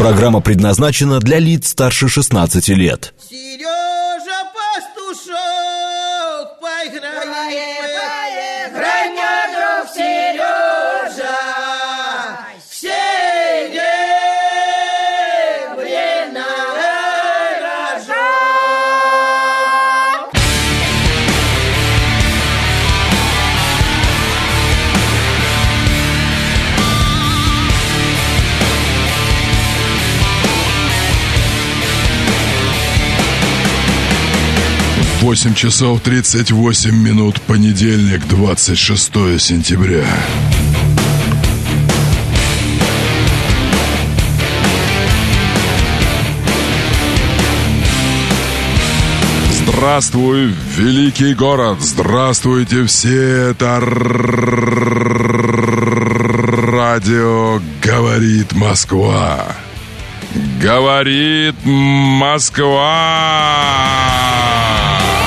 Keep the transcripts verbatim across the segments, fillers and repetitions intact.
Программа предназначена для лиц старше шестнадцати лет. Сережа Пастушок, поиграем, играй, мой друг Сережа, в серебряный рожок. восемь часов тридцать восемь минут, понедельник, двадцать шестое сентября. Здравствуй, великий город! Здравствуйте все! Это радио «Говорит Москва». Говорит Москва!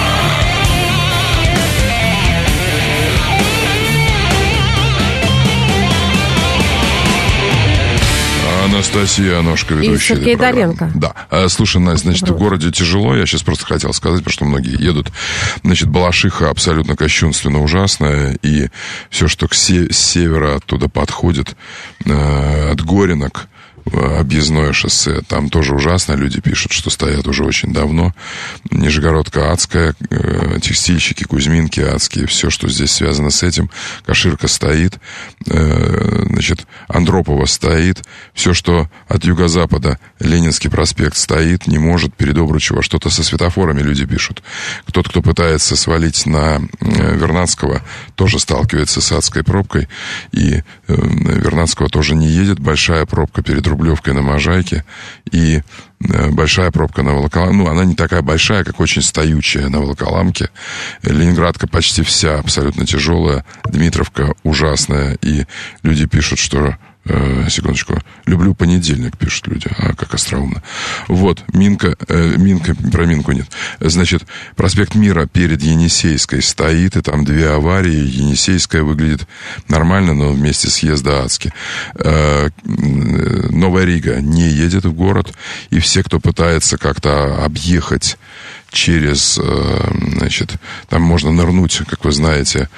Анастасия Аношка, ведущая. И Сергей Доленко. Да. Слушай, Настя, значит, в городе тяжело. Я сейчас просто хотел сказать, потому что многие едут. Значит, Балашиха абсолютно кощунственно ужасная. И все, что к се- с севера оттуда подходит, э- от Горинок, объездное шоссе, там тоже ужасно. Люди пишут, что стоят уже очень давно. Нижегородка адская, э, текстильщики, Кузьминки адские, все, что здесь связано с этим. Каширка стоит, э, значит, Андропова стоит. Все, что от юго-запада, Ленинский проспект стоит, не может, перед Обручево что-то со светофорами люди пишут. Кто-то, кто пытается свалить на э, Вернадского, тоже сталкивается с адской пробкой. И э, Вернадского тоже не едет. Большая пробка перед Рублевкой на Можайке, и э, большая пробка на Волоколамке. Ну, она не такая большая, как очень стоючая на Волоколамке. Ленинградка почти вся абсолютно тяжелая. Дмитровка ужасная. И люди пишут, что... Э, секундочку. Люблю понедельник, пишут люди. А, как остроумно. Вот, Минка, э, Минка, про Минку нет. Значит, проспект Мира перед Енисейской стоит, и там две аварии. Енисейская выглядит нормально, но вместе съезда адски. Э, Новая Рига не едет в город, и все, кто пытается как-то объехать через, э, значит, там можно нырнуть, как вы знаете,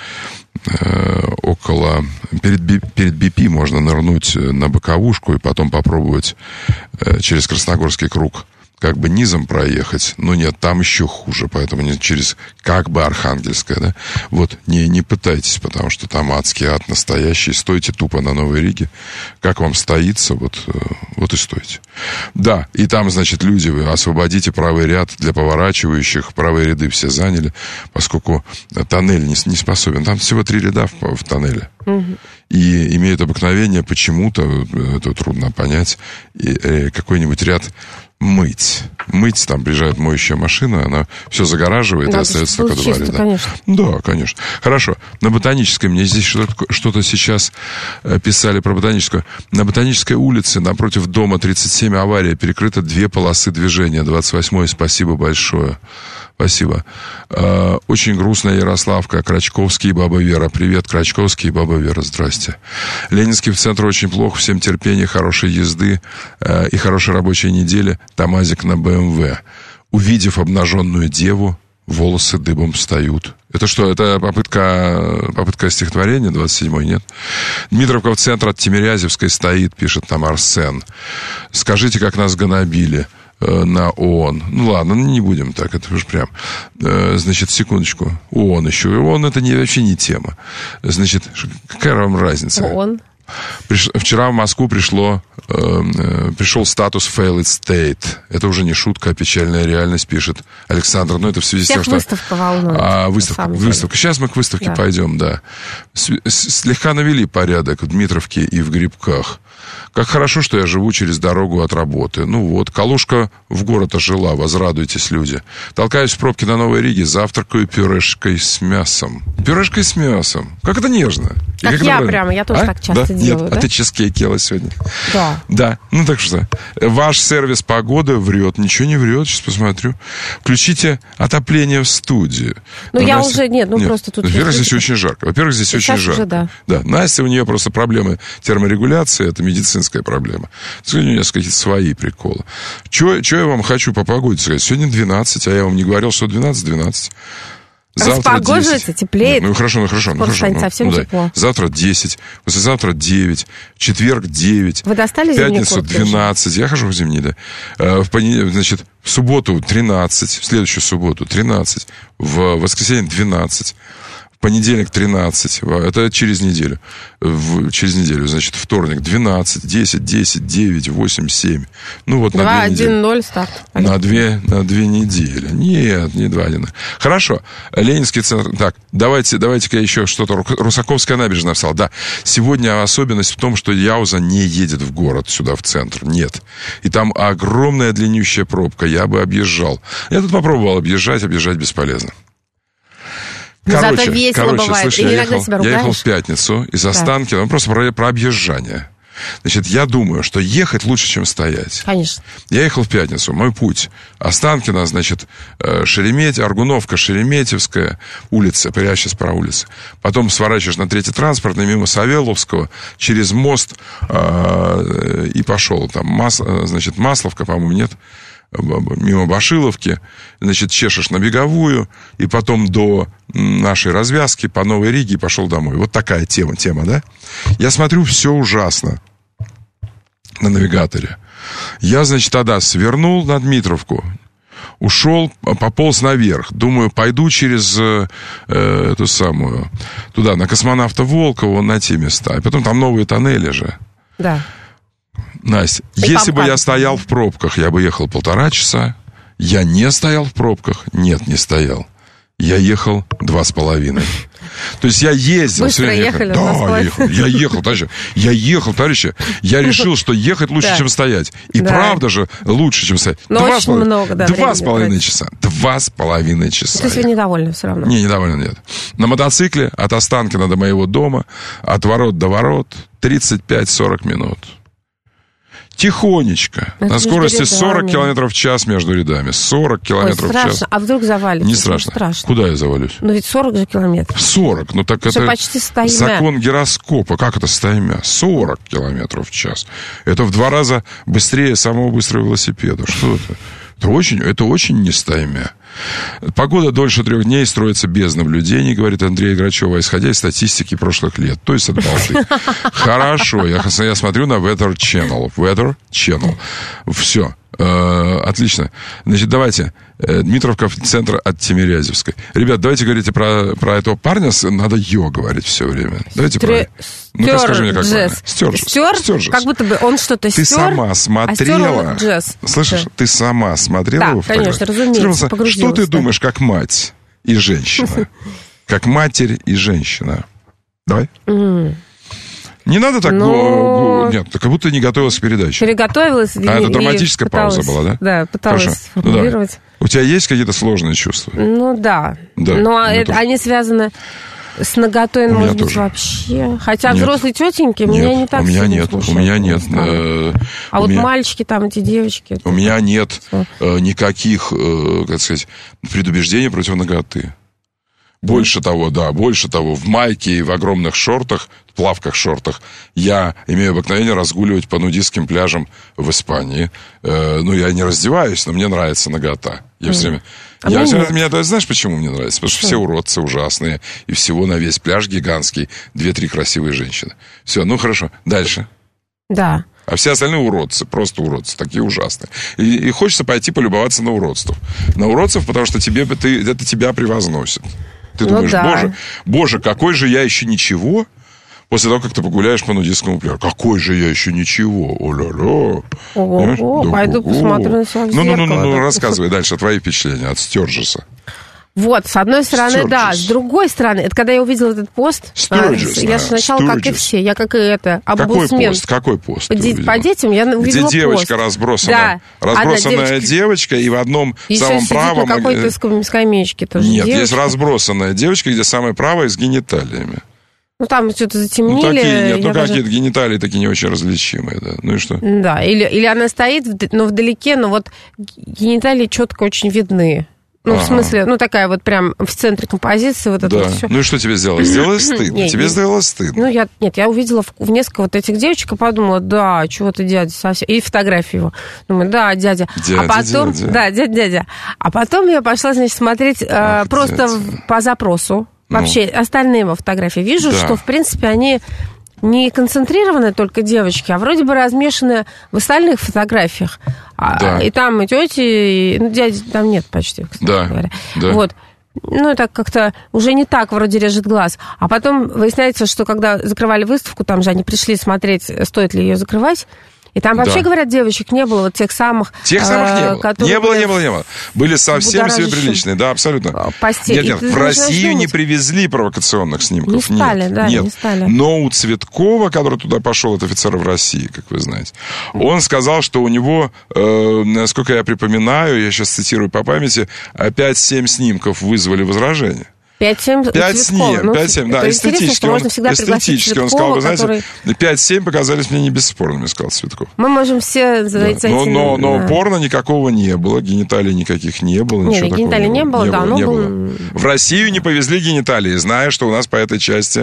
около, перед, перед би пи можно нырнуть на боковушку и потом попробовать через Красногорский круг как бы низом проехать, но нет, там еще хуже, поэтому не через как бы Архангельская, да, вот, не, не пытайтесь, потому что там адский ад настоящий, стойте тупо на Новой Риге, как вам стоится, вот, вот и стойте. Да, и там, значит, люди, вы освободите правый ряд для поворачивающих, правые ряды все заняли, поскольку тоннель не, не способен, там всего три ряда в, в тоннеле. Угу. И имеют обыкновение почему-то, это трудно понять, и, э, какой-нибудь ряд мыть. Мыть, там приезжает моющая машина, она все загораживает, да, и остается только два ряда. Конечно. Да, конечно. Хорошо. На Ботанической, мне здесь что-то, что-то сейчас писали про Ботаническую. На Ботанической улице, напротив дома тридцать семь, авария, перекрыто две полосы движения. двадцать восьмой, спасибо большое. Спасибо. Э, очень грустная Ярославка, Крачковский и Баба Вера. Привет, Крачковский и Баба Вера, здрасте. Ленинский в центр очень плохо, всем терпения, хорошей езды э, и хорошей рабочей недели. Тамазик на бэ эм вэ. Увидев обнаженную деву, волосы дыбом встают. Это что, это попытка, попытка стихотворения, двадцать седьмой, нет? Дмитровка в центр от Тимирязевской стоит, пишет там Арсен. Скажите, как нас гнобили на ООН. Ну ладно, не будем так, это уж прям. Значит, секундочку. ООН еще. ООН это не, вообще не тема. Значит, какая вам разница? ООН. Приш... Вчера в Москву пришло, э, пришел статус failed state. Это уже не шутка, а печальная реальность, пишет Александр. Но это в связи Всех с тем, что... выставка волнует. А, выставка, выставка. Сейчас мы к выставке, да, пойдем, да. С... Слегка навели порядок в Дмитровке и в Грибках. Как хорошо, что я живу через дорогу от работы. Ну вот, Калушка в город ожила, возрадуйтесь, люди. Толкаюсь в пробке на Новой Риге, завтракаю пюрешкой с мясом. Пюрешкой с мясом. Как это нежно. Как, как я прямо, я тоже а? так часто да? делаю. Нет, да? А ты чизкейк ела сегодня? Да. Да, ну так что, ваш сервис погоды врет. Ничего не врет, сейчас посмотрю. Включите отопление в студии. Ну, Но я Настя... уже, нет, ну нет. просто тут... Во-первых, здесь очень жарко. Во-первых, здесь сейчас очень жарко. Уже, да. Да, Настя, у нее просто проблемы терморегуляции, это медицинская проблема. Сегодня у меня какие-то свои приколы. Что я вам хочу по погоде сказать? Сегодня двенадцать, а я вам не говорил, что двенадцать-двенадцать. Завтра десять. Теплеет. Ну, хорошо, ну, хорошо. Ну, хорошо. Станет совсем ну, да. тепло. Завтра десять, послезавтра девять, четверг девять. Вы достали зимнюю пятницу куртку двенадцать. Я хожу в зимний, да. В понедельник, значит, в субботу тринадцать, в следующую субботу тринадцать, в воскресенье двенадцать. В понедельник тринадцать, это через неделю. В, через неделю, значит, вторник двенадцать, десять, десять, девять, восемь, семь. Ну вот на два, две недели. один, ноль старт. На две, на две недели. Нет, не два, один. Хорошо. Ленинский центр. Так, давайте, давайте-ка еще что-то. Русаковская набережная написала. Да, сегодня особенность в том, что Яуза не едет в город, сюда, в центр. Нет. И там огромная длиннющая пробка. Я бы объезжал. Я тут попробовал объезжать, объезжать бесполезно. Короче, Зато весело короче, бывает. слушай, И я иногда ехал, себя я ехал ругаешь. в пятницу из Останкина, ну, просто про, про объезжание. Значит, я думаю, что ехать лучше, чем стоять. Конечно. Я ехал в пятницу, мой путь. Останкино, значит, Шереметьево, Аргуновка, Шереметьевская, улица, прямо сейчас про улицы. Потом сворачиваешь на Третий транспортный, мимо Савеловского, через мост э, и пошел. Там, Мас, значит, Масловка, по-моему, нет. Мимо Башиловки, значит, чешешь на Беговую, и потом до нашей развязки по Новой Риге и пошел домой. Вот такая тема, тема, да? Я смотрю, все ужасно на навигаторе. Я, значит, тогда свернул на Дмитровку, ушел, пополз наверх. Думаю, пойду через э, эту самую, туда, на Космонавта Волкова, на те места. И потом там новые тоннели же. Да. Настя, И если бы попасть. я стоял в пробках, я бы ехал полтора часа. Я не стоял в пробках. Нет, не стоял. Я ехал два с половиной. То есть я ездил... Быстро все время ехали, ехал. два с Да, половиной. ехал. Я ехал, товарищи. Я ехал, товарищи. Я решил, что ехать лучше, Да. чем стоять. И Да. правда же лучше, чем стоять. Но Два очень с половиной- много, да, Два времени с половиной тратить. часа. Два с половиной часа. Ты сегодня недовольна все равно. Не, недовольно нет. На мотоцикле от Останкина до моего дома, от ворот до ворот, тридцать пять сорок минут. Тихонечко. Это на между скорости рядами. сорок километров в час между рядами. сорок Ой, километров в час. страшно. А вдруг завалится? Не Ну, страшно. страшно. Куда я завалюсь? Ну ведь сорок же километров. сорок. Ну так Что это почти стаймя. закон гироскопа. Как это стаймя? сорок километров в час. Это в два раза быстрее самого быстрого велосипеда. Что это? Это очень, это очень не стаймя. Погода дольше трех дней строится без наблюдений, говорит Андрей Грачева, исходя из статистики прошлых лет. То есть от балды. Хорошо, я, я смотрю на Weather Channel. Weather Channel. Все. Э, отлично. Значит, давайте. Э, Дмитровка, центр от Тимирязевской. Ребят, давайте говорите про, про этого парня. с- Надо «ё» говорить все время. Давайте про... Стре- Ну-ка скажи мне, как правильно. Стёрджес. Стёрджес. Стёр, Стёрджес. как будто бы он что-то Ты стер, сама а смотрела... стёр джесс. Слышишь? Да. Ты сама смотрела Да, его фотографию? конечно, разумеется, Скажи, что погрузилась, ты да. думаешь, как мать и женщина? Как матерь и женщина. Давай. Не надо так... Ну- го- го- Нет, ты как будто не готовилась к передаче. Переготовилась. А, и- это и драматическая пауза пыталась- была, да? Да, пыталась Хорошо. Ну, сформулировать. давай. У тебя есть какие-то сложные чувства? Ну да. Да, Но у меня это- тоже. они связаны с наготой, У меня может быть, тоже. вообще. Хотя Нет. взрослые тетеньки меня не так у меня сильно нет, у смущают, меня не нет. знаю. э, А у вот меня- мальчики там, эти девочки. это- У меня нет Всё. э, никаких, э, как сказать, предубеждений против наготы. Больше того, да, больше того, в майке и в огромных шортах, плавках-шортах, я имею обыкновение разгуливать по нудистским пляжам в Испании. Э, ну, я не раздеваюсь, но мне нравится нагота. Я все время... А я мне все нет. время- меня, знаешь, почему мне нравится? Потому что все уродцы ужасные, и всего на весь пляж гигантский две-три красивые женщины. Все, ну хорошо, дальше. Да. А все остальные уродцы, просто уродцы, такие ужасные. И, и хочется пойти полюбоваться на уродцев. На уродцев, потому что тебе, ты, это тебя превозносит. Ты Ну думаешь, да. боже, боже, какой же я еще ничего, после того, как ты погуляешь по нудистскому пляжу. Какой же я еще ничего, о-ля-ля. Ого, Понимаешь? ого, Да, пойду ого. посмотрю на себя в Ну, ну, ну, ну, зеркало, ну, да. рассказывай дальше твои впечатления от Стёрджеса. Вот, с одной стороны, да. Sturgis. С другой стороны, это когда я увидела этот пост, Sturgis, а, я да, сначала, как и Sturgis. все, я как и это, Какой омбудсмен. пост? Какой пост? По, ты де- увидела? по детям я увидела Где девочка пост. разбросана, Да. разбросанная Одна девочка, и в одном Еще самом сидит правом... на какой-то э, скам- скамеечке тоже Нет, девочка. есть разбросанная девочка, где самая правая с гениталиями. Ну, там что-то Ну, затемнили. такие, нет, ну, я даже- какие-то гениталии такие не очень различимые, да. Ну и что? Да, или, или она стоит, вд- но вдалеке, но вот гениталии четко очень видны. Ну, Ага. в смысле, ну, такая вот прям в центре композиции вот это Да. вот все. Ну и что тебе сделалось? Сделалось стыдно. Не, Тебе не. сделалось стыдно. Ну, я, нет, я увидела в, в несколько вот этих девочек и подумала, да, чего ты, дядя, совсем... И фотографию его. Думаю, да, дядя. Дядя, а потом, дядя. Да, дядя, дядя. А потом я пошла, значит, смотреть э, Ах, просто дядя. в- по запросу. Вообще, остальные его фотографии. Вижу, Да. что, в принципе, они не концентрированы только девочки, а вроде бы размешаны в остальных фотографиях. А, Да. И там и тети, и ну, дяди там нет почти, кстати Да, говоря. да. Вот. Ну, так как-то уже не так вроде режет глаз. А потом выясняется, что когда закрывали выставку, там же они пришли смотреть, стоит ли ее закрывать. И там вообще, Да. говорят, девочек не было, вот тех самых... Тех самых не э, было. которые Не было, были не было, не было. Были совсем себе будоражащим приличные, да, абсолютно. постель. Нет, И нет, ты в начинаешь Россию не думать. привезли провокационных снимков. Не стали, нет, да, нет. не стали. Но у Цветкова, который туда пошел, это офицер в России, как вы знаете, он сказал, что у него, э, насколько я припоминаю, я сейчас цитирую по памяти, пять-семь снимков вызвали возражения. пять-семь пять-семь, Ну, пять-семь, да, это интересно, эстетически что он, можно всегда пригласить эстетически он сказал, вы Цветкова, знаете, который- пять-семь показались мне не бесспорными, сказал Цветков. Мы можем все Да. зайти... Но, но, но да. порно никакого не было, гениталий никаких не было, Не, ничего такого гениталий не было, да, но не был- было. В Россию не повезли гениталии, зная, что у нас по этой части,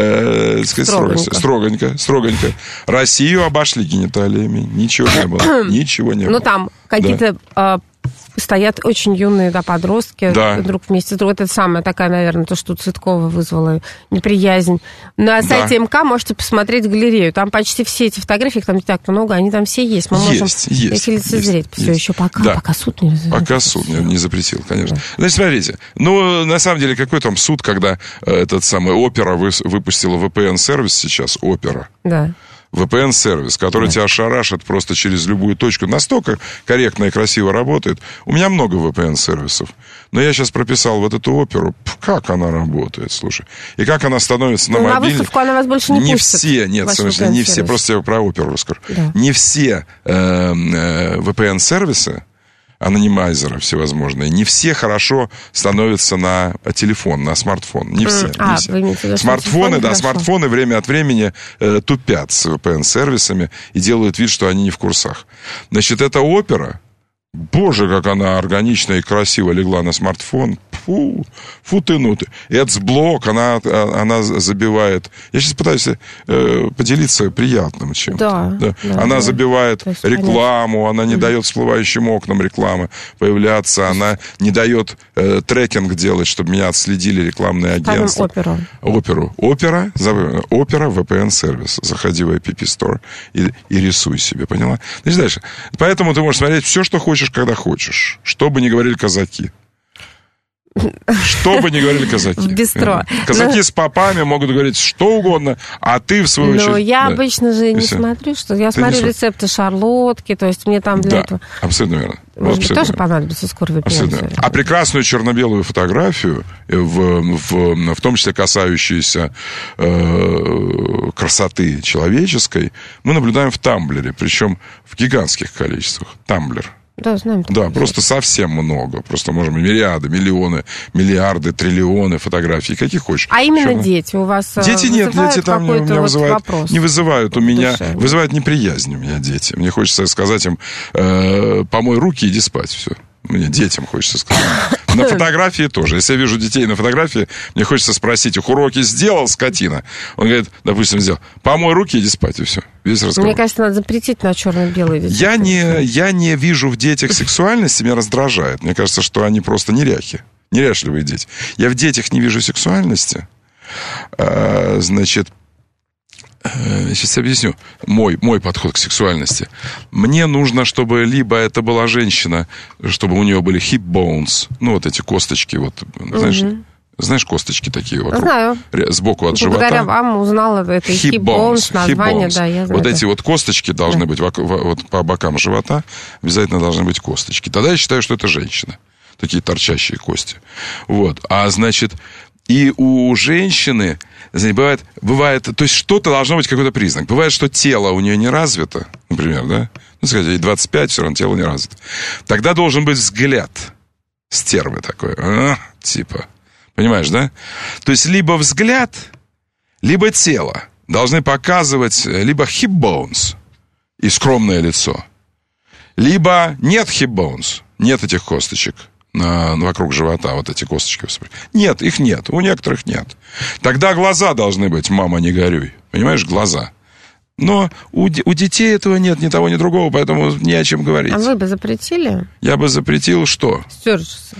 э, так сказать, Строгонько. строгонько, строгонько. Россию обошли гениталиями, ничего не было, ничего не было. Ну, там какие-то... а, стоят очень юные, да, подростки, Да. друг вместе с другом. Это самая такая, наверное, то, что у Цветкова вызвало неприязнь. На сайте МК можете посмотреть галерею. Там почти все эти фотографии, их там не так много, они там все есть. Мы можем Есть, есть, их лицезреть. есть, Все есть. еще пока, Да. пока суд не разрешил. Пока суд не, не запретил, конечно. Значит, смотрите, ну, на самом деле, какой там суд, когда э, этот самый Опера выс- выпустила ви пи эн-сервис сейчас, Опера, Да. ви пи эн-сервис, который тебя шарашит просто через любую точку. Настолько корректно и красиво работает. У меня много ви пи эн-сервисов. Но я сейчас прописал вот эту оперу. Пф, как она работает, слушай. И как она становится на Ну, на мобильник. выставку она вас больше не Не пустит, все, нет, в ваш смысле, не все. ви пи эн-сервис. Просто я про оперу расскажу. Да. Не все э, э, ви пи эн-сервисы, анонимайзеры всевозможные, не все хорошо становятся на телефон, на смартфон. Не все. А, не все. вы имеете в виду, что Смартфоны, телефон да, хорошо. смартфоны время от времени э, тупят с ви пи эн-сервисами и делают вид, что они не в курсах. Значит, эта опера, боже, как она органично и красиво легла на смартфон. Фу, фу ты, ну ты. Эдсблок, она, она забивает. Я сейчас пытаюсь э, поделиться приятным чем-то. Да, да, она да. забивает То есть, рекламу, она не дает всплывающим окнам рекламы появляться, она не дает э, трекинг делать, чтобы меня отследили рекламные Ставим агентства. оперу. Оперу. Опера, за- опера ви пи эн-сервис. Заходи в ай пи пи Store и, и рисуй себе, поняла? Значит, дальше. Поэтому ты можешь смотреть все, что хочешь, когда хочешь. Что бы ни говорили казаки. Что бы ни говорили казаки. В бистро. Казаки Но- с попами могут говорить что угодно, а ты, в свою очередь... Но я да. обычно же не Всё. смотрю, что я Ты не смотрю смотришь. рецепты шарлотки, то есть мне там для Да, этого... абсолютно верно. Может быть, Абсолютно тоже верно. понадобится скоро ви пи эн. Абсолютно верно. А прекрасную черно-белую фотографию, э, в, в, в том числе касающуюся э, красоты человеческой, мы наблюдаем в Тамблере, причем в гигантских количествах. Тамблер. Да, знаем. Да, такое. просто совсем много. Просто можем миллиарды, миллионы, миллиарды, триллионы фотографий, каких хочешь. А именно Черно- дети у вас э, Дети нет, вызывают дети там не, какой-то меня вот вызывают, вопрос? не вызывают у в меня, душе? вызывают неприязнь у меня дети. Мне хочется сказать им, э, помой руки, иди спать, все. Мне детям хочется сказать. На фотографии тоже. Если я вижу детей на фотографии, мне хочется спросить, их уроки сделал, скотина? Он говорит, допустим, сделал, помой руки, иди спать, и все. Весь разговор. Мне кажется, надо запретить на черно-белые детей. Я не, я не вижу в детях сексуальности, меня раздражает. Мне кажется, что они просто неряхи. Неряшливые дети. Я в детях не вижу сексуальности. А, значит, э, сейчас объясню. Мой, мой подход к сексуальности. Мне нужно, чтобы либо это была женщина, чтобы у нее были hip bones, ну, вот эти косточки, вот, знаешь, знаешь, косточки такие вокруг. Знаю. Ре- Сбоку от Благодаря живота. вам узнала это Hip hip bones, bones, название, hip bones. да, я знаю. Вот да. эти вот косточки должны быть вок- во- вот по бокам живота, обязательно должны быть косточки. Тогда я считаю, что это женщина. Такие торчащие кости. Вот. А значит, и у женщины, знаете, бывает, бывает, то есть что-то должно быть, какой-то признак. Бывает, что тело у нее не развито, например, да? Ну, сказать, ей двадцать пять, все равно тело не развито. Тогда должен быть взгляд стервы такой, а, типа. Понимаешь, да? То есть либо взгляд, либо тело должны показывать либо hip bones и скромное лицо, либо нет hip bones, нет этих косточек, на, вокруг живота, вот эти косточки. Нет, их нет, у некоторых нет. Тогда глаза должны быть, мама, не горюй. Понимаешь, глаза. Но у, у детей этого нет, ни того, ни другого, поэтому не о чем говорить. А вы бы запретили? Я бы запретил что? Стюардессы.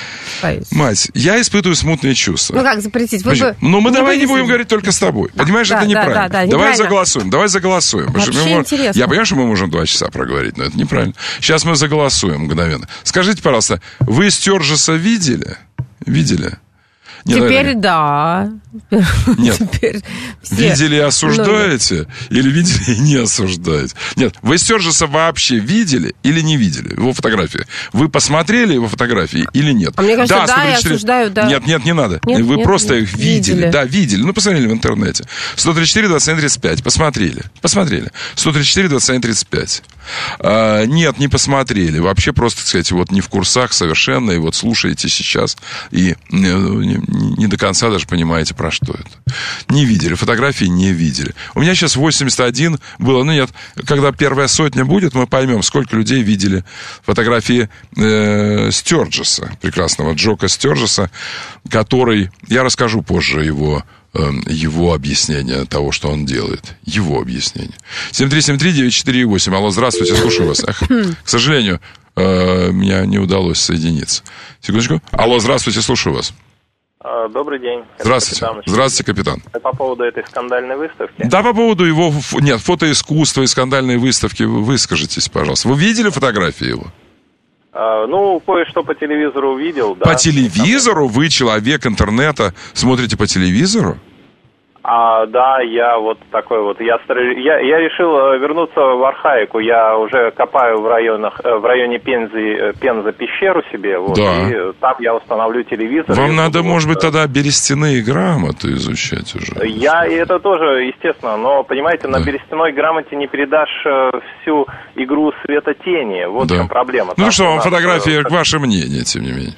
Мать, я испытываю смутные чувства. Ну как запретить? Вы бы... Ну мы не давай повезли. не будем говорить только с тобой. Понимаешь, да, это да, неправильно. Да, да, да, давай неправильно. заголосуем, давай заголосуем. Вообще мы, интересно. Я понимаю, что мы можем два часа проговорить, но это неправильно. Сейчас мы заголосуем мгновенно. Скажите, пожалуйста, вы Стюардесса видели? Видели? Нет, Теперь наверное. Да. Нет. Теперь все. Видели и осуждаете? Ну, или видели и не осуждаете? Нет, вы Стюардесса вообще видели или не видели его фотографии? Вы посмотрели его фотографии или нет? А мне кажется, да, да я осуждаю, да. Нет, нет, не надо. Нет, вы нет, просто нет. их видели. Видели. Да, видели. Ну, посмотрели в интернете. сто тридцать четыре двадцать один тридцать пять. Посмотрели. Посмотрели. сто тридцать четыре двадцать один тридцать пять. А, нет, не посмотрели. Вообще просто, так сказать, вот не в курсах совершенно. И вот слушаете сейчас и не, не, не до конца даже понимаете, про что это. Не видели. Фотографии не видели. У меня сейчас восемьдесят один было. Ну, нет, когда первая сотня будет, мы поймем, сколько людей видели фотографии э, Стюардесса, прекрасного Джока Стюардесса, который... Я расскажу позже его... его объяснение того, что он делает. Его объяснение. семь три семь три девять четыре восемь. Алло, здравствуйте, слушаю вас. Эх, к сожалению, э, мне не удалось соединиться. Секундочку. Алло, здравствуйте, слушаю вас. Добрый день. Здравствуйте. Капитан. Здравствуйте, капитан. По поводу этой скандальной выставки? Да, по поводу его... Нет, фотоискусства и скандальной выставки вы выскажитесь, пожалуйста. Вы видели фотографии его? А, ну, кое-что по телевизору увидел, да. По телевизору? Вы, человек интернета, смотрите по телевизору? А, да, я вот такой вот, я, я, я решил вернуться в архаику, я уже копаю в районах, в районе Пензы, Пенза пещеру себе, вот, да. И там я установлю телевизор. Вам надо, буду, может вот, быть, тогда берестяные грамоты изучать уже. Я, и это тоже, естественно, но, понимаете, да. На берестяной грамоте не передашь всю игру света-тени, вот да. В чем проблема. Ну там что, вам нас, фотография, как... ваше мнение, тем не менее.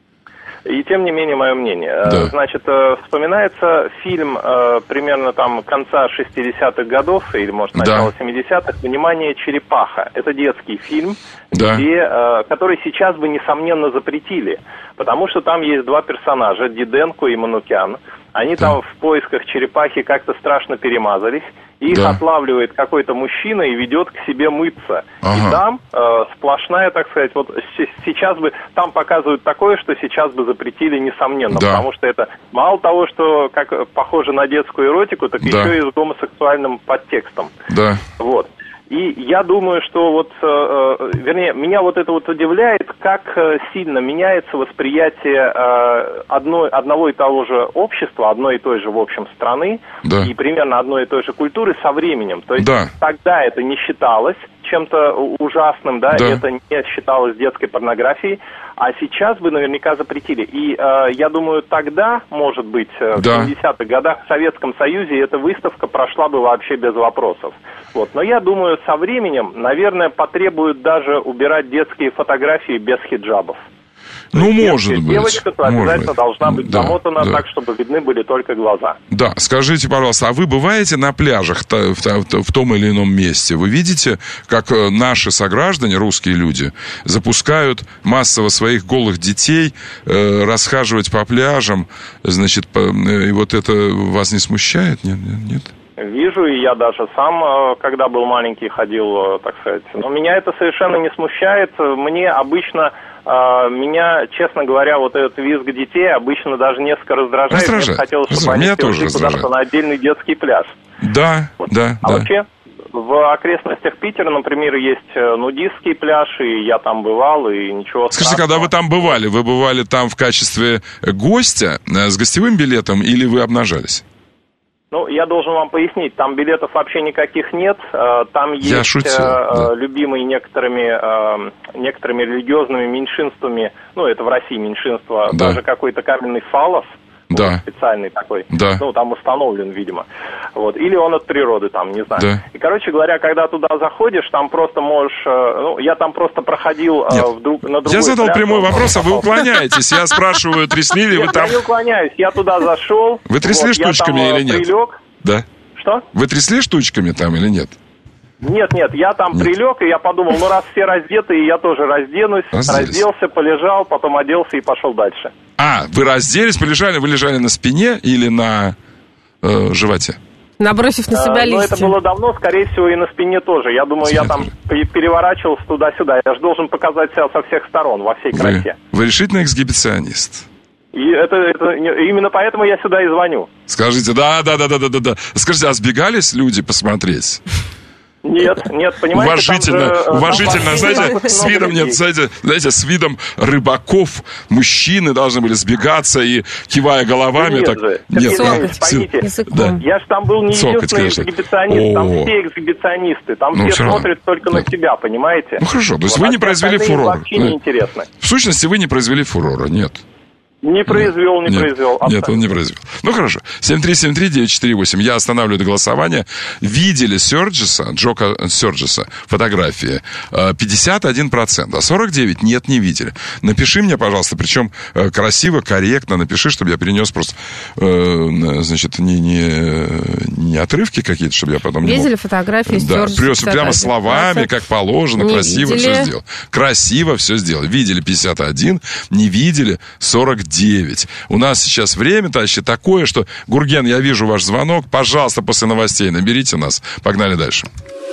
И тем не менее, мое мнение. Да. Значит, вспоминается фильм примерно там конца шестидесятых годов, или, может, начала да. семидесятых, «Внимание, черепаха». Это детский фильм, да. где, который сейчас бы, несомненно, запретили. Потому что там есть два персонажа, Диденко и Манукян. Они да. там в поисках черепахи как-то страшно перемазались. Их да. отлавливает какой-то мужчина и ведет к себе мыться. Ага. И там э, сплошная, так сказать, вот с- сейчас бы, там показывают такое, что сейчас бы запретили, несомненно. Да. Потому что это мало того, что как похоже на детскую эротику, так да. еще и с гомосексуальным подтекстом. Да. Вот. И я думаю, что вот, э, вернее, меня вот это вот удивляет, как сильно меняется восприятие э, одной, одного и того же общества, одной и той же, в общем, страны, да. и примерно одной и той же культуры со временем. То есть да. тогда это не считалось чем-то ужасным, да, да. это не считалось детской порнографией, а сейчас бы наверняка запретили. И э, я думаю, тогда, может быть, да. в семидесятых годах в Советском Союзе эта выставка прошла бы вообще без вопросов. Вот. Но я думаю, со временем, наверное, потребуют даже убирать детские фотографии без хиджабов. Ну, может быть. Девочка то обязательно может. должна быть да, замотана да. так, чтобы видны были только глаза. Да, скажите, пожалуйста, а вы бываете на пляжах в, в, в том или ином месте? Вы видите, как наши сограждане, русские люди, запускают массово своих голых детей э, расхаживать по пляжам, значит, по, и вот это вас не смущает? Нет, нет, нет? Вижу, и я даже сам, когда был маленький, ходил, так сказать. Но меня это совершенно не смущает. Мне обычно, меня, честно говоря, вот этот визг детей обычно даже несколько раздражает. Раздражает. Мне хотелось, чтобы раздражает. они тоже ушли куда-то на отдельный детский пляж. Да, вот. да, а да. вообще, в окрестностях Питера, например, есть нудистский пляж, и я там бывал, и ничего Скажите, страшного. когда вы там бывали, вы бывали там в качестве гостя с гостевым билетом или вы обнажались? Ну, я должен вам пояснить, там билетов вообще никаких нет, там я есть шутил, э, да. любимые некоторыми, э, некоторыми религиозными меньшинствами, ну, это в России меньшинство, да. даже какой-то каменный фалос, да. вот, специальный такой, да. ну, там установлен, видимо, вот, или он от природы, там, не знаю. Да. И, короче говоря, когда туда заходишь, там просто можешь, э, ну, я там просто проходил э, вдруг, на другой Я задал пляж, прямой вопрос, а вы уклоняетесь. Я спрашиваю, трясли ли вы там... Я не уклоняюсь, я туда зашел. Вы трясли штучками или нет? Прилег. Да. Что? Вы трясли штучками там или нет? Нет, нет, я там Нет. прилег, и я подумал, ну раз все раздеты, и я тоже разденусь. Разделись. Разделся, полежал, потом оделся и пошел дальше. А, вы разделись, полежали, вы лежали на спине или на э, животе? Набросив на себя А, но листья. это было давно, скорее всего, и на спине тоже. Я думаю, Спине я там тоже. пе- переворачивался туда-сюда. Я же должен показать себя со всех сторон, во всей Вы, красе. вы решительно эксгибиционист. И это, это не- именно поэтому я сюда и звоню. Скажите, да, да, да, да, да, да, да. Скажите, а сбегались люди посмотреть? Нет, нет, понимаете, Уважительно, там же, э, уважительно, там знаете, очень с много видом, людей. нет, знаете, знаете, с видом рыбаков мужчины должны были сбегаться и, кивая головами, Нет так... же. Нет, Сергей а, Иванович, с- поймите, Языком. да. Я же там был не Цокать, единственный конечно. эксгибиционист, там О. все эксгибиционисты, там Ну, все всё равно. смотрят только Да. на себя, понимаете? Ну, хорошо, то есть Вот, вы а не все произвели остальные фурор. вообще Ну, неинтересно. В сущности, вы не произвели фурора, нет. Не произвел, не нет, произвел. Нет, абсолютно. он не произвел. Ну, хорошо. семь три семь три девять четыре восемь. Я останавливаю это голосование. Видели Сёрджеса, Джока Сёрджеса, фотографии? Э, пятьдесят один процент, а сорок девять процентов нет, не видели. Напиши мне, пожалуйста, причем э, красиво, корректно напиши, чтобы я перенес просто, э, значит, не, не, не отрывки какие-то, чтобы я потом не мог- Видели фотографии Да, Сёрджеса, просто прямо пятьдесят один словами, процент. как положено, Не красиво видели. все сделал. Красиво все сделал. Видели пятьдесят один, не видели сорок девять. У нас сейчас время, товарищи, такое, что... Гурген, я вижу ваш звонок. Пожалуйста, после новостей наберите нас. Погнали дальше.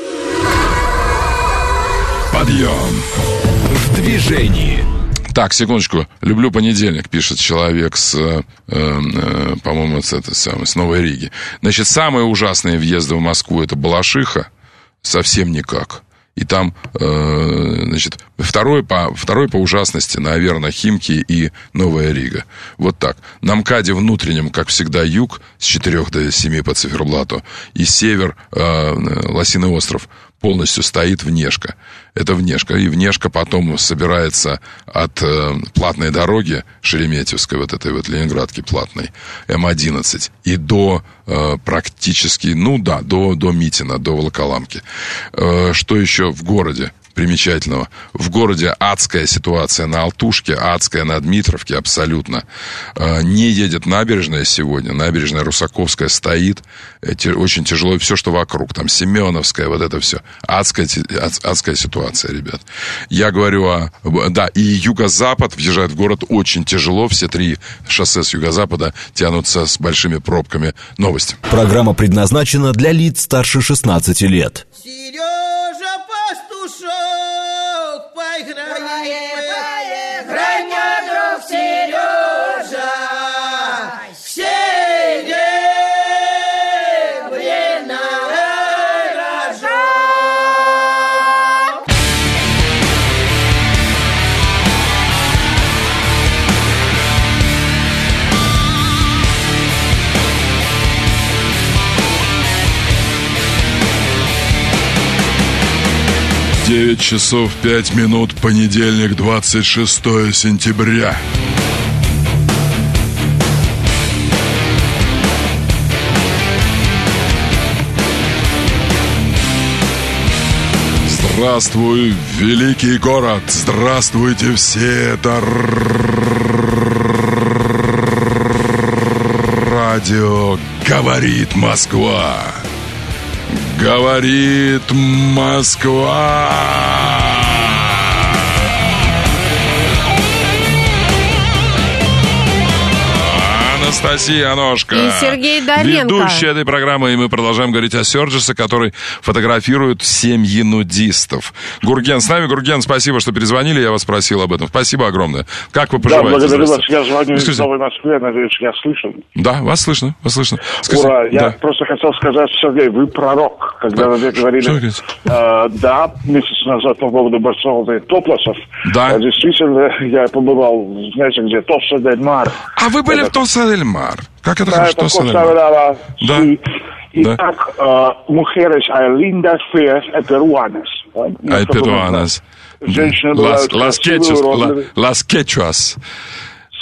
Подъем. В движении. Так, секундочку. Люблю понедельник, пишет человек с, э, э, по-моему, с, это, самое, с Новой Риги. Значит, самые ужасные въезды в Москву — это Балашиха. Совсем никак. И там, э, значит, второй по, второй по ужасности, наверное, Химки и Новая Рига. Вот так. На МКАДе внутреннем, как всегда, юг с четырёх до семи по циферблату. И север, э, Лосиный остров, полностью стоит внешка. Это внешка. И внешка потом собирается от э, платной дороги Шереметьевской, вот этой вот Ленинградки платной, эм одиннадцать, и до э, практически, ну да, до, до Митина, до Волоколамки. Э, что еще в городе примечательного? В городе адская ситуация на Алтушке, адская на Дмитровке абсолютно. Э, не едет набережная сегодня, набережная Русаковская стоит, э, те, очень тяжело, и все, что вокруг, там Семеновская, вот это все. Адская, ад, адская ситуация, ребят. Я говорю о... Да, и юго-запад въезжает в город очень тяжело, все три шоссе с юго-запада тянутся с большими пробками. Новости. Программа предназначена для лиц старше шестнадцати лет. Сережа Пастушок, поиграем, играй, мой друг Сережа, все деревья на рожок. девять часов пять минут, понедельник, двадцать шестое сентября. Здравствуй, великий город! Здравствуйте все! Это радио «Говорит Москва». Говорит Москва. Анастасия Аношка. И Сергей Доренко. Ведущий этой программы. И мы продолжаем говорить о Сёрджесе, который фотографирует семьи нудистов. Гурген с нами. Гурген, спасибо, что перезвонили. Я вас спросил об этом. Спасибо огромное. Как вы Да, поживаете? благодарю вас. Здравствуйте. Я звоню из Скажите. Новой Москвы, надеюсь, я слышен. Да, вас слышно, вас слышно. Скажите, Ура, я да. просто хотел сказать, Сергей, вы пророк, когда Да. вы Что говорили, вы говорите? э, да, месяц назад по поводу Барселоны и Топлосов. Да. Э, Действительно, я побывал, знаете, где Тоса дель Мар. А вы были Это- в Тоса-дель-Мар. Как это Да, хорошо, это Тоса-дель-Мар? Коста-Верала. Да. И, и Да. так, э, mujeres hay lindas, feas y peruanas. Ай, перуанас. Женщины Лас, бывают лас красивые, кетчус, уродливые. ла- лас кетчуас.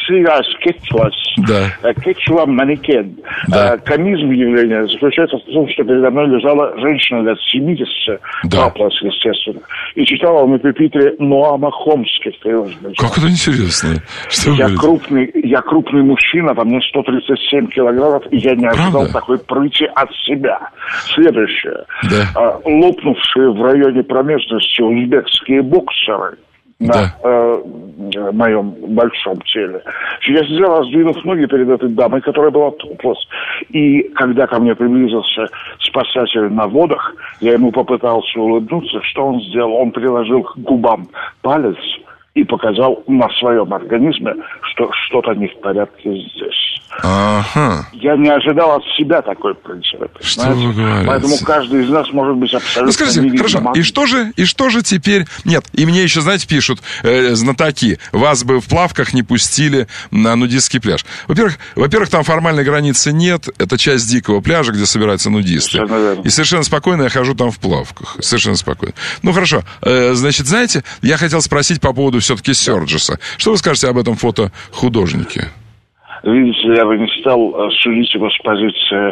Да. Кетчуа-манекен. Да. Комизм явления заключается в том, что передо мной лежала женщина лет семидесяти, Да. паплас, естественно, и читала на пюпитре Ноама Хомски. Как это интересно. Что вы Я говорите? крупный, я крупный мужчина, во мне сто тридцать семь килограммов, и я не ожидал Правда? такой прыти от себя. Следующее. Да. А, лопнувшие в районе промежности узбекские боксеры на Да. э, моем большом теле. Я сидел, раздвинув ноги перед этой дамой, которая была топлес. И когда ко мне приблизился спасатель на водах, я ему попытался улыбнуться. Что он сделал? Он приложил к губам палец и показал на своем организме, что что-то не в порядке здесь. Ага. Я не ожидал от себя такой принцип. Что знаете? вы говорите? Поэтому каждый из нас может быть абсолютно Ну, скажите, невидимым. хорошо, и что же, и что же теперь... Нет, и мне еще, знаете, пишут э, знатоки, вас бы в плавках не пустили на нудистский пляж. Во-первых, во-первых, там формальной границы нет, это часть дикого пляжа, где собираются нудисты. Совершенно верно. И совершенно спокойно я хожу там в плавках, совершенно спокойно. Ну, хорошо, э, значит, знаете, я хотел спросить по поводу все-таки Сёрджеса. Что вы скажете об этом фотохудожнике? Видите, я бы не стал э, судить его с позиции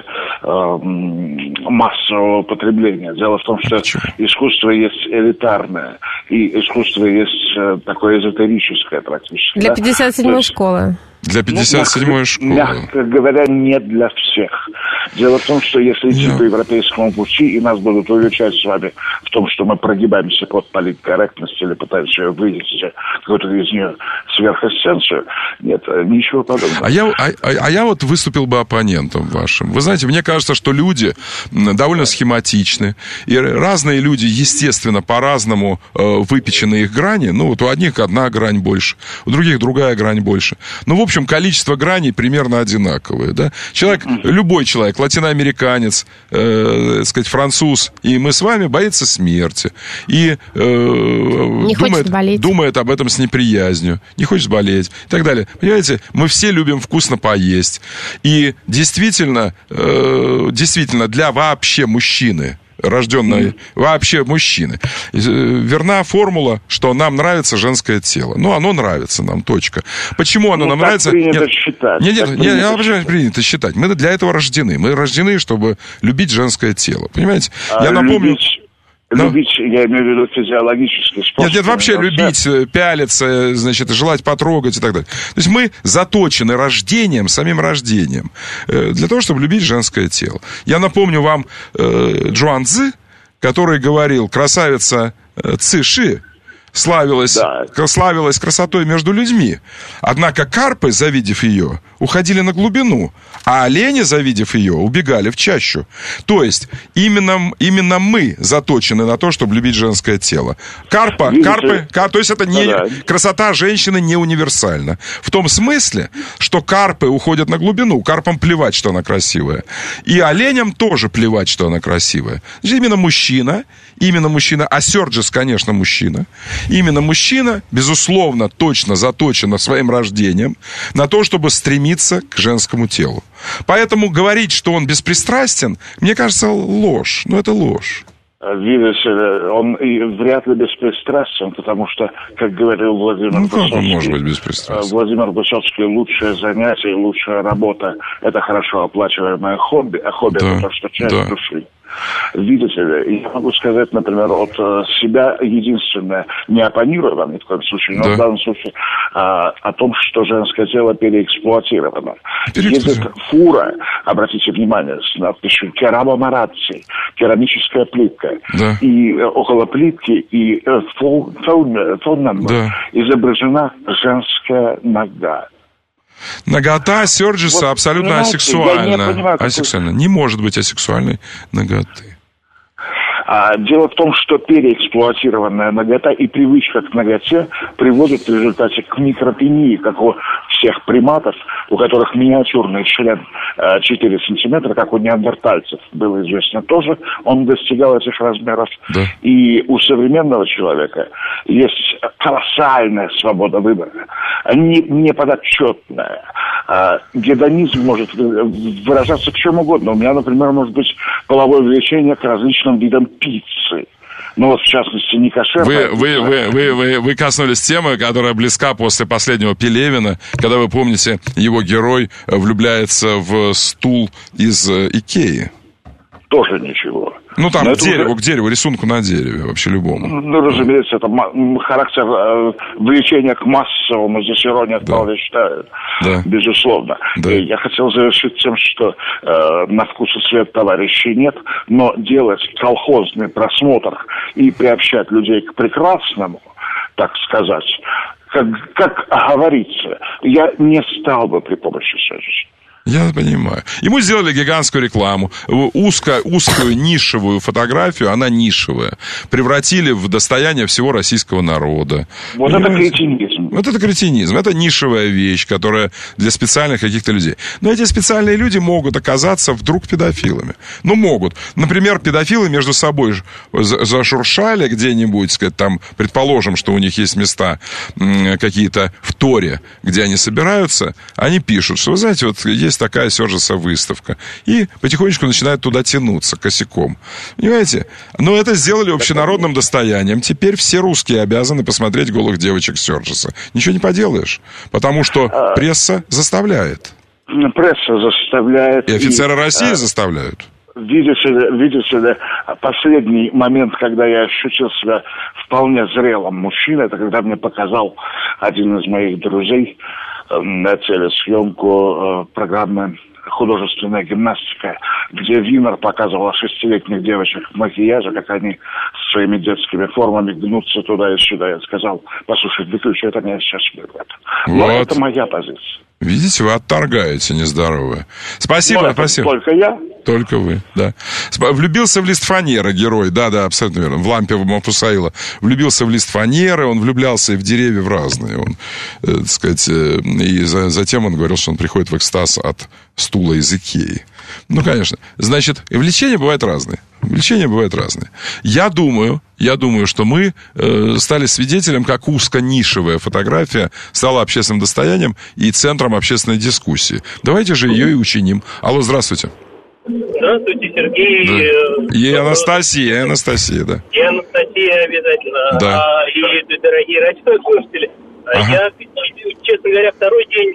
э, массового потребления. Дело в том, что Почему? искусство есть элитарное, и искусство есть э, такое эзотерическое практически. Для да? пятьдесят седьмой То есть, школы. Для пятьдесят седьмой ну, школы. Мягко говоря, не для всех. Дело в том, что если идти Я- по европейскому пути, и нас будут увечать с вами в том, что мы прогибаемся под политкорректность или пытаемся ее вывести какую-то из нее сверхэссенцию, нет, ничего подобного. А я, а, а- а я вот выступил бы оппонентом вашим. Вы знаете, мне кажется, что люди м, довольно схематичны. И разные люди, естественно, по-разному э, выпечены их грани. Ну, вот у одних одна грань больше, у других другая грань больше. Ну, в общем, количество граней примерно одинаковое. Да? Человек, любой человек, латиноамериканец, э, так сказать, француз, и мы с вами боится смерти. И э, Не хочет думает, болеть. думает об этом с неприязнью, не хочет болеть и так далее. Понимаете, мы все любим вкусно поесть. И действительно, э, действительно, для вообще мужчины, рожденной вообще мужчины, э, верна формула, что нам нравится женское тело. Ну, оно нравится нам, точка. Почему оно Ну, нам так нравится? принято считать. Нет, нет, Так нет, принято я обожаю, считать. принято считать. Мы для этого рождены. Мы рождены, чтобы любить женское тело. Понимаете? А Я напомню... Любить, Ну? любить, я имею в виду физиологический способ. Нет, нет, вообще любить, э, пялиться, значит, желать потрогать и так далее. То есть мы заточены рождением, самим рождением, э, для того, чтобы любить женское тело. Я напомню вам э, Джуан Цзы, который говорил, красавица э, Ци Ши славилась, Да. к- славилась красотой между людьми. Однако карпы, завидев ее, уходили на глубину, а олени, завидев ее, убегали в чащу. То есть именно, именно мы заточены на то, чтобы любить женское тело. Карпа, Видите? карпы, кар- то есть это не, Да-да. красота женщины не универсальна. В том смысле, что карпы уходят на глубину, карпам плевать, что она красивая. И оленям тоже плевать, что она красивая. Значит, именно мужчина, именно мужчина, а Сёрджес, конечно, мужчина, именно мужчина, безусловно, точно заточен своим рождением на то, чтобы стремиться к женскому телу. Поэтому говорить, что он беспристрастен, мне кажется, ложь. Ну, это ложь. Видите, он и вряд ли беспристрастен, потому что, как говорил Владимир Ну, как он Высоцкий, может быть э, беспристрастен? Владимир Высоцкий, лучшее занятие, лучшая работа – это хорошо оплачиваемое хобби, а хобби Да, – это то, что часть да. души. Видите ли, я могу сказать, например, от э, себя единственное, не оппонирую вам ни в коем случае, но Да. в данном случае а, о том, что женское тело переэксплуатировано. Переэксплуатировано. Едет фура, обратите внимание, с надписью «Керамо Маратси», керамическая плитка. Да. И э, около плитки и э, фон, фон, фоном Да. изображена женская нога. Нагота Сёрджеса Вот, абсолютно понимаете, я асексуальна. не понимаю, какой- Асексуальна. Не может быть асексуальной наготы. А дело в том, что переэксплуатированная нагота и привычка к наготе приводит в результате к микропении, как у всех приматов, у которых миниатюрный член э, четыре сантиметра, как у неандертальцев было известно тоже, он достигал этих размеров. Да. И у современного человека есть колоссальная свобода выбора, не, неподотчетная. А, гедонизм может выражаться в чем угодно. У меня, например, может быть половое влечение к различным видам пиццы. Ну вот, в частности, не кошерная. Вы, вы, вы, вы, вы, вы коснулись темы, которая близка после последнего Пелевина, когда, вы помните, его герой влюбляется в стул из Икеи. Тоже ничего. Ну, там, Но к дереву, уже... к дереву, рисунку на дереве, вообще любому. Ну, разумеется, это характер э, влечения к массовому, здесь ирония вполне да. считают, да. безусловно. Да. И я хотел завершить тем, что э, на вкус и цвет товарищей нет, но делать колхозный просмотр и приобщать людей к прекрасному, так сказать, как, как говорится, я не стал бы при помощи Сержа. Я понимаю. Ему сделали гигантскую рекламу, узко, узкую нишевую фотографию, она нишевая, превратили в достояние всего российского народа. Вот это кретинизм. Вот это кретинизм. Это нишевая вещь, которая для специальных каких-то людей. Но эти специальные люди могут оказаться вдруг педофилами. Ну, могут. Например, педофилы между собой зашуршали где-нибудь, сказать, там, предположим, что у них есть места какие-то в Торе, где они собираются, они пишут, что, вы знаете, вот есть такая Сержеса выставка. И потихонечку начинают туда тянуться косяком. Понимаете? Но это сделали общенародным достоянием. Теперь все русские обязаны посмотреть голых девочек Сержеса. Ничего не поделаешь. Потому что пресса заставляет. Пресса заставляет. И офицеры и, России а... заставляют. Видите ли, видите ли, последний момент, когда я ощутил себя вполне зрелым мужчиной, это когда мне показал один из моих друзей на телесъемку программы «Художественная гимнастика», где Винер показывал шестилетних девочек в макияже, как они с своими детскими формами гнутся туда и сюда. Я сказал: послушай, выключи это, меня сейчас вырвет. Но вот. Это моя позиция. Видите, вы отторгаете нездоровое. Спасибо, Но спасибо. Только я. Только вы, да. Влюбился в лист фанеры герой, да-да, абсолютно верно, в лампе Мафусаила. Влюбился в лист фанеры, он влюблялся и в деревья в разные. Он, э, так сказать, э, и за, затем он говорил, что он приходит в экстаз от стула из Икеи. Ну, конечно. Значит, влечения бывают разные. Влечения бывают разные. Я думаю, я думаю, что мы э, стали свидетелем, как узко-нишевая фотография стала общественным достоянием и центром общественной дискуссии. Давайте же ее и учиним. Алло, здравствуйте. Здравствуйте, Сергей. Да. И Анастасия, и Анастасия, да. И Анастасия обязательно. Да. А, и дорогие радиослушатели. Ага. Я, честно говоря, второй день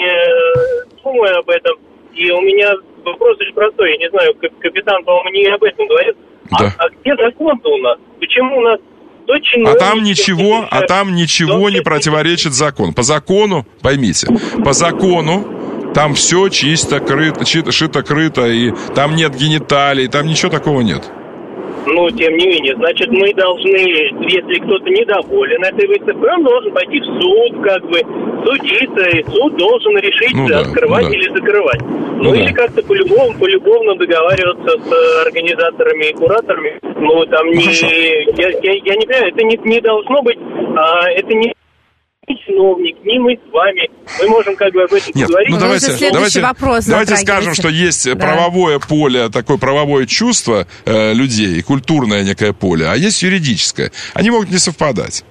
думаю об этом. И у меня вопрос очень простой. Я не знаю, капитан, по-моему, не об этом говорит. Да. А, а где закон-то у нас? Почему у нас то чиновники... А там ничего, а там ничего не противоречит закону. По закону, поймите, по закону там все чисто, крыто, шито-крыто, и там нет гениталий, там ничего такого нет. Ну, тем не менее, значит, мы должны, если кто-то недоволен этой выставкой, он должен пойти в суд, как бы, судиться, и суд должен решить, ну, да, открывать ну, да. или закрывать. Ну, ну или да. как-то по-любому, по-любому договариваться с организаторами и кураторами. Ну, там не... Я, я, я не понимаю, это не, не должно быть... А, это не... ни чиновник, ни мы с вами. Мы можем как бы об этом Нет, говорить. Ну, давайте, давайте, давайте скажем, что есть да. правовое поле, такое правовое чувство э, людей, культурное некое поле, а есть юридическое. Они могут не совпадать.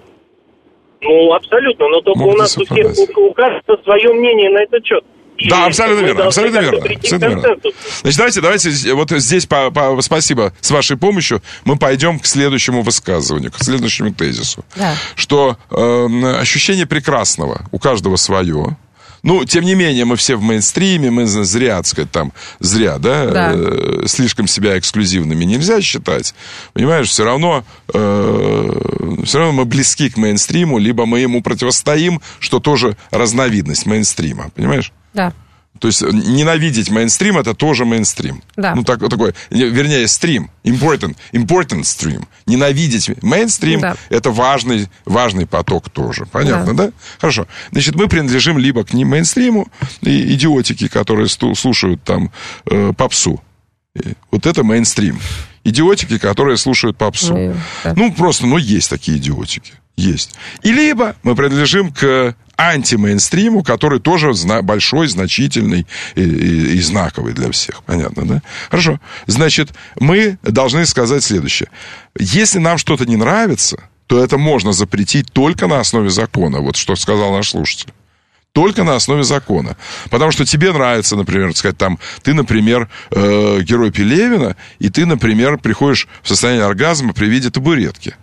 Ну, абсолютно, но только могут у нас у всех, у, у каждого свое мнение на этот счет. Да, абсолютно верно, абсолютно верно. Абсолютно верно. Значит, давайте, давайте, вот здесь, по, по, спасибо, с вашей помощью, мы пойдем к следующему высказыванию, к следующему тезису. Да. Что э, ощущение прекрасного у каждого свое. Ну, тем не менее, мы все в мейнстриме, мы зря, так сказать, там, зря, да, да. Э, слишком себя эксклюзивными нельзя считать. Понимаешь, все равно, э, все равно мы близки к мейнстриму, либо мы ему противостоим, что тоже разновидность мейнстрима, понимаешь? Да. То есть ненавидеть мейнстрим — это тоже мейнстрим. Да. Ну, так, такой, вернее, стрим. Important, important stream. Ненавидеть мейнстрим да. — это важный, важный поток тоже. Понятно, да. да? Хорошо. Значит, мы принадлежим либо к мейнстриму, и идиотики, которые слушают там э, попсу. Вот это мейнстрим. Идиотики, которые слушают попсу. Ну, да. ну, просто, ну, есть такие идиотики. Есть. И либо мы принадлежим к антимейнстриму, который тоже зна- большой, значительный и, и, и знаковый для всех. Понятно, да? Хорошо. Значит, мы должны сказать следующее. Если нам что-то не нравится, то это можно запретить только на основе закона. Вот что сказал наш слушатель. Только на основе закона. Потому что тебе нравится, например, сказать, там, ты, например, э, герой Пелевина, и ты, например, приходишь в состояние оргазма при виде табуретки.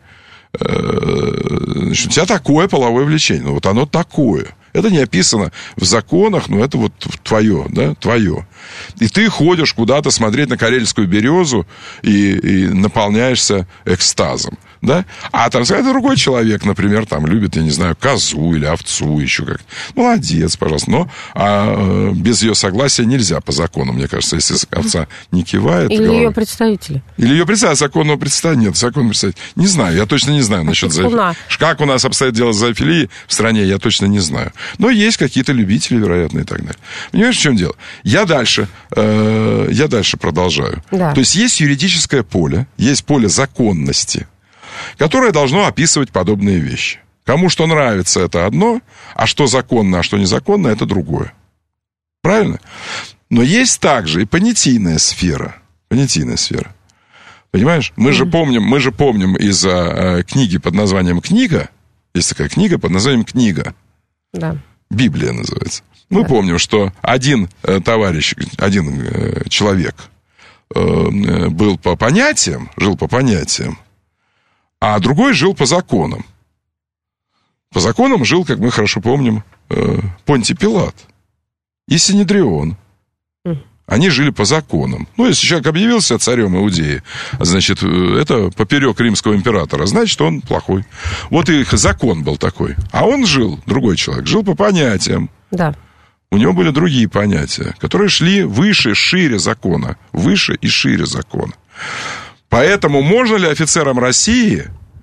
значит, у тебя такое половое влечение. Ну, вот оно такое. Это не описано в законах, но это вот твое, да, твое. И ты ходишь куда-то смотреть на карельскую березу и, и наполняешься экстазом, да? А там, это другой человек, например, там любит, я не знаю, козу или овцу, еще как-то. Молодец, пожалуйста. Но а, без ее согласия нельзя по закону, мне кажется, если овца не кивает. Или головой. ее представители. Или ее представитель, законного представителя. Нет, законного представителя. Не знаю, я точно не знаю насчет зоофилии. Как у нас обстоит дело с зоофилией в стране, я точно не знаю. Но есть какие-то любители, вероятно, и так далее. Понимаешь, в чем дело? Я дальше, э, я дальше продолжаю. Да. То есть есть юридическое поле, есть поле законности, которое должно описывать подобные вещи. Кому что нравится, это одно, а что законно, а что незаконно, это другое. Правильно? Но есть также и понятийная сфера. Понятийная сфера. Понимаешь? Мы mm-hmm. же помним, мы же помним из э, книги под названием «Книга». Есть такая книга под названием «Книга». Да. Библия называется. Мы да. помним, что один э, товарищ, один э, человек э, был по понятиям, жил по понятиям, а другой жил по законам. По законам жил, как мы хорошо помним, э, Понтий Пилат и Синедрион. Mm. Они жили по законам. Ну, если человек объявился царем Иудеи, значит, это поперек римского императора, значит, он плохой. Вот их закон был такой. А он жил, другой человек, жил по понятиям. Да. У него были другие понятия, которые шли выше, шире закона. Выше и шире закона. Поэтому можно ли офицерам России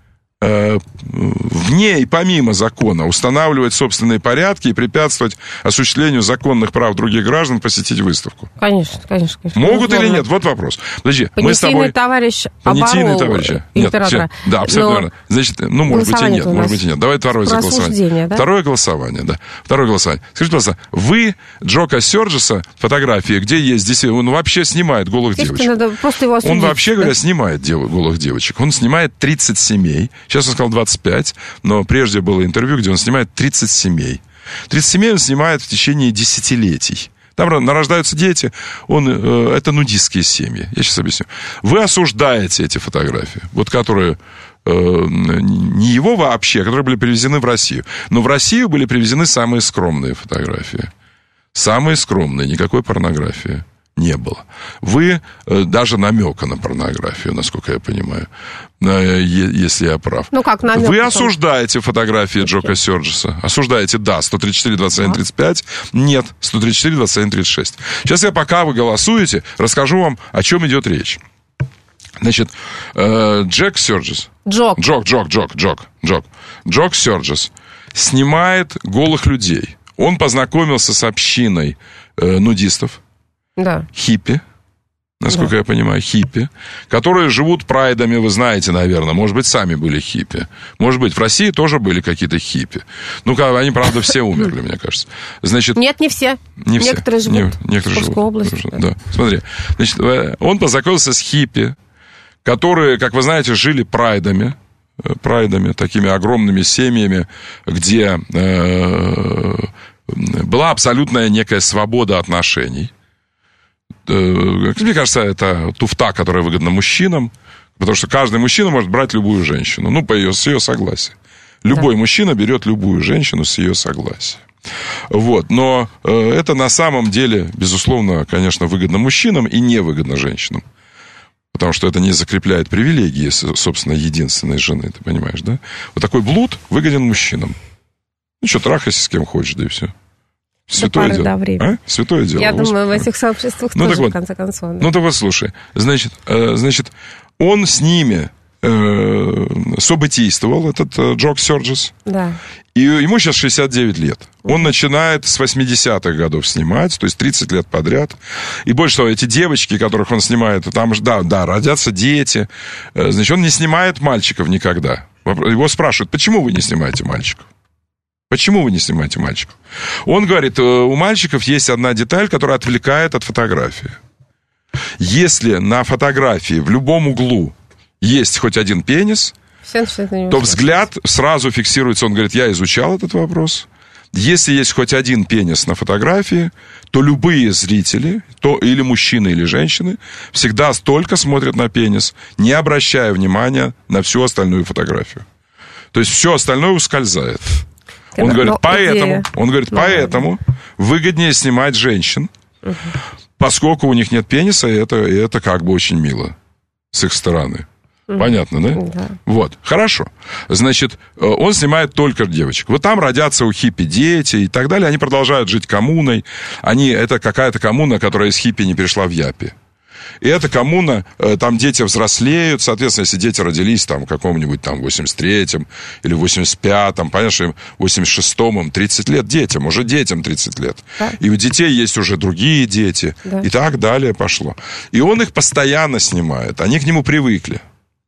э, вне и помимо закона устанавливать собственные порядки и препятствовать осуществлению законных прав других граждан посетить выставку? Конечно, конечно. конечно. Могут или нет? Вот вопрос. Подожди, понятийный мы с тобой... товарищ Понятийный товарищ. Нет, все, да, абсолютно но... верно. Значит, ну, может быть и нет, может быть и нет. Давай второе за голосование. Да? Второе голосование, да. Второе голосование. Скажите, пожалуйста, вы Джока Сёрджеса фотографии, где есть здесь, он вообще снимает голых Конечно, девочек. Надо просто его осудить, он вообще, да? говоря, снимает дев... голых девочек. Он снимает тридцать семей. Сейчас он сказал двадцать пять, но прежде было интервью, где он снимает тридцать семей. тридцать семей он снимает в течение десятилетий. Там нарождаются дети, он, э, это нудистские семьи. Я сейчас объясню. Вы осуждаете эти фотографии, вот которые э, не его вообще, которые были привезены в Россию. Но в Россию были привезены самые скромные фотографии. Самые скромные, никакой порнографии не было. Вы э, даже намека на порнографию, насколько я понимаю, э, если я прав. Ну как намек? Вы осуждаете фотографии Джока Сёрджеса? Осуждаете, да, сто тридцать четыре, двадцать один, тридцать пять. Нет, сто тридцать четыре, двадцать один, тридцать шесть. Сейчас я, пока вы голосуете, расскажу вам, о чем идет речь. Значит, э, Джек Сёрджес. Джок. Джок, Джок, Джок, Джок, Джок. Джок Сёрджес снимает голых людей. Он познакомился с общиной э, нудистов. Да. Хиппи, насколько да. я понимаю, хиппи, которые живут прайдами, вы знаете, наверное, может быть, сами были хиппи. Может быть, в России тоже были какие-то хиппи. Ну, они, правда, все умерли, мне кажется. Значит, нет, не все. Не все. Некоторые живут не, некоторые в Псковской области. Да. Да. Смотри, значит, он познакомился с хиппи, которые, как вы знаете, жили прайдами, прайдами, такими огромными семьями, где э, была абсолютная некая свобода отношений. Мне кажется, это туфта, которая выгодна мужчинам, потому что каждый мужчина может брать любую женщину, ну, по ее, с ее согласия. Любой да. мужчина берет любую женщину с ее согласия. Вот. Но э, это на самом деле, безусловно, конечно, выгодно мужчинам и невыгодно женщинам. Потому что это не закрепляет привилегии, собственно, единственной жены, ты понимаешь, да? Вот такой блуд выгоден мужчинам. Ну, что, трахайся с кем хочешь, да и все. Святое дело. А? Святое дело. Я Господи. думаю, в этих сообществах ну, тоже, вот, в конце концов. Да. Ну, так вот, слушай. Значит, э, значит он с ними э, событийствовал, этот э, Джок Сёрджес. Да. И ему сейчас шестьдесят девять лет. Он начинает с восьмидесятых годов снимать, то есть тридцать лет подряд. И больше того, эти девочки, которых он снимает, там, да, да, родятся дети. Э, значит, он не снимает мальчиков никогда. Его спрашивают, почему вы не снимаете мальчиков? Почему вы не снимаете мальчиков? Он говорит, у мальчиков есть одна деталь, которая отвлекает от фотографии. Если на фотографии в любом углу есть хоть один пенис, то взгляд сразу фиксируется. Он говорит, я изучал этот вопрос. Если есть хоть один пенис на фотографии, то любые зрители, то или мужчины, или женщины, всегда столько смотрят на пенис, не обращая внимания на всю остальную фотографию. То есть все остальное ускользает. Он говорит, поэтому, он говорит, поэтому выгоднее снимать женщин, угу. поскольку у них нет пениса, и это, и это как бы очень мило с их стороны. Угу. Понятно, да? Да. Вот, хорошо. Значит, он снимает только девочек. Вот там родятся у хиппи дети и так далее. Они продолжают жить коммуной. Они, это какая-то коммуна, которая из хиппи не перешла в япи. И эта коммуна, там дети взрослеют, соответственно, если дети родились там в каком-нибудь там восемьдесят третьем или восемьдесят пятом, понятно, что им восемьдесят шестом, им тридцать лет, детям, уже детям тридцать лет. Да. И у детей есть уже другие дети, да. и так далее пошло. И он их постоянно снимает, они к нему привыкли.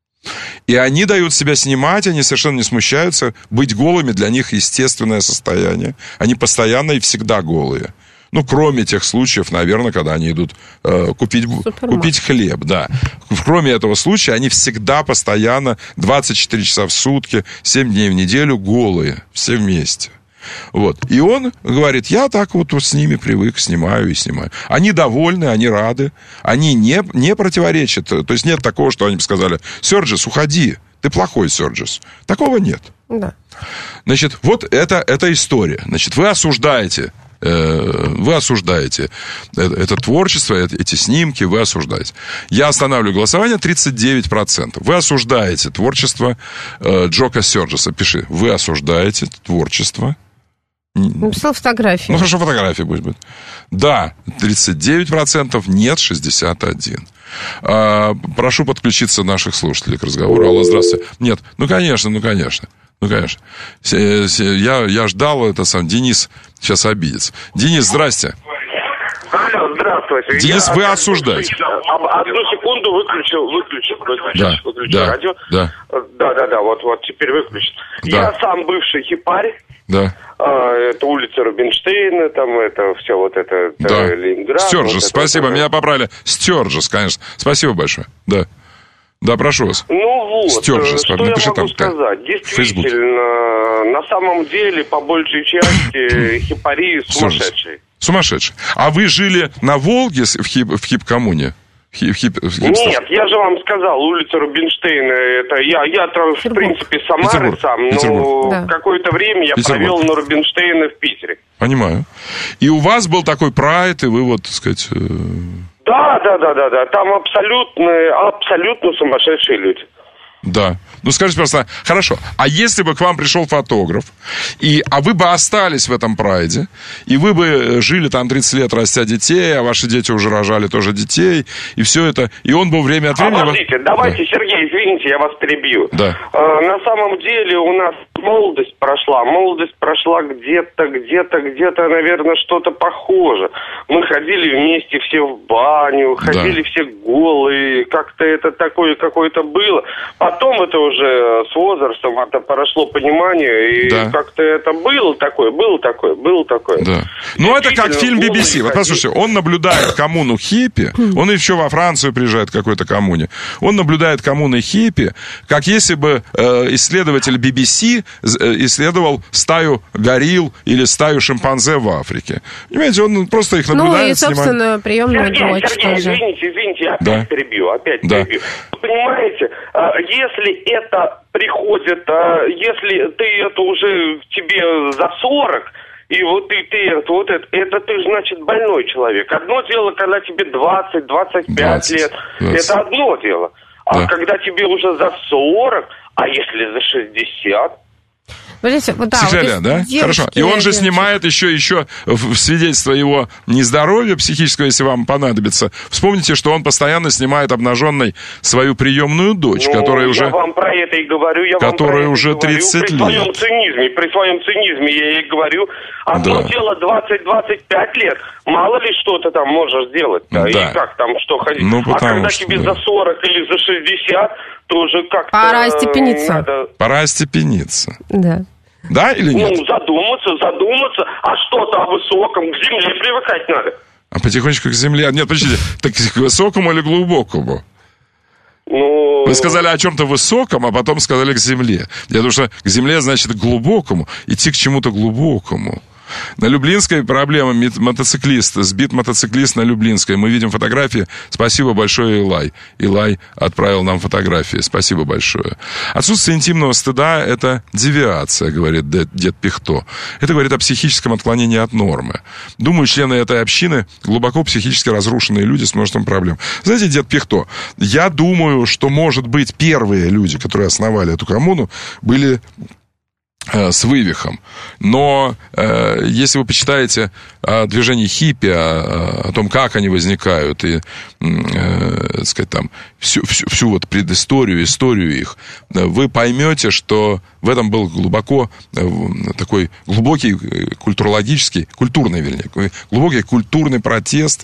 И они дают себя снимать, они совершенно не смущаются, быть голыми для них естественное состояние. Они постоянно и всегда голые. Ну, кроме тех случаев, наверное, когда они идут э, купить, купить хлеб, да. Кроме этого случая, они всегда, постоянно, двадцать четыре часа в сутки, семь дней в неделю голые, все вместе. Вот. И он говорит, я так вот, вот с ними привык, снимаю и снимаю. Они довольны, они рады, они не, не противоречат. То есть нет такого, что они бы сказали, Сёрджес, уходи, ты плохой, Сёрджес. Такого нет. Да. Значит, вот это, это история. Значит, вы осуждаете... Вы осуждаете это творчество, эти снимки, вы осуждаете. Я останавливаю голосование, тридцать девять процентов. Вы осуждаете творчество Джока Сёрджеса. Пиши, вы осуждаете творчество. Написал фотографию. Ну, хорошо, фотография пусть будет. Да, тридцать девять процентов, нет, шестьдесят один процент. Прошу подключиться наших слушателей к разговору. Алло, здравствуйте. Нет, ну, конечно, ну, конечно. Ну, конечно. Я, я ждал это сам. Денис сейчас обидится. Денис, здрасте. Алло, здравствуйте. Денис, я вы осуждаете. Одну секунду выключил, выключил, выключил, да, выключил да, радио. Да. Да, да, да, вот, вот, теперь выключил. Да. Я сам бывший хипарь. Да. А, это улица Рубинштейна, там это все вот это, да. это Ленинград. Стёрджес, вот спасибо, это, меня поправили. Стёрджес, конечно. Спасибо большое. Да. Да, прошу вас. Ну вот, Стёрджес, что напиши я могу там, сказать? Действительно, на самом деле, по большей части, хипари сумасшедшие. Сумасшедшие. А вы жили на Волге в, хип, в хип-коммуне? Хип, хип, хип Нет, я же вам сказал, улица Рубинштейна, это я, я в принципе, Самары сам, но да. какое-то время я Петербург. провел на Рубинштейна в Питере. Понимаю. И у вас был такой прайд, и вы вот, так сказать... Да, да, да, да, да. Там абсолютно, абсолютно сумасшедшие люди. Да. Ну, скажите просто, хорошо, а если бы к вам пришел фотограф, и, а вы бы остались в этом прайде, и вы бы жили там тридцать лет, растя детей, а ваши дети уже рожали тоже детей, и все это, и он был время от времени... Подождите, давайте, да. Сергей, извините, я вас перебью. Да. А, на самом деле у нас молодость прошла, молодость прошла где-то, где-то, где-то, наверное, что-то похоже. Мы ходили вместе все в баню, ходили да. все голые, как-то это такое какое-то было. Потом это уже с возрастом это прошло понимание, и да. как-то это было такое, было такое, было такое. Да. Ну, это как фильм би би си. Вот послушайте, он наблюдает коммуну хиппи, он еще во Францию приезжает к какой-то коммуне, он наблюдает коммуны хиппи, как если бы э, исследователь би би си исследовал стаю горилл или стаю шимпанзе в Африке. Понимаете, он просто их наблюдает. Ну, и, собственно, снимает. приемная дочь Сергей, тоже. извините, извините, я да. опять перебью, опять да. перебью. Понимаете, если это приходит, если ты это уже тебе за сорок, и вот ты, ты это, вот это, это ты, значит, больной человек. Одно дело, когда тебе двадцать-двадцать пять лет, двадцать. Это одно дело. А да. когда тебе уже за сорок, а если за шестьдесят... Видите, вот, да, Психоля, вот да? Хорошо. И он же снимает еще, еще в свидетельство его нездоровья психического, если вам понадобится. Вспомните, что он постоянно снимает обнаженной свою приемную дочь, ну, которая я уже... Я вам про это и говорю. Я которая вам про уже это тридцать говорю. лет. При своем цинизме, при своем цинизме я ей говорю. Одно да. дело двадцать-двадцать пять лет. Мало ли что ты там можешь сделать. Да. И как там, что ходить. Ну, а когда что, тебе да. за сорок или за шестьдесят, то уже как-то... Пора остепениться. Надо... Пора остепениться. Да. Да или нет? Ну, задуматься, задуматься. А что-то о высоком, к земле привыкать надо. А потихонечку к земле... Нет, подождите, так к высокому или глубокому? Ну... Вы сказали о чем-то высоком, а потом сказали к земле. Я думаю, что к земле значит к глубокому, идти к чему-то глубокому. На Люблинской проблема. Мотоциклист, сбит мотоциклист на Люблинской. Мы видим фотографии. Спасибо большое, Илай. Илай отправил нам фотографии. Спасибо большое. Отсутствие интимного стыда – это девиация, говорит дед, дед Пихто. Это говорит о психическом отклонении от нормы. Думаю, члены этой общины глубоко психически разрушенные люди с множеством проблем. Знаете, дед Пихто, я думаю, что, может быть, первые люди, которые основали эту коммуну, были с вывихом. Но э, если вы почитаете о движении хиппи, о, о том, как они возникают, и, э, так сказать, там, всю, всю, всю вот предысторию, историю их, вы поймете, что в этом был глубоко э, такой глубокий культурологический, культурный, вернее, глубокий культурный протест,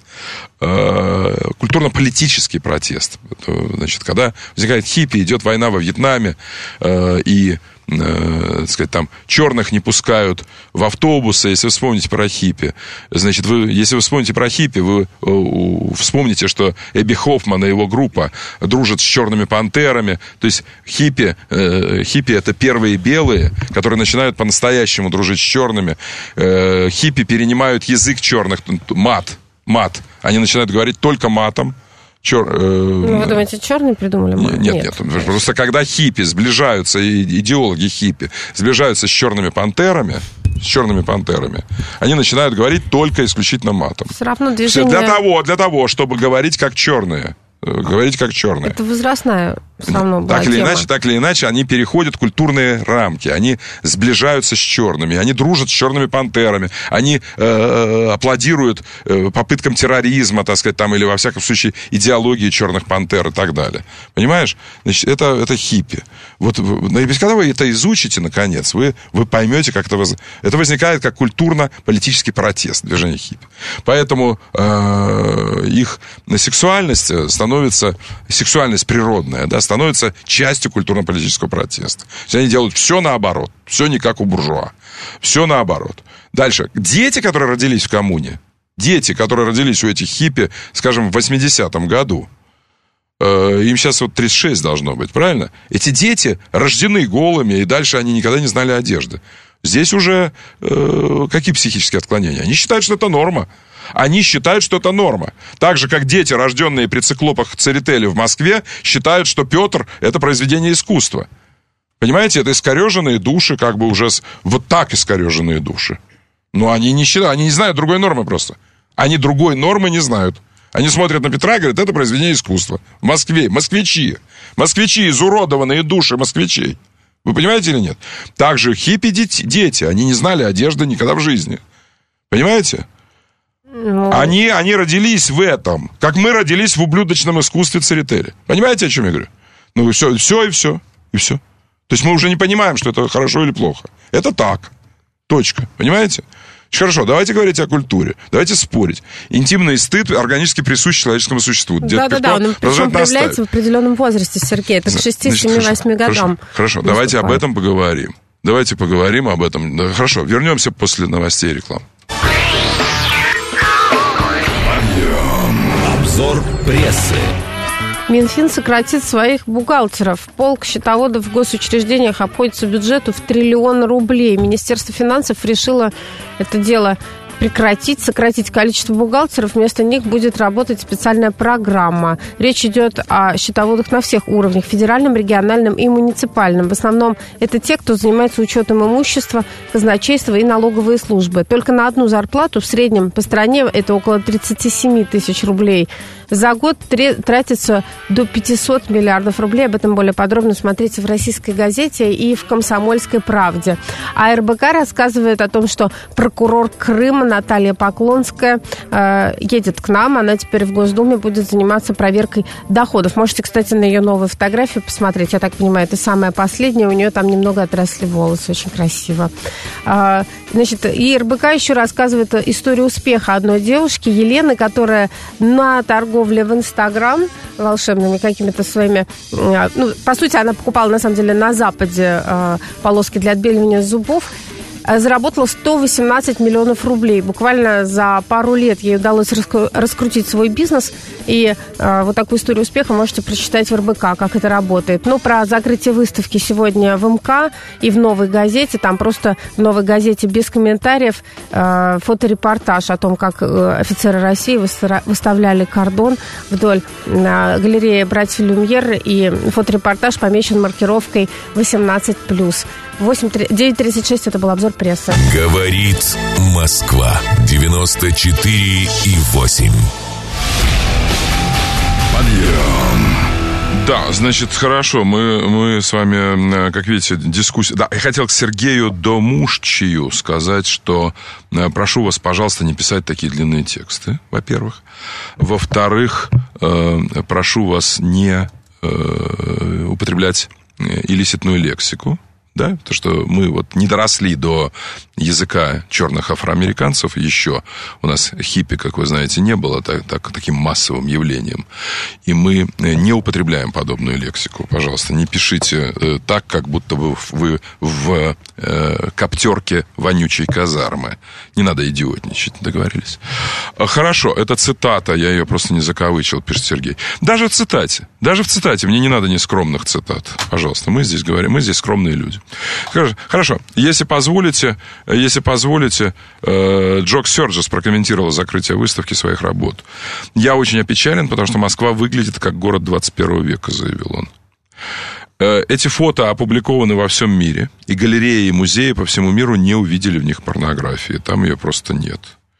э, культурно-политический протест. Значит, когда возникает хиппи, идет война во Вьетнаме, э, и Э, так сказать, там, черных не пускают в автобусы, если вы вспомните про хиппи. Значит, вы, если вы вспомните про хиппи, вы э, вспомните, что Эбби Хоффман и его группа дружат с черными пантерами. То есть хиппи, э, хиппи это первые белые, которые начинают по-настоящему дружить с черными. Э, хиппи перенимают язык черных, мат, мат. Они начинают говорить только матом. Чер, э, ну, вы думаете, черные придумали? Нет, нет, нет. Просто когда хиппи сближаются, идеологи хиппи сближаются с черными пантерами, с черными пантерами, они начинают говорить только исключительно матом. Все равно движение... Для того, для того, чтобы говорить как черные. Говорить как черные. Это возрастная все равно была так или тема. иначе, так или иначе, они переходят культурные рамки, они сближаются с черными, они дружат с черными пантерами, они э, аплодируют э, попыткам терроризма, так сказать, там, или во всяком случае идеологии черных пантер и так далее. Понимаешь? Значит, это, это хиппи. Вот, когда вы это изучите, наконец, вы, вы поймете, как это, воз... это возникает как культурно-политический протест движения хиппи. Поэтому э, их сексуальность становится, сексуальность природная, да, становится частью культурно-политического протеста. Они делают все наоборот, все не как у буржуа, все наоборот. Дальше. Дети, которые родились в коммуне, дети, которые родились у этих хиппи, скажем, в восьмидесятом году, э, им сейчас вот тридцать шесть должно быть, правильно? Эти дети рождены голыми, и дальше они никогда не знали одежды. Здесь уже э, какие психические отклонения? Они считают, что это норма. Они считают, что это норма. Так же, как дети, рожденные при циклопах Церетели в Москве, считают, что Петр – это произведение искусства. Понимаете, это искореженные души, как бы уже вот так искореженные души. Но они не считают, они не знают другой нормы просто. Они другой нормы не знают. Они смотрят на Петра и говорят, это произведение искусства. В Москве, москвичи. Москвичи, изуродованные души москвичей. Вы понимаете или нет? Также хиппи дети, они не знали одежды никогда в жизни. Понимаете? Ну... Они, они родились в этом, как мы родились в ублюдочном искусстве Церетели. Понимаете, о чем я говорю? Ну, все, все и все, и все. То есть мы уже не понимаем, что это хорошо или плохо. Это так. Точка. Понимаете? Хорошо, давайте говорить о культуре. Давайте спорить. Интимный стыд органически присущ человеческому существу. Да-да-да, он причем проявляется в определенном возрасте, Сергей. Это к шести-семи-восьми годам. Хорошо, хорошо. Давайте об этом поговорим. Давайте поговорим об этом. Хорошо, вернемся после новостей и рекламы. Обзор прессы. Минфин сократит своих бухгалтеров. Полк счетоводов в госучреждениях обходится бюджету в триллион рублей. Министерство финансов решило это дело прекратить, сократить количество бухгалтеров. Вместо них будет работать специальная программа. Речь идет о счетоводах на всех уровнях: федеральном, региональном и муниципальном. В основном это те, кто занимается учетом имущества, казначейства и налоговые службы. Только на одну зарплату в среднем по стране это около тридцать семь тысяч рублей. За год тратится до пятьсот миллиардов рублей. Об этом более подробно смотрите в «Российской газете» и в «Комсомольской правде». А РБК рассказывает о том, что прокурор Крыма Наталья Поклонская э, едет к нам. Она теперь в Госдуме будет заниматься проверкой доходов. Можете, кстати, на ее новую фотографию посмотреть. Я так понимаю, это самая последняя. У нее там немного отросли волосы. Очень красиво. Э, значит, и РБК еще рассказывает историю успеха одной девушки, Елены, которая на торговле в Инстаграм волшебными какими-то своими... Ну, по сути, она покупала, на самом деле, на Западе э, полоски для отбеливания зубов. заработала сто восемнадцать миллионов рублей. Буквально за пару лет ей удалось раскрутить свой бизнес. И э, вот такую историю успеха можете прочитать в эр бэ ка, как это работает. Ну, про закрытие выставки сегодня в эм ка и в «Новой газете». Там просто в «Новой газете» без комментариев э, фоторепортаж о том, как э, офицеры России выставляли кордон вдоль э, галереи «Братьев Люмьер». И фоторепортаж помечен маркировкой восемнадцать плюс. девять тридцать шесть это был обзор прессы. Говорит Москва. девяносто четыре и восемь. Подъем. Да, значит, хорошо, мы, мы с вами, как видите, дискуссия... Да, я хотел к Сергею Домушчию сказать, что прошу вас, пожалуйста, не писать такие длинные тексты, во-первых. Во-вторых, э, прошу вас не э, употреблять илlicitную лексику. Да, то, что мы вот не доросли до языка черных афроамериканцев еще. У нас хиппи, как вы знаете, не было так, так, таким массовым явлением. И мы не употребляем подобную лексику. Пожалуйста, не пишите э, так, как будто бы вы в э, коптерке вонючей казармы. Не надо идиотничать, договорились? Хорошо, это цитата, я ее просто не закавычил, пишет Сергей. Даже в цитате, даже в цитате, мне не надо нескромных цитат. Пожалуйста, мы здесь говорим, мы здесь скромные люди. Хорошо, если позволите, если позволите, Джок Сёрджес прокомментировал закрытие выставки своих работ. Я очень опечален, потому что Москва выглядит как город двадцать первого века, заявил он. Эти фото опубликованы во всем мире, и галереи и музеи по всему миру не увидели в них порнографии. Там ее просто нет.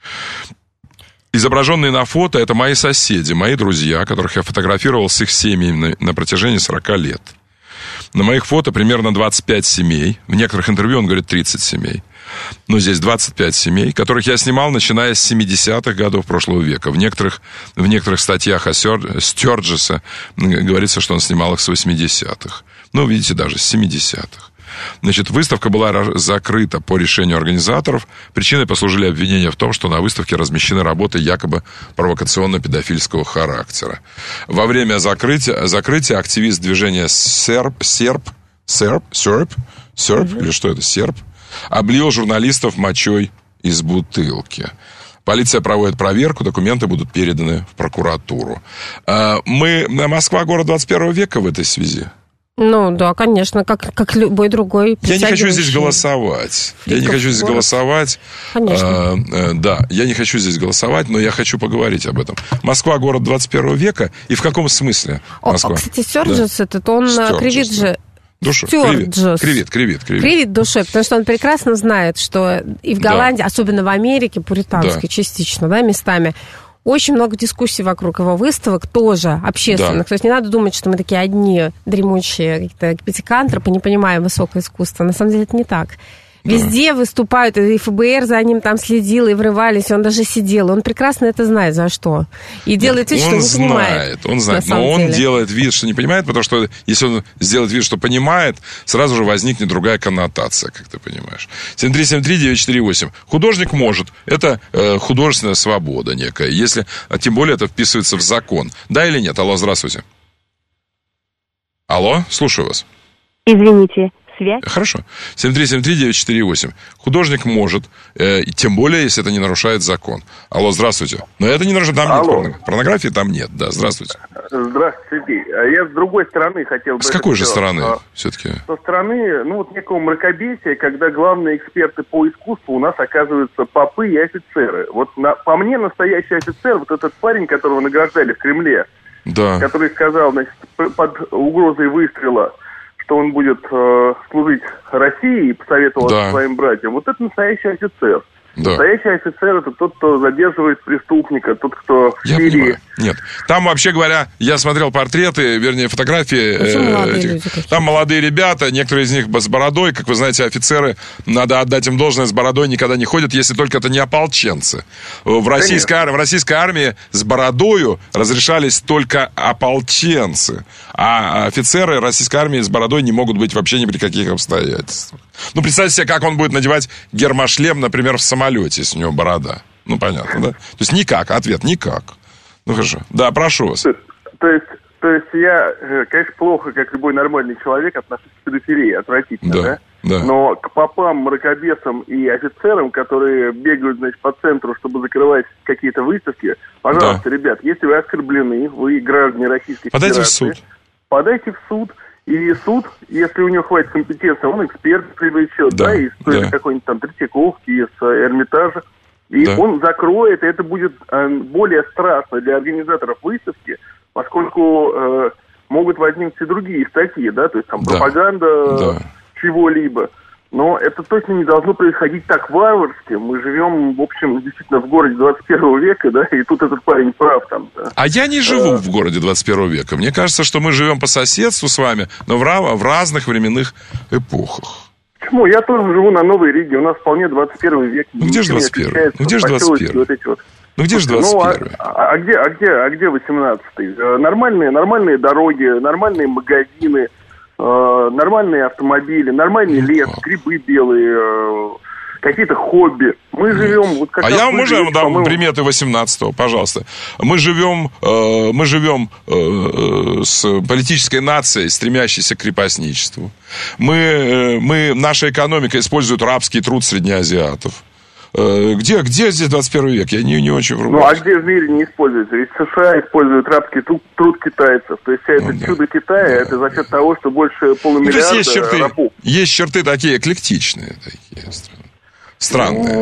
Изображенные на фото — это мои соседи, мои друзья, которых я фотографировал с их семьями на протяжении сорока лет. На моих фото примерно двадцать пять семей. В некоторых интервью он говорит тридцать семей. Но здесь двадцать пять семей, которых я снимал, начиная с семидесятых годов прошлого века. В некоторых, в некоторых статьях о Сёрджеса говорится, что он снимал их с восьмидесятых. Ну, видите, даже с семидесятых. Значит, выставка была закрыта по решению организаторов. Причиной послужили обвинения в том, что на выставке размещены работы якобы провокационно-педофильского характера. Во время закрытия, закрытия активист движения Серп, Серп, Серп, Серп, Серп, mm-hmm. или что это, Серп, облил журналистов мочой из бутылки. Полиция проводит проверку, документы будут переданы в прокуратуру. Мы, Москва, город двадцать первого века в этой связи? Ну, да, конечно, как, как любой другой. Я не хочу здесь голосовать. Я не хочу здесь город. голосовать. Конечно. А, а, да, я не хочу здесь голосовать, но я хочу поговорить об этом. Москва — город двадцать первого века. И в каком смысле Москва? О, кстати, Сёрджес да. этот, он Сёрджес, кривит да. же... Душу. Кривит, кривит, кривит, кривит. Кривит душе, потому что он прекрасно знает, что и в Голландии, да. особенно в Америке, пуританской да. частично, да, местами, очень много дискуссий вокруг его выставок, тоже общественных. Да. То есть не надо думать, что мы такие одни дремучие какие-то пятикантропы, не понимаем высокое искусство. На самом деле это не так. Везде да. выступают, и эф бэ эр за ним там следил, и врывались, и он даже сидел. Он прекрасно это знает, за что. И делает вид, что не знает, понимает. Он знает, но он деле. делает вид, что не понимает, потому что если он сделает вид, что понимает, сразу же возникнет другая коннотация, как ты понимаешь. семь три семь три девять четыре восемь. Художник может. Это э, художественная свобода некая, если, а тем более это вписывается в закон. Да или нет? Алло, здравствуйте. Алло, слушаю вас. Извините. Связь. Хорошо. семь три семь три девять четыре восемь. Художник может, э, тем более, если это не нарушает закон. Алло, здравствуйте. Но это не нарушает, там Алло. нет порнографии, там нет. Да, здравствуйте. Здравствуйте, Сергей. Я с другой стороны хотел бы... С какой же стороны а, все-таки? Со стороны, ну, вот некого мракобесия, когда главные эксперты по искусству у нас оказываются попы и офицеры. Вот на, по мне настоящий офицер, вот этот парень, которого награждали в Кремле, да. который сказал, значит, под угрозой выстрела, что он будет э, служить России и посоветовал да. своим братьям. Вот это настоящий офицер. Да. Настоящий офицер — это тот, кто задерживает преступника, тот, кто в я Сирии... Понимаю. Нет, там, вообще говоря, я смотрел портреты, вернее, фотографии. Э, этих, люди, там молодые ребята, некоторые из них с бородой. Как вы знаете, офицеры, надо отдать им должное, с бородой никогда не ходят, если только это не ополченцы. В российской, в российской армии с бородою разрешались только ополченцы. А офицеры российской армии с бородой не могут быть вообще ни при каких обстоятельствах. Ну, представьте себе, как он будет надевать гермошлем, например, в самолете, если у него борода. Ну, понятно, да? То есть никак, ответ никак. Ну, хорошо. Да, прошу вас. То, то, есть, то есть я, конечно, плохо, как любой нормальный человек, отношусь к педофилии, отвратительно, да? да? Да. Но к попам, мракобесам и офицерам, которые бегают, значит, по центру, чтобы закрывать какие-то выставки, пожалуйста, да. ребят, если вы оскорблены, вы граждане Российской Подайте Федерации, в суд. подайте в суд. И суд, если у него хватит компетенции, он эксперт привлечет, да, да из да. какой-нибудь там Третьяковки, из Эрмитажа. И да. он закроет, и это будет э, более страшно для организаторов выставки, поскольку э, могут возникнуть и другие статьи, да, то есть там да. пропаганда да. чего-либо. Но это точно не должно происходить так варварски. Мы живем, в общем, действительно в городе двадцать первого века, да, и тут этот парень прав там. Да. А я не живу а... в городе двадцать первого века. Мне кажется, что мы живем по соседству с вами, но в, в разных временных эпохах. Почему? Я тоже живу на Новой Риге, у нас вполне двадцать первый век. Ну где же двадцать первый? Ну где же двадцать первый? Вот эти вот. Ну где же двадцать первый? Ну, а, а, где, а, где, а где восемнадцатый? Нормальные, нормальные дороги, нормальные магазины, э, нормальные автомобили, нормальный ну, лес, как? грибы белые, э, какие-то хобби. Мы Нет. живем... Вот как а я, можно я вам дам по-моему... приметы восемнадцатого, пожалуйста? Мы живем, э, мы живем э, с политической нацией, стремящейся к крепостничеству. Мы, э, мы, наша экономика использует рабский труд среднеазиатов. Где, где здесь двадцать первый век? Я не, не очень врубаюсь. Ну, а где в мире не используется? Ведь США используют рабский труд, труд китайцев. То есть вся ну, это да. чудо Китая, да. это за счет того, что больше полумиллиарда ну, есть черты, рабов. Есть черты такие эклектичные, такие странные.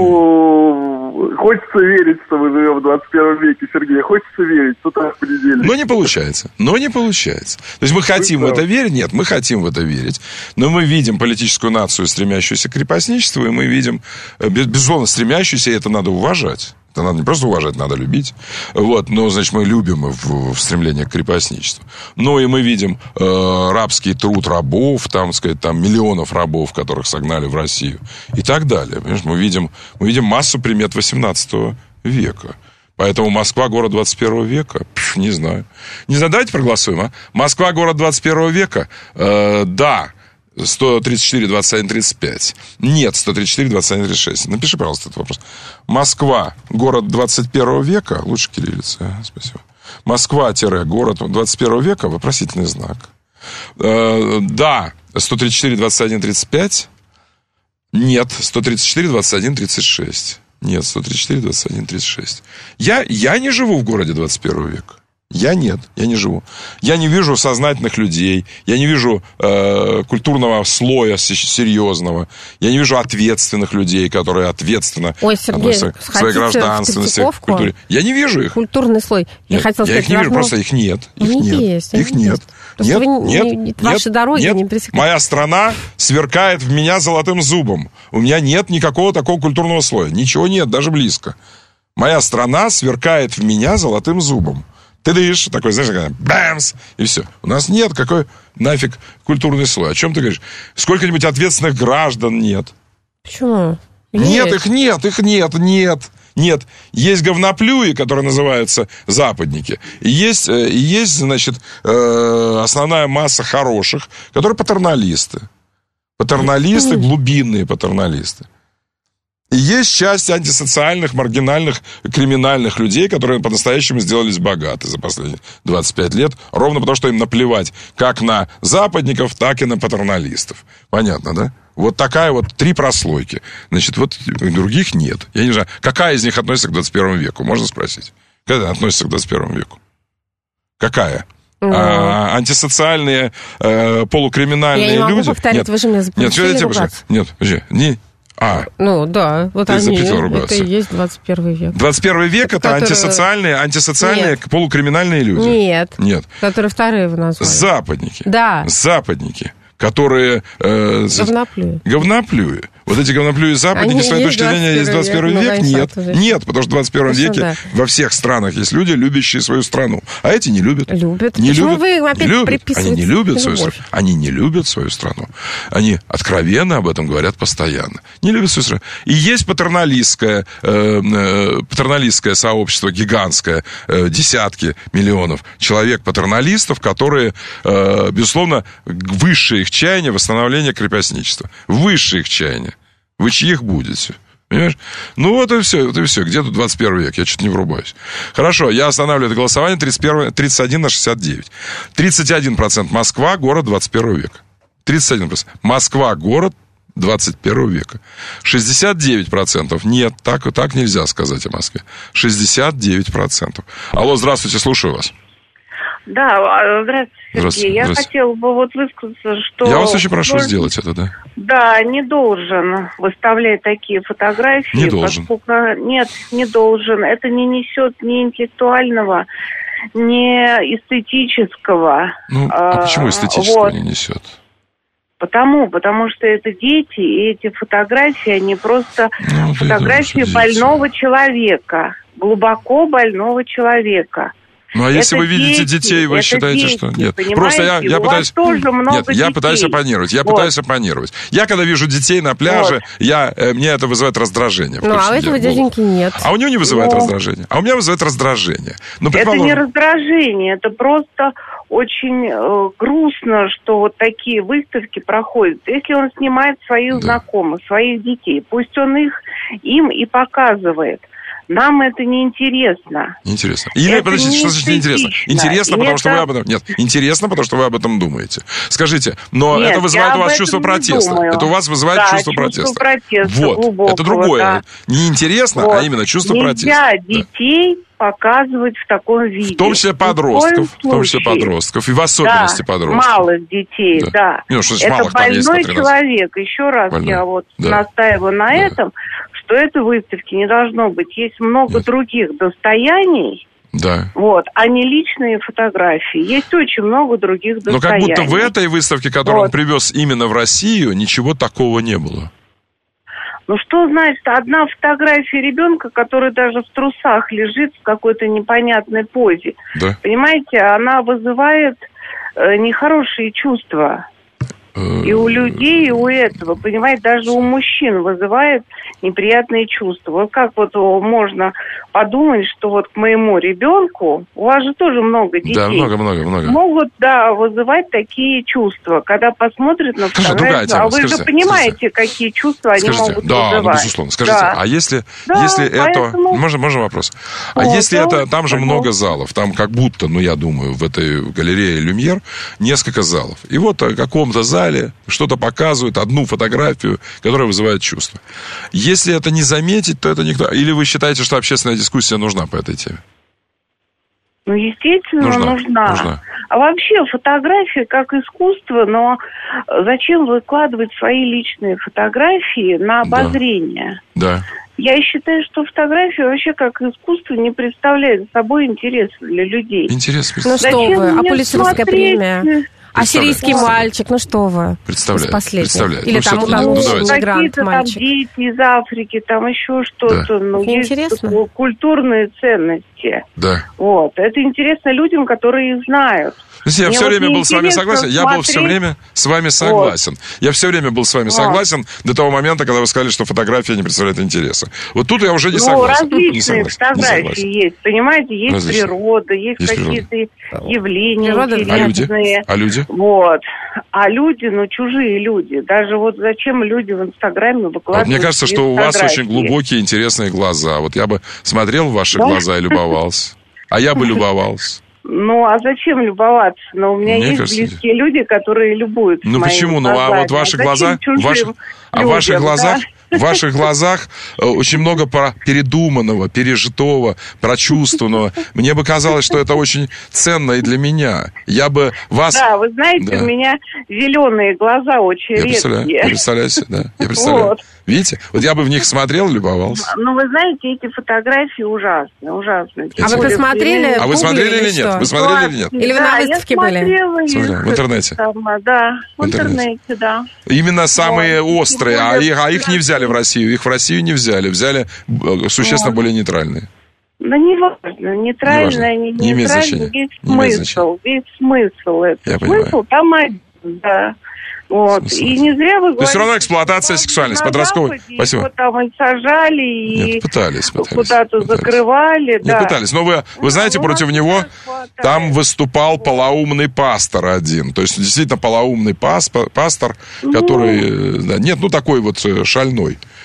Ну, хочется верить, что мы живем в двадцать первом веке, Сергей. Хочется верить, что так в понедельник. Но не получается. Но не получается. То есть мы хотим Вы в это верить? Нет, мы хотим в это верить. Но мы видим политическую нацию, стремящуюся к крепостничеству, и мы видим, безусловно, стремящуюся, и это надо уважать. Это надо не просто уважать, надо любить. Вот, но, значит, мы любим в, в стремлении к крепостничеству. Ну, и мы видим э, рабский труд рабов, там, сказать, там, миллионов рабов, которых согнали в Россию, и так далее. Понимаешь, мы видим, мы видим массу примет восемнадцатого века. Поэтому Москва, город двадцать первого века, пф, не знаю. Не знаю, давайте проголосуем, а? Москва, город двадцать первого века, э, да. сто тридцать четыре двадцать один тридцать пять. Нет, сто тридцать четыре двадцать один тридцать шесть. Напиши, пожалуйста, этот вопрос. Москва, город двадцать первого века. Лучше кириллица, спасибо. Москва-город двадцать первого века. Вопросительный знак. Э, да, сто тридцать четыре двадцать один тридцать пять. Нет, сто тридцать четыре двадцать один тридцать шесть. Нет, сто тридцать четыре двадцать один тридцать шесть. Я, я не живу в городе двадцать первого века. Я нет, я не живу. Я не вижу сознательных людей, я не вижу э, культурного слоя серьезного, я не вижу ответственных людей, которые ответственно Ой, Сергей, к своей гражданственности, к культуре. Я не вижу их. Культурный слой. Я, я, хотела я сказать, их не вижу, просто их нет. Их не нет. Есть, их нет. Нет, вы нет, не, нет, ваши дороги нет. не пересекают. Моя страна сверкает в меня золотым зубом. У меня нет никакого такого культурного слоя. Ничего нет, даже близко. Моя страна сверкает в меня золотым зубом. Ты дышишь, такой, знаешь, бэмс, и все. У нас нет, какой нафиг культурный слой. О чем ты говоришь? Сколько-нибудь ответственных граждан нет. Почему? Нет, есть. их нет, их нет, нет. Нет, есть говноплюи, которые называются западники. И есть, есть, значит, основная масса хороших, которые патерналисты. Патерналисты, глубинные патерналисты. И есть часть антисоциальных, маргинальных, криминальных людей, которые по-настоящему сделались богаты за последние двадцать пять лет, ровно потому, что им наплевать как на западников, так и на патерналистов. Понятно, да? Вот такая вот три прослойки. Значит, вот других нет. Я не знаю, какая из них относится к двадцать первому веку, можно спросить. Когда относится к двадцать первому веку? Какая? Mm. А, антисоциальные, э, полукриминальные люди? Я не могу люди? повторить, нет. Вы же меня запретили Нет, ругаться. Нет, подожди, не... А, ну да, вот ты они, ругаться. Это и есть двадцать первый век. двадцать первый век это, это которые... антисоциальные, антисоциальные Нет. полукриминальные люди. Нет. Нет. Которые вторые вы назвали. Западники. Да. Западники, которые... Э, говноплюи. Говноплюи. Вот эти говноплюи западники, с твоей точки зрения, есть двадцать первый век? Нет. Нет, потому что в двадцать первом веке да. во всех странах есть люди, любящие свою страну. А эти не любят. Любят. Не Почему любят. вы опять не любят. приписываете Они не любят свою любовь? страну. Они не любят свою страну. Они откровенно об этом говорят постоянно. Не любят свою страну. И есть патерналистское, э, патерналистское сообщество гигантское, э, десятки миллионов человек-патерналистов, которые, э, безусловно, высшее их чаяние восстановление крепостничества. Высшее их чаяние. Вы чьих будете? Понимаешь? Ну вот и все, вот и все. Где тут двадцать первый век? Я что-то не врубаюсь. Хорошо, я останавливаю это голосование тридцать один на шестьдесят девять. тридцать один процент Москва, город двадцать первого века. тридцать один процент. Москва – город двадцать первого века. шестьдесят девять процентов. Нет, так, так нельзя сказать о Москве. шестьдесят девять процентов. Алло, здравствуйте, слушаю вас. Да, здравствуйте, Сергей. Здравствуйте, Я здравствуйте. хотела бы вот высказаться, что... Я вас очень прошу должен... сделать это, да? Да, не должен выставлять такие фотографии. Не должен. Поскольку... Нет, не должен. Это не несет ни интеллектуального, ни эстетического. Ну, а, а почему эстетического вот. не несет? Потому, потому что это дети, и эти фотографии, они просто ну, фотографии больного человека, глубоко больного человека. Ну, а это если вы видите дети, детей, вы считаете, дети, что... Нет, просто я, я пытаюсь... Нет, я пытаюсь оппонировать, я вот. пытаюсь оппонировать. Я, когда вижу детей на пляже, вот. я, э, мне это вызывает раздражение. Ну, а у этого дяденьки нет. А у него не вызывает Но... раздражение. А у меня вызывает раздражение. Ну, это не раздражение, это просто... Очень э, грустно, что вот такие выставки проходят. Если он снимает своих да. знакомых, своих детей, пусть он их им и показывает. Нам это не интересно. Интересно. Или, это подождите, что значит неинтересно? Интересно, потому это... что вы об этом... Нет, интересно, потому что вы об этом думаете. Скажите, но Нет, это вызывает у вас чувство протеста. Думаю. Это у вас вызывает да, чувство, чувство протеста. протеста. Вот, глубокого, это другое. Да. Не интересно, вот. а именно чувство Нельзя протеста. детей да. показывать в таком виде. В том числе подростков. В, в том числе подростков. И в особенности да, подростков. малых детей, да. да. Ну, что, это малых, больной человек. Еще раз больной. я вот да. настаиваю на да. этом, что этой выставки не должно быть. Есть много Нет. других достояний. Да. Вот, а не личные фотографии. Есть очень много других достояний. Но как будто в этой выставке, которую вот. он привез именно в Россию, ничего такого не было. Ну, что значит, одна фотография ребенка, который даже в трусах лежит в какой-то непонятной позе. Да. Понимаете, она вызывает э, нехорошие чувства. И у людей, и у этого, понимаете, даже у мужчин вызывает неприятные чувства. Вот как вот можно подумать, что вот к моему ребенку, у вас же тоже много детей. Да, много-много, много. Могут, да, вызывать такие чувства, когда посмотрят на фотографию. А вы скажите, же понимаете, скажите, какие чувства скажите, они могут да, вызывать. Да, безусловно. Скажите, да. а если, да, если поэтому... это... Можно, можно вопрос? А вот, если да, это... Там же много залов. Там как будто, ну, я думаю, в этой галерее «Люмьер» несколько залов. И вот о каком-то зале что-то показывают, одну фотографию, которая вызывает чувства. Если это не заметить, то это никто... Или вы считаете, что общественная дискуссия нужна по этой теме? Ну, естественно, нужна. нужна. нужна. А вообще фотография как искусство, но зачем выкладывать свои личные фотографии на обозрение? Да. да. Я считаю, что фотография вообще как искусство не представляет собой интереса для людей. Интерес. Ну что вы, а Пулитцеровская премия? А сирийский мальчик, ну что вы? Представляю, представляю. Или ну, там утонувший ну, мигрант мальчик. Там дети из Африки, там еще что-то. Да. Ну, есть интересно. Культурные ценности. Да. Вот. Это интересно людям, которые их знают. Я Мне все вот время был с вами согласен. Смотреть. Я был все время с вами согласен. Вот. Я все время был с вами вот. согласен до того момента, когда вы сказали, что фотография не представляет интереса. Вот тут я уже не ну, согласен. различные не согласен. фотографии не согласен. есть. Понимаете, есть различные. природа, есть, есть какие-то природа. явления природа, интересные. А люди? А люди? Вот. А люди, ну, чужие люди. Даже вот зачем люди в Инстаграме выкладывают. Вот мне кажется, что у вас очень глубокие, интересные глаза. Вот я бы смотрел в ваши да? глаза и любовался. А я бы любовался. Ну, а зачем любоваться? Но у меня Мне есть кажется, близкие люди, которые любуются Ну, почему? Ну, а вот ваши а глаза... Ваши, а в ваших глазах... Да? В ваших глазах очень много передуманного, пережитого, прочувствованного. Мне бы казалось, что это очень ценно и для меня. Я бы вас... Да, вы знаете, да. у меня зеленые глаза очень я редкие. Представляю, я представляю себе, да. Я представляю. Вот. Видите? Вот я бы в них смотрел, любовался. Ну, вы знаете, эти фотографии ужасные, ужасные. А вы посмотрели? А вы смотрели или нет? Вы смотрели или нет? Или вы на выставке были? Смотрели, в интернете. Там, да, в интернете, да. Именно самые острые, а их, а их не взяли в Россию. Их в Россию не взяли. Взяли существенно вот. более нейтральные. Да не важно, нейтральное, не, не имеет значения. Весь смысл, весь смысл это. Я смысл понимаю. там один, да. Вот. Смысл. И не зря вы говорите... То есть все равно эксплуатация сексуальности, подростковой. Спасибо. Его там и сажали, и Нет, пытались, пытались, куда-то пытались. закрывали. Не да. пытались. Но вы, вы знаете, ну, против него там выступал полоумный пастор один. То есть действительно полоумный пас, пастор, ну, который... Да, нет, ну такой вот шальной.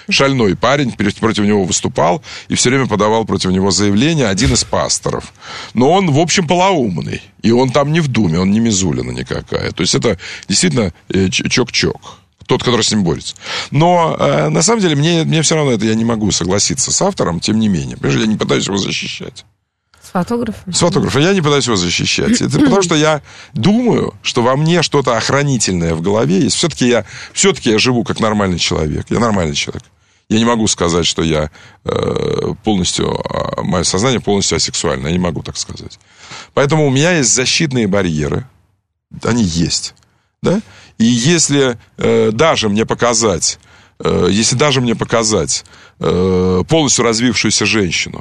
шальной парень, против него выступал и все время подавал против него заявления, один из пасторов. Но он, в общем, полоумный. И он там не в думе, он не Мизулина никакая. То есть это действительно чок-чок. Тот, который с ним борется. Но, э, на самом деле, мне, мне все равно это, я не могу согласиться с автором, тем не менее. Потому что я не пытаюсь его защищать. С фотографом? С фотографом. Я не пытаюсь его защищать. Это потому что я думаю, что во мне что-то охранительное в голове есть. Все-таки я, все-таки я живу как нормальный человек. Я нормальный человек. Я не могу сказать, что я э, полностью... Мое сознание полностью асексуальное. Я не могу так сказать. Поэтому у меня есть защитные барьеры. Они есть. Да? И если э, даже мне показать, э, если даже мне показать э, полностью развившуюся женщину,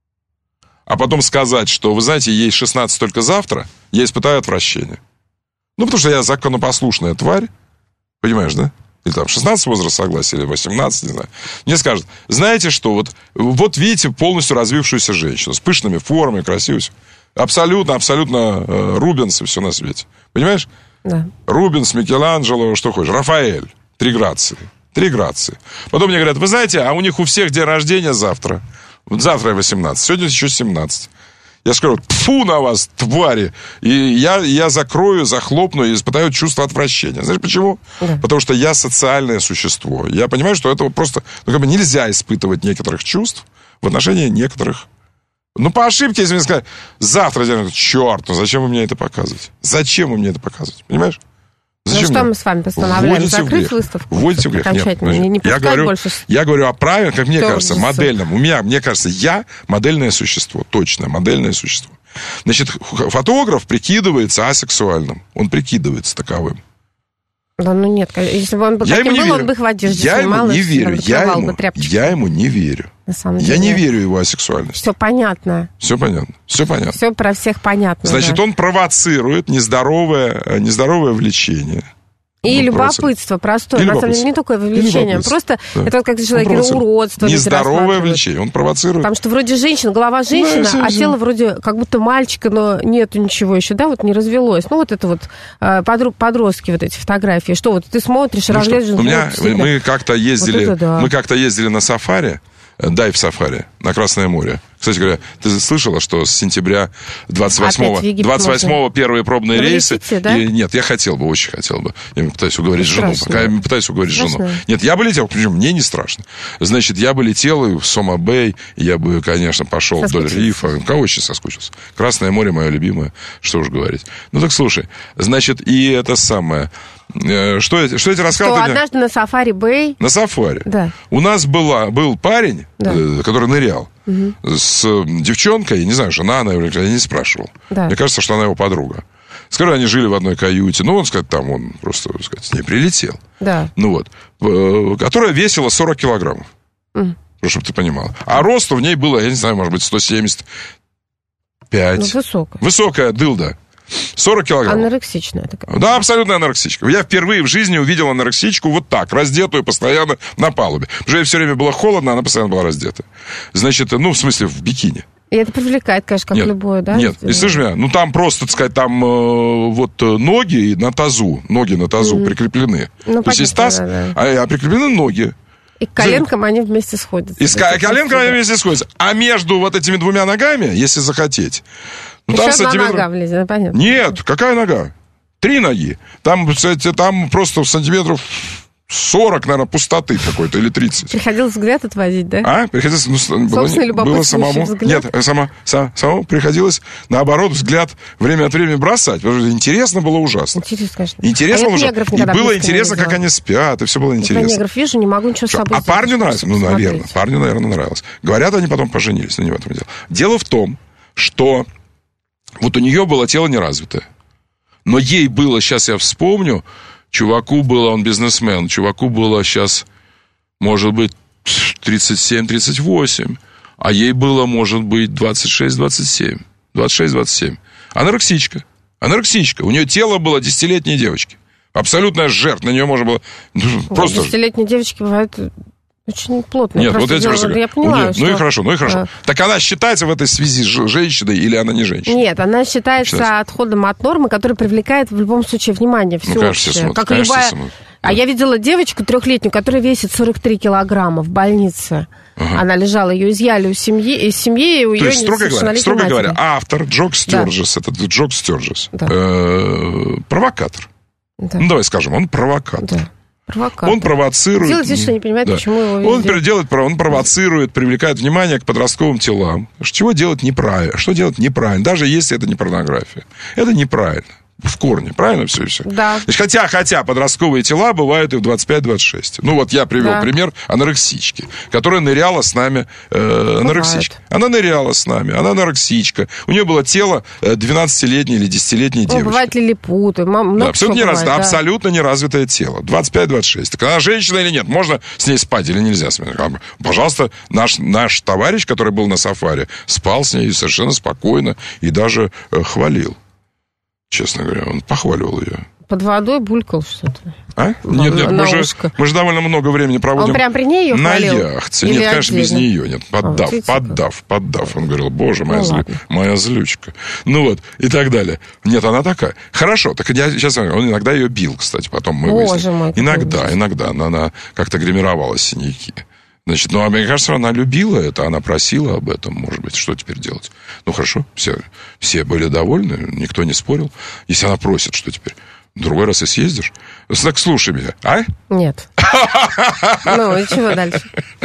а потом сказать, что, вы знаете, ей шестнадцать только завтра, я испытаю отвращение. Ну, потому что я законопослушная тварь, понимаешь, да? Или там шестнадцать возраст согласия, или восемнадцать, не знаю. Мне скажут, знаете что, вот, вот видите полностью развившуюся женщину с пышными формами, красивой, абсолютно, абсолютно э, Рубенс и все на свете. Понимаешь? Да. Рубенс, Микеланджело, что хочешь, Рафаэль, три грации. Три грации. Потом мне говорят, вы знаете, а у них у всех день рождения завтра. Вот завтра восемнадцать, сегодня еще семнадцать. Я скажу, тьфу на вас, твари. И я, я закрою, захлопну и испытаю чувство отвращения. Знаешь почему? Да. Потому что я социальное существо. Я понимаю, что этого просто... Ну, как бы нельзя испытывать некоторых чувств в отношении некоторых... Ну, по ошибке, если мне сказать, завтра, я, черт, ну зачем вы мне это показываете? Зачем вы мне это показываете? Понимаешь? Зачем ну, что мне? Мы с вами постановляем? Вводите Закрыть выставку? Вводите в грех. Нет, не, не я, говорю, больше... я говорю о праве, как мне кажется, модельном. У меня, мне кажется, я модельное существо. Точно, модельное существо. Значит, фотограф прикидывается асексуальным. Он прикидывается таковым. Да, ну нет, если бы он был я таким был, он бы их в одежде я снимал. Ему не верю. Я ему, я ему не верю. На самом деле. Я не верю его асексуальности. Все понятно. Все понятно. Все понятно. Все про всех понятно. Значит, да. он провоцирует нездоровое, нездоровое влечение. И любопытство простое. И На самом деле, не такое влечение. Просто да. это вот как человек уродство. Нездоровое влечение. Он провоцирует. Потому что вроде женщина, голова женщина, да, а тело вроде как будто мальчика, но нету ничего еще, да, вот не развелось. Ну, вот это вот подростки, вот эти фотографии. Что вот ты смотришь, ну, разглядываешь. У меня, мы как-то ездили, вот да. мы как-то ездили на сафари, дайв-сафари на Красное море. Кстати говоря, ты слышала, что с сентября двадцать восьмого, двадцать восьмого первые пробные рейсы... Летите, да? И, нет, я хотел бы, очень хотел бы. Я пытаюсь уговорить жену. Пока я пытаюсь уговорить страшно. жену. Нет, я бы летел, причем мне не страшно. Значит, я бы летел и в Сома-Бэй, я бы, конечно, пошел вдоль рифа. Кого очень соскучился? Красное море мое любимое, что уж говорить. Ну так слушай, значит, и это самое... Что, я, что я тебе рассказывал? Что однажды на Сафари-Бэй... На Сафари. Да. У нас была, был парень, да. который нырял, угу. с девчонкой, не знаю, жена она, я не спрашивал. Да. Мне кажется, что она его подруга. Скажу, они жили в одной каюте. Ну, он, сказать, там он просто, сказать, с ней прилетел. Да. Ну вот. Которая весила сорок килограммов. Mm. Чтобы ты понимала. А росту в ней было, я не знаю, может быть, сто семьдесят пять. Ну, высокая. Высокая дылда. сорок килограммов. Анорексичная такая. Да, абсолютно анорексичка. Я впервые в жизни увидел анорексичку вот так, раздетую постоянно на палубе. Потому что ей все время было холодно, она постоянно была раздета. Значит, ну, в смысле, в бикини. И это привлекает, конечно, как нет, любое, да? Нет, и слышишь меня, ну там просто, так сказать, там э, вот ноги на тазу, ноги на тазу mm-hmm. прикреплены. Ну, то есть есть таз, да, да. А, а прикреплены ноги. И к коленкам За... они вместе сходятся. И с коленками они вместе сходятся. А между вот этими двумя ногами, если захотеть... Ну, еще там одна сантиметр... нога влезет, понятно. Нет, какая нога? Три ноги. Там, кстати, там просто сантиметров... сорок, наверное, пустоты какой-то, или тридцать. Приходилось взгляд отводить, да? А, приходилось, ну, было, было самому. Взгляд? Нет, само, сам, самому приходилось, наоборот, взгляд время от времени бросать. Потому что интересно было ужасно. Интересно, конечно. Интересно а ужасно. И было интересно, как они спят, и все было интересно. Я негров вижу, не могу ничего с собой А парню нравится? Ну, наверное, парню, наверное, нравилось. Говорят, они потом поженились, но не в этом дело. Дело в том, что вот у нее было тело неразвитое. Но ей было, сейчас я вспомню, чуваку было, он бизнесмен, чуваку было сейчас, может быть, тридцать семь тридцать восемь, а ей было, может быть, двадцать шесть двадцать семь. двадцать шесть двадцать семь. Анорексичка. Анорексичка. У нее тело было десятилетней девочки. Абсолютная жертва. На нее можно было... Просто... Десятилетние девочки бывают Очень плотно. Нет, вот эти делала, просто... Я понимаю, Нет, что... Ну и хорошо, ну и хорошо. А... Так она считается в этой связи женщиной или она не женщина? Нет, она считается, считается отходом от нормы, который привлекает в любом случае внимание всеобщее. Ну, конечно, смотрят, как конечно, любая... смотрят. А я видела девочку трехлетнюю, которая весит сорок три килограмма в больнице. Ага. Она лежала, ее изъяли у семьи, из семьи, и у То ее есть, строго говоря, строго матери. говоря, автор Джок Стёрджес, да. этот Джок Стёрджес, да. э, провокатор. Да. Ну, давай скажем, он провокатор. Да. Провокатор. Он провоцирует... Делает вид, что не понимает, да. почему его он, делает, он провоцирует, привлекает внимание к подростковым телам. Чего делать неправильно? Что делать неправильно? Даже если это не порнография. Это неправильно. В корне, правильно все и все? Да. Хотя, хотя подростковые тела бывают и в двадцать пять - двадцать шесть. Ну, вот я привел да. пример анорексички, которая ныряла с нами... Э, анорексичка. Она ныряла с нами, она анорексичка. У нее было тело двенадцатилетней или десятилетней девочки. Бывают лилипуты, много да, абсолютно, бывает, нераз... да. абсолютно неразвитое тело. двадцать пять - двадцать шесть. Так она женщина или нет? Можно с ней спать или нельзя? Пожалуйста, наш, наш товарищ, который был на сафари, спал с ней совершенно спокойно и даже э, хвалил. Честно говоря, он похваливал ее. Под водой булькал что-то. А? Нет, нет, мы же, мы же довольно много времени проводим. Он прям при ней ее на хвалил? яхте. Или нет, конечно, отдельно? без нее. Нет, поддав, а, поддав, поддав. Он говорил, боже, моя, ну, злю... моя злючка. Ну вот, и так далее. Нет, она такая. Хорошо, так я сейчас... Он иногда ее бил, кстати, потом мы боже мой, иногда, ужас. иногда. Она, она как-то гримировала синяки. Значит, ну, а мне кажется, она любила это, она просила об этом, может быть, что теперь делать? Ну, хорошо, все, все были довольны, никто не спорил. Если она просит, что теперь? Другой раз и съездишь? Так слушай меня, а? Нет. Ну, и чего дальше?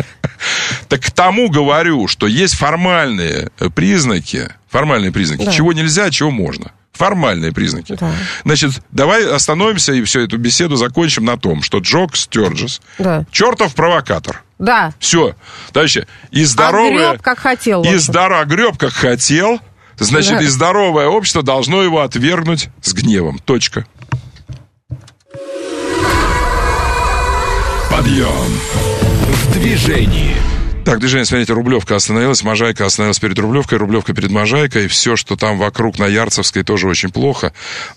Так к тому говорю, что есть формальные признаки, формальные признаки, чего нельзя, чего можно. Формальные признаки. Да. Значит, давай остановимся и всю эту беседу закончим на том, что Джок Стёрджес да. чертов провокатор. Да. Все. Товарищи, и здоровое... Огреб, как хотел. И здоровое огреб, как хотел. Значит, да. и здоровое общество должно его отвергнуть с гневом. Точка. Подъем в движении. Так, движение, смотрите, Рублевка остановилась, Можайка остановилась перед Рублевкой, Рублевка перед Можайкой, все, что там вокруг на Ярцевской, тоже очень плохо.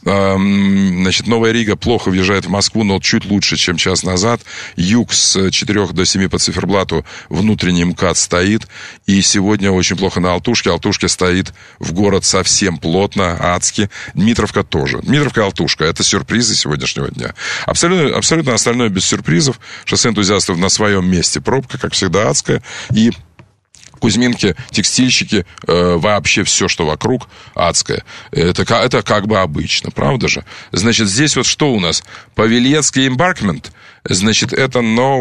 Значит, Новая Рига плохо въезжает в Москву, но чуть лучше, чем час назад. Юг с четырёх до семи по циферблату, внутренний МКАД стоит, и сегодня очень плохо на Алтушке. Алтушке стоит в город совсем плотно, адски. Дмитровка тоже. Дмитровка и Алтушка, это сюрпризы сегодняшнего дня. Абсолютно, абсолютно остальное без сюрпризов. Шоссе энтузиастов на своем месте. Пробка, как всегда, адская. И Кузьминки, текстильщики, э, вообще все, что вокруг, адское. Это, это как бы обычно, правда же? Значит, здесь вот что у нас? Павелецкий эмбаркмент, значит, это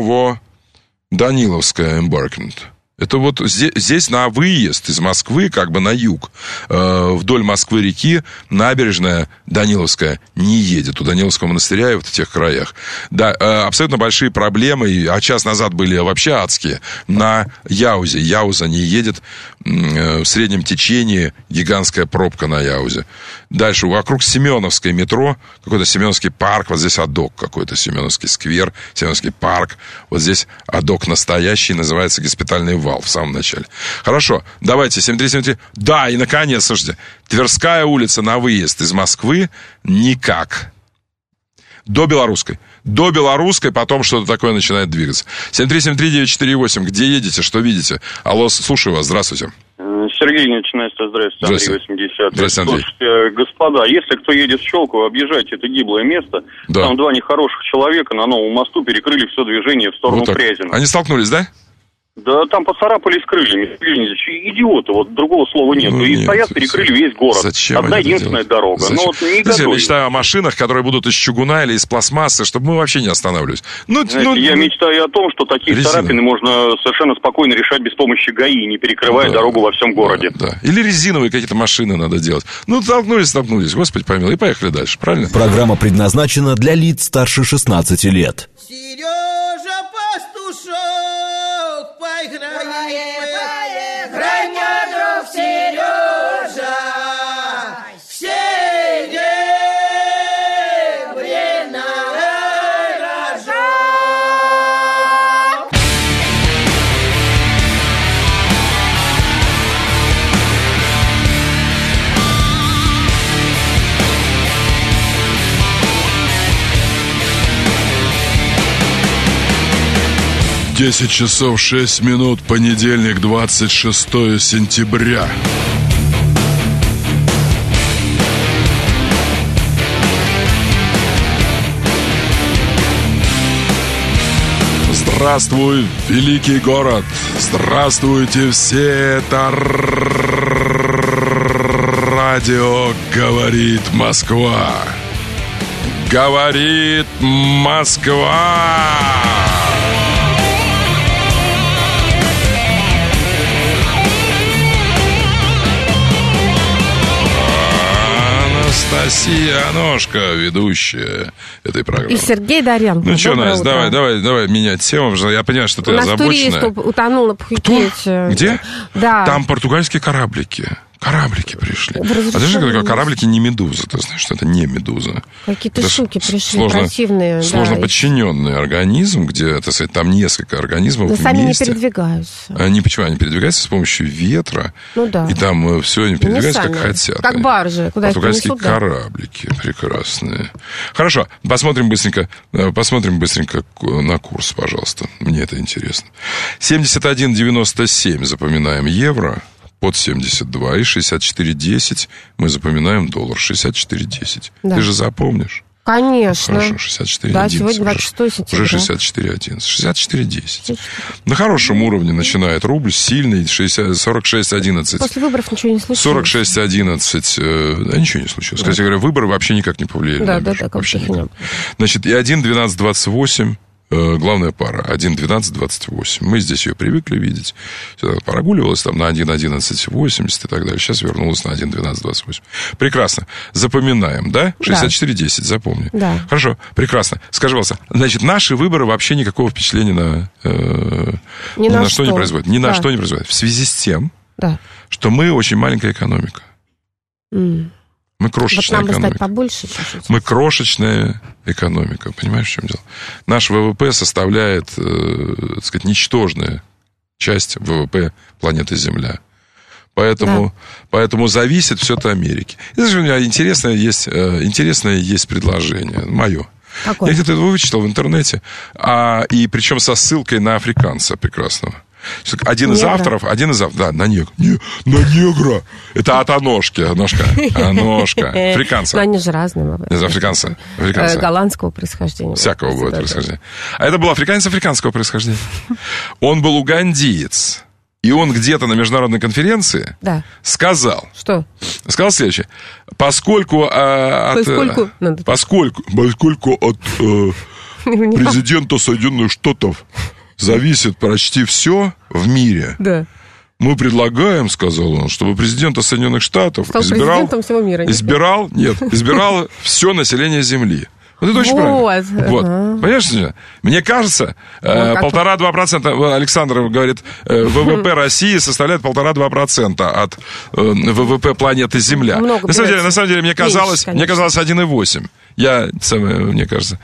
Новоданиловская эмбаркмент. Это вот здесь, здесь на выезд из Москвы, как бы на юг, э, вдоль Москвы-реки, набережная Даниловская не едет. У Даниловского монастыря и вот в тех краях. Да, э, абсолютно большие проблемы, а час назад были вообще адские, на Яузе. Яуза не едет, э, в среднем течении гигантская пробка на Яузе. Дальше, вокруг Семеновской метро, какой-то Семеновский парк, вот здесь адок какой-то, Семеновский сквер, Семеновский парк, вот здесь адок настоящий, называется госпитальный вал в самом начале. Хорошо, давайте, семь три семь три. Да, и наконец, слушайте, Тверская улица на выезд из Москвы никак. До Белорусской. До Белорусской, потом что-то такое начинает двигаться. семь три семь три девять четыре восемь. Где едете, что видите? Алло, слушаю вас, здравствуйте. Сергей Нечинайста, здравствуйте, Андрей восемьдесят. Здравствуйте, Андрей. Слушайте, господа, если кто едет в Щелково, объезжайте это гиблое место. Да. Там два нехороших человека на новом мосту перекрыли все движение в сторону вот Фрязино. Они столкнулись, да? Да, там поцарапались крыльями. Идиоты, вот другого слова нет. Ну, и нет, стоят, перекрыли весь город. Зачем Одна единственная дорога. Зачем? Но вот не Знаете, я мечтаю о машинах, которые будут из чугуна или из пластмассы, чтобы мы вообще не останавливались. Ну, Знаете, ну, я мечтаю о том, что такие резина. Царапины можно совершенно спокойно решать без помощи ГАИ, не перекрывая да, дорогу во всем городе. Да, да. Или резиновые какие-то машины надо делать. Ну, столкнулись, столкнулись. Господи помилуй, и поехали дальше, правильно? Программа предназначена для лиц старше шестнадцати лет. Сережа Пастушок, поиграй. Грай, мой друг Сережа, все время рожок. десять часов шесть минут, понедельник, двадцать шестое сентября. Здравствуй, великий город! Здравствуйте все! Это радио «Говорит Москва». Говорит Москва! Анастасия Аношка, ведущая этой программы. И Сергей Доренко. Ну что, Настя, давай, давай, давай менять тему. Я понимаю, что ты озабоченная. У нас турист утонул на Пхукете. Кто? Где? Да. Там португальские кораблики. Кораблики пришли. А ты знаешь, что такое кораблики не медуза? Ты знаешь, что это не медуза. Какие-то это штуки пришли сложно, противные. Сложно да, подчиненный и... организм, где, так сказать, там несколько организмов но вместе. сами не передвигаются. Они почему? Они передвигаются с помощью ветра. Ну да. И там все они передвигаются, как хотят. Как баржи. Куда португальские принесут, кораблики да. прекрасные. Хорошо, посмотрим быстренько, посмотрим быстренько на курс, пожалуйста. Мне это интересно. семьдесят один девяносто семь запоминаем евро. Под семьдесят два и шестьдесят четыре десять мы запоминаем доллар шестьдесят четыре десять. Да. Ты же запомнишь? Конечно. Хорошо, шестьдесят четыре да, одиннадцать. сегодня двадцать шестое сентября. Уже шестьдесят четыре одиннадцать. шестьдесят четыре десять. На хорошем уровне начинает рубль, сильный, сорок шесть одиннадцать. После выборов ничего не случилось. сорок шесть одиннадцать. Э, да, ничего не случилось. Да. Кстати говоря, выборы вообще никак не повлияли. Да, на да, да, вообще никак. Значит, и один двенадцать двадцать восемь. Главная пара один двенадцать двадцать восемь. Мы здесь ее привыкли видеть. Сюда прогуливалась там на один одиннадцать восемьдесят и так далее. Сейчас вернулась на один двенадцать двадцать восемь. Прекрасно. Запоминаем, да? шестьдесят четыре десять, запомни. Да. Хорошо, прекрасно. Скажи, пожалуйста, значит, наши выборы вообще никакого впечатления на, э, ни на, на что. что не производят. Ни да. на что не производят. В связи с тем, да. что мы очень маленькая экономика. Mm. Мы крошечная вот нам экономика. Побольше, чуть-чуть. Мы крошечная экономика. Понимаешь, в чем дело? Наш ВВП составляет, э, так сказать, ничтожная часть ВВП планеты Земля. Поэтому, да. поэтому зависит все от Америки. И, знаешь, у меня интересное есть, э, интересное есть предложение. Мое. Какое? Я где-то его вычитал в интернете. А, и причем со ссылкой на африканца прекрасного. Один из негра. авторов, один из авторов, да, на негра. Не, на негра. Это от Аношки, Аношка, Аношка, африканца. Но они же разные. Из африканца. африканца. Голландского происхождения. Всякого бывает происхождения. А это был африканец африканского происхождения. Он был угандиец. И он где-то на международной конференции да. сказал. Что? Сказал следующее. Поскольку... А, поскольку... От, поскольку, поскольку от э, президента Соединенных Штатов зависит почти все в мире. Да. Мы предлагаем, сказал он, чтобы президента Соединенных Штатов Стал избирал, всего мира, избирал, нет, избирал все население Земли. Вот это очень вот. правильно. Вот. Ага. Понимаешь, мне кажется, ну, полтора-два процента, Александр говорит, ВВП России составляет полтора-два процента от ВВП планеты Земля. Много на самом деле, на самом деле, мне казалось, меньше, мне казалось один и восемь. Я, самое, мне кажется,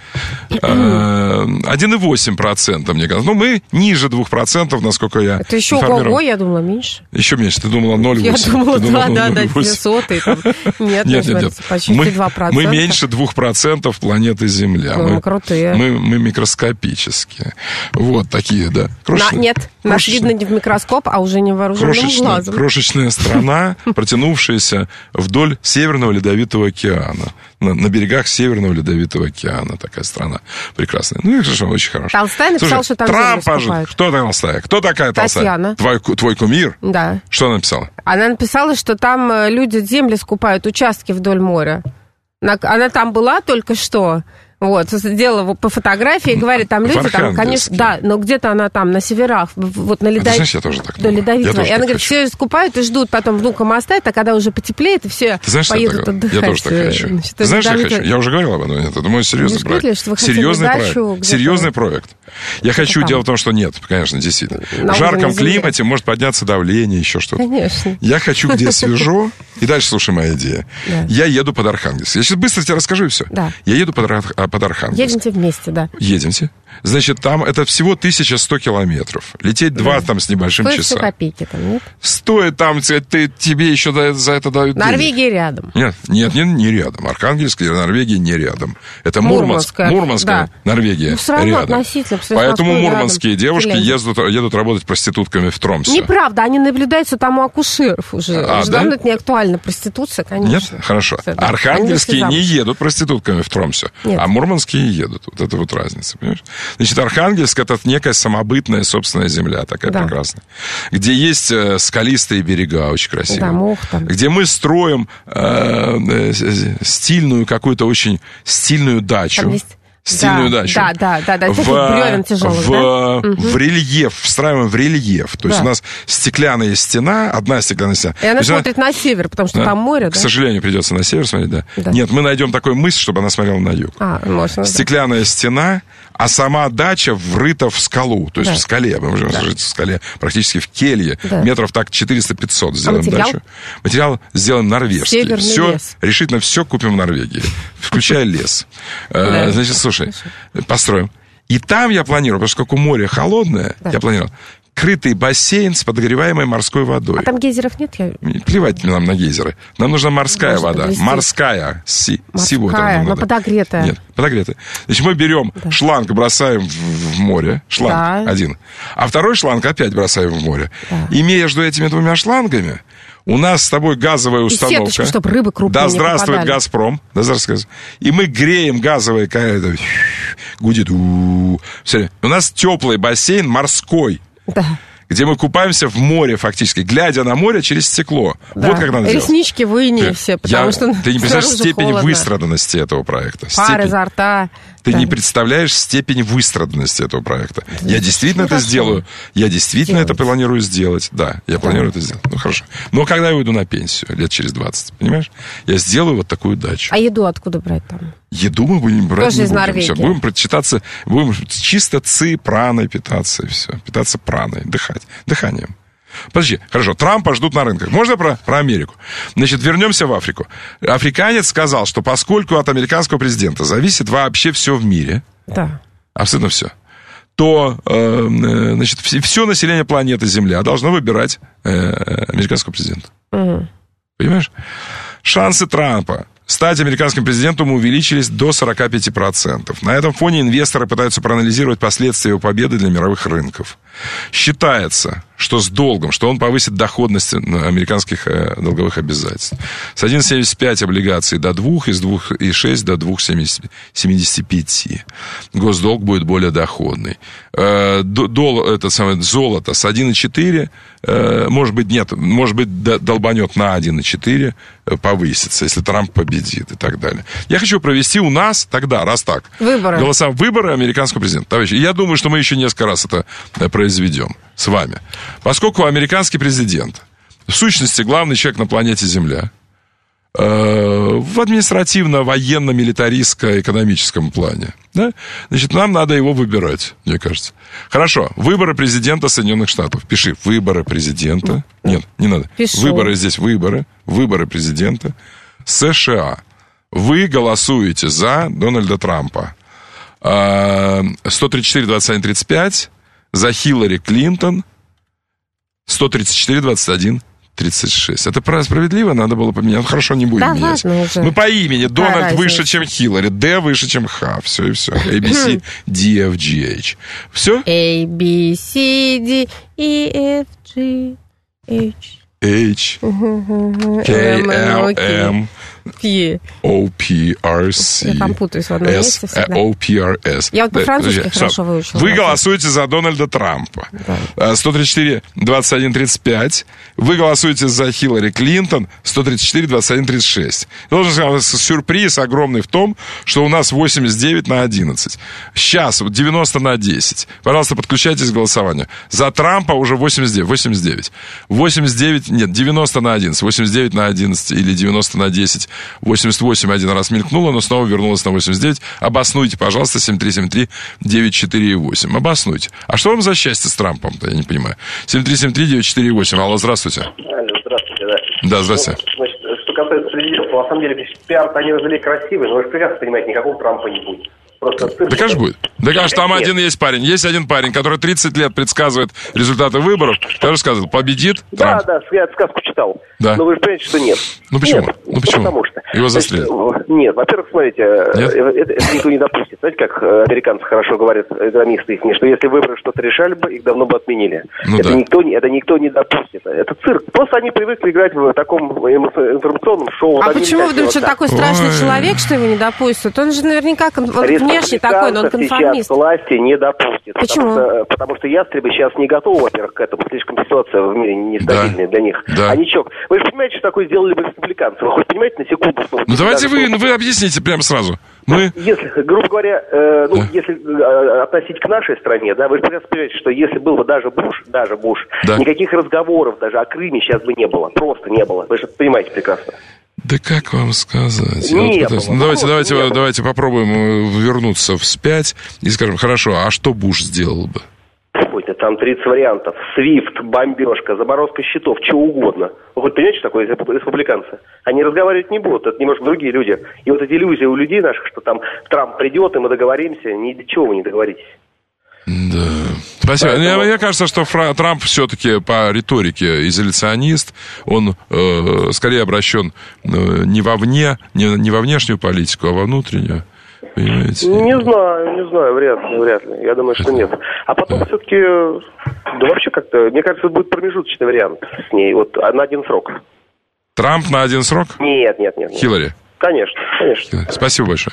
один и восемь процента, мне кажется. Ну, мы ниже двух процентов, насколько я это еще ого-го, я думала, меньше. Еще меньше. Ты думала ноль целых восемь десятых? Я думала, да, да, две сотые. Нет, нет, нет. Почти два процента. Мы меньше двух процентов планеты Земля. Ну, мы крутые. Мы, мы микроскопические. Вот такие, да. На, нет, нас видно не в микроскоп, а уже невооруженным крошечная, глазом. Крошечная страна, протянувшаяся вдоль Северного Ледовитого океана. На, на берегах Северного Ледовитого океана такая страна прекрасная. Ну и хорошо, очень хорошо. Толстая написала, что там Трамп пожил. Кто Толстая? Кто такая Толстая? Татьяна. Твой, твой кумир? Да. Что она написала? Она написала, что там люди земли скупают, участки вдоль моря. Она там была только что. Вот, сделала по фотографии, говорит, там люди, там, конечно, да, но где-то она там на северах, вот на Ледовитом. Знаешь, я тоже так до Ледовитого. И она говорит, хочу. все скупают и ждут, потом внука мостает, а когда уже потеплеет, и все знаешь, поедут отдыхать. Я тоже так хочу. Значит, Ты знаешь, что я хочу? Я уже говорил об этом. Это мой серьезный проект. Сказали, что вы серьезный проект. Серьезный проект. Я хочу, дело в том, что нет, конечно, действительно. В жарком климате может подняться давление, еще что-то. Конечно. Я хочу, где свежо, И дальше слушай моя идея. Да. Я еду под Архангельск. Я сейчас быстро тебе расскажу, и все. Да. Я еду под, под Архангельск. Едемте вместе, да. Едемте. Значит, там это всего тысяча сто километров. Лететь да. два там с небольшим Стоит часа. Стоит копейки там, нет? Стоит там, ты, тебе еще за, за это дают Норвегия денег. рядом. Нет, нет, не, не рядом. Архангельск и Норвегия не рядом. Это Мурманская. Мурманская, да. Норвегия ну, рядом. Относительно. Поэтому мурманские рядом. девушки ездят, едут работать проститутками в Тромсе. Неправда, они наблюдаются там у акушеров уже. А, уже да? давно это не актуально. Проституция, конечно. Нет? Хорошо. Да. Архангельские не едут проститутками в Тромсе, нет. а мурманские едут. Вот это вот разница, понимаешь? Значит, Архангельск — это некая самобытная собственная земля, такая да. прекрасная, где есть э, скалистые берега, очень красивые, да, мох там. Где мы строим э, э, стильную какую-то очень стильную дачу. Там есть... Стильную да, дачу. Да, да, да, да. В, бревен тяжелых, в, да? в рельеф, встраиваем в рельеф. То да. есть у нас стеклянная стена, одна стеклянная стена. И она смотрит она... на север, потому что да? там море, да? К сожалению, придется на север смотреть, да. да. Нет, мы найдем такой мыс, чтобы она смотрела на юг. А, можно, стеклянная да. стена, а сама дача врыта в скалу, то есть да. в скале. Мы можем да. жить в скале, практически в келье. Да. Метров так четыреста-пятьсот сделаем а материал? дачу. Материал сделаем норвежский. Северный все, лес. Решительно все купим в Норвегии, включая лес. Значит, слушай, построим. И там я планирую, поскольку море холодное, я планировал крытый бассейн с подогреваемой морской водой. А там гейзеров нет? Я... Плевать нам на гейзеры. Нам нужна морская Может, вода. Подвести. Морская. Си, морская, но подогретая. Нет, подогретая. Значит, мы берем да. шланг, бросаем в, в море. Шланг да. один. А второй шланг опять бросаем в море. Да. И между этими двумя шлангами у нас с тобой газовая установка. И сеточку, чтобы рыбы крупные Да здравствует не Газпром. Да здравствует. И мы греем газовое, какая-то гудит. У нас теплый бассейн морской. Да. Где мы купаемся в море фактически, глядя на море через стекло. Да. Вот как надо делать. Реснички выни все, потому Я, что ты не представляешь степень холодно. выстраданности этого проекта. Пар степень. изо рта. Ты да. не представляешь степень выстраданности этого проекта. Да, я действительно это хорошо. сделаю. Я действительно Делайте. это планирую сделать. Да, я да. планирую это сделать. Ну, хорошо. Но когда я уйду на пенсию, лет через двадцать, понимаешь, я сделаю вот такую дачу. А еду откуда брать там? Еду мы будем брать Тоже не из будем. Норвегии. Все, будем прочитаться, будем чисто ци, праной питаться, и все. Питаться праной, дыхать, дыханием. Подожди, хорошо, Трампа ждут на рынках. Можно про, про Америку? Значит, вернемся в Африку. Африканец сказал, что поскольку от американского президента зависит вообще все в мире, да. абсолютно все, то э, значит, все население планеты Земля должно выбирать э, американского президента. Угу. Понимаешь? Шансы Трампа стать американским президентом увеличились до сорок пять процентов. На этом фоне инвесторы пытаются проанализировать последствия его победы для мировых рынков. Считается, что с долгом, что он повысит доходность американских э, долговых обязательств. С один целых семьдесят пять облигаций до двух, и с двух целых шесть до двух целых семьдесят пять. Госдолг будет более доходный. Э, дол, это самое, золото с один целых четыре, э, может быть, нет, может быть, долбанет на один целых четыре, э, повысится, если Трамп победит и так далее. Я хочу провести у нас тогда, раз так, выборы, голоса, выборы американского президента. Товарищи, я думаю, что мы еще несколько раз это произведем с вами. Поскольку американский президент, в сущности, главный человек на планете Земля, э, в административно-военно-милитаристско-экономическом плане, да, значит, нам надо его выбирать, мне кажется. Хорошо, выборы президента Соединенных Штатов. Пиши, выборы президента. Нет, не надо. Пишу. Выборы здесь, выборы. Выборы президента США. Вы голосуете за Дональда Трампа. сто тридцать четыре двадцать один тридцать пять. За Хиллари Клинтон сто тридцать четыре двадцать один тридцать шесть. Это справедливо, надо было поменять. Ну, хорошо, не будем да менять. Ну, по имени. Дональд выше, чем Хиллари. Д выше, чем Х. Все и все. A, B, C, D, F, G, H. Все? A, B, C, D, E, F, G, H. H, K, L, M, O, P, R, C, Я там путаюсь в одном месте всегда. O, P, R, S. Я вот по-французски хорошо выучила. Вы голосуете за Дональда Трампа. Да. сто тридцать четыре двадцать один тридцать пять. Вы голосуете за Хиллари Клинтон. сто тридцать четыре двадцать один тридцать шесть. Должен сказать, сюрприз огромный в том, что у нас восемьдесят девять на одиннадцать. Сейчас девяносто на десять. Пожалуйста, подключайтесь к голосованию. За Трампа уже восемьдесят девять. восемьдесят девять. восемьдесят девять, нет, девяносто на одиннадцать. восемьдесят девять на одиннадцать или девяносто на десять. восемьдесят восемь один раз мелькнуло, но снова вернулось на восемьдесят девять. Обоснуйте, пожалуйста, семь три семь три девять четыре восемь. Обоснуйте. А что вам за счастье с Трампом-то, я не понимаю. семь три семь три девять четыре восемь. Алло, здравствуйте. Алло, здравствуйте, да. Да, здравствуйте. Ну, значит, ну, на самом деле, пиар-то они развели красивый, но вы же прекрасно понимаете, никакого Трампа не будет. Просто цирк. Да, конечно, будет. Да, конечно, там один есть парень. Есть один парень, который тридцать лет предсказывает результаты выборов, который сказал, победит Трамп. Да, да, я эту сказку читал. Да. Но вы же понимаете, что нет. Ну почему? Нет, ну почему? Потому что. Его застрелят. Значит, нет, во-первых, смотрите, это, это никто не допустит. Знаете, как американцы хорошо говорят, экономисты их, что если выборы что-то решали бы, их давно бы отменили. Ну, это, да. никто, это никто не допустит. Это цирк. Просто они привыкли играть в таком информационном шоу. А почему вы думаете, что такой страшный Ой. человек, что его не допустят? Он же наверняка кон... внешне такой, но он конформист. Сейчас власти не допустит. Почему? Потому что, потому что ястребы сейчас не готовы, во-первых, к этому. Слишком ситуация в мире нестабильная да. для них. Да. А ничего. Вы же понимаете, что такое сделали бы республиканцы? Вы хоть понимаете на секунду, что... Ну давайте вы, ну, вы объясните прямо сразу. Мы... Если, грубо говоря, э, ну, да. если э, относить к нашей стране, да, вы же прекрасно понимаете, что если был бы даже Буш, даже Буш, да. никаких разговоров даже о Крыме сейчас бы не было. Просто не было. Вы же понимаете прекрасно. Да как вам сказать? Не вот ну, давайте, давайте, не давайте попробуем вернуться вспять и скажем, хорошо, а что Буш сделал бы? Какой-то там тридцать вариантов. Свифт, бомбежка, заморозка счетов, чего угодно. Вы хоть понимаете, что такое республиканцы? Они разговаривать не будут, это немножко другие люди. И вот эти иллюзии у людей наших, что там Трамп придет, и мы договоримся, ни до чего вы не договоритесь. Да. Спасибо. Поэтому... Мне, мне кажется, что Фра... Трамп все-таки по риторике изоляционист. Он э, скорее обращен э, не вовне, не, не во внешнюю политику, а во внутреннюю. Понимаете? Не знаю, не знаю, вряд ли, вряд ли. Я думаю, что нет. А потом все-таки, да вообще как-то, мне кажется, это будет промежуточный вариант с ней, вот на один срок. Трамп на один срок? Нет, нет, нет. нет. Хиллари? Конечно, конечно. Спасибо большое.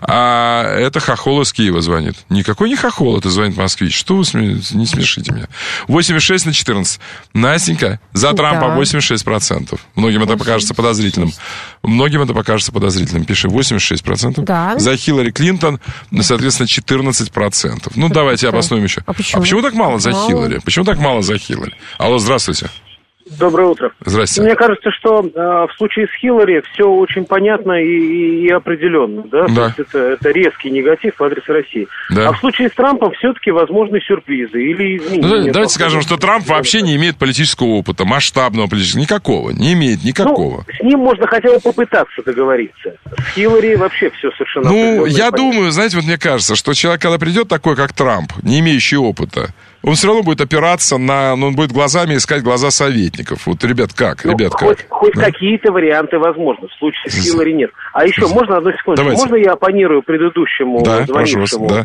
А это хохол из Киева звонит. Никакой не хохол, это звонит москвич. Что вы сме... не смешите меня. восемьдесят шесть на четырнадцать. Настенька, за Трампа да. восемьдесят шесть процентов. Многим это покажется подозрительным. Многим это покажется подозрительным. Пиши восемьдесят шесть процентов. Да. За Хиллари Клинтон, соответственно, четырнадцать процентов. Ну, давайте обоснуем еще. А почему? а почему так мало за Хиллари? Почему так мало за Хиллари? Алло, здравствуйте. Доброе утро. Здрасте. Мне кажется, что э, в случае с Хиллари все очень понятно и, и, и определенно. Да? Да. То есть это, это резкий негатив в адрес России. Да. А в случае с Трампом все-таки возможны сюрпризы или изменения. Ну, давайте скажем, что Трамп вообще не имеет политического опыта, масштабного политического. Никакого. Не имеет никакого. Ну, с ним можно хотя бы попытаться договориться. С Хиллари вообще все совершенно... Ну, я думаю, знаете, вот мне кажется, что человек, когда придет такой, как Трамп, не имеющий опыта, он все равно будет опираться на... Ну, он будет глазами искать глаза советников. Вот, ребят, как? Ну, ребят, хоть, как? Хоть да. какие-то варианты возможны. В случае с Хиллари нет. А еще, За... можно одну секунду? Давайте. Можно я оппонирую предыдущему да, звонившему? Да,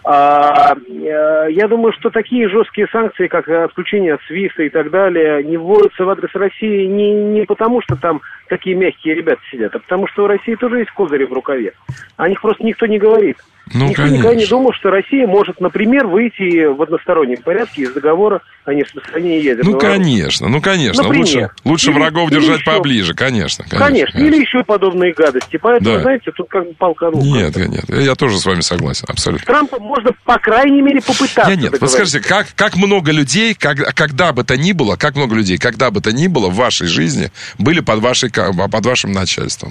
а, я думаю, что такие жесткие санкции, как отключение от свифта и так далее, не вводятся в адрес России не, не потому, что там такие мягкие ребята сидят, а потому что у России тоже есть козыри в рукаве. О них просто никто не говорит. Ну, никто конечно. никогда не думал, что Россия может, например, выйти в одностороннем порядке из договора о нераспространении ядерного Ну, конечно, ну, конечно. Например. Лучше, лучше или, врагов или держать еще... поближе, конечно. Конечно, конечно. конечно. Или еще подобные гадости. Поэтому, да. знаете, тут как бы палка рука. Нет, нет, я тоже с вами согласен, абсолютно. С Трампом можно, по крайней мере, попытаться. Я нет. Вот скажите, как, как много людей, как, когда бы то ни было, как много людей, когда бы то ни было в вашей жизни были под, вашей, под вашим начальством?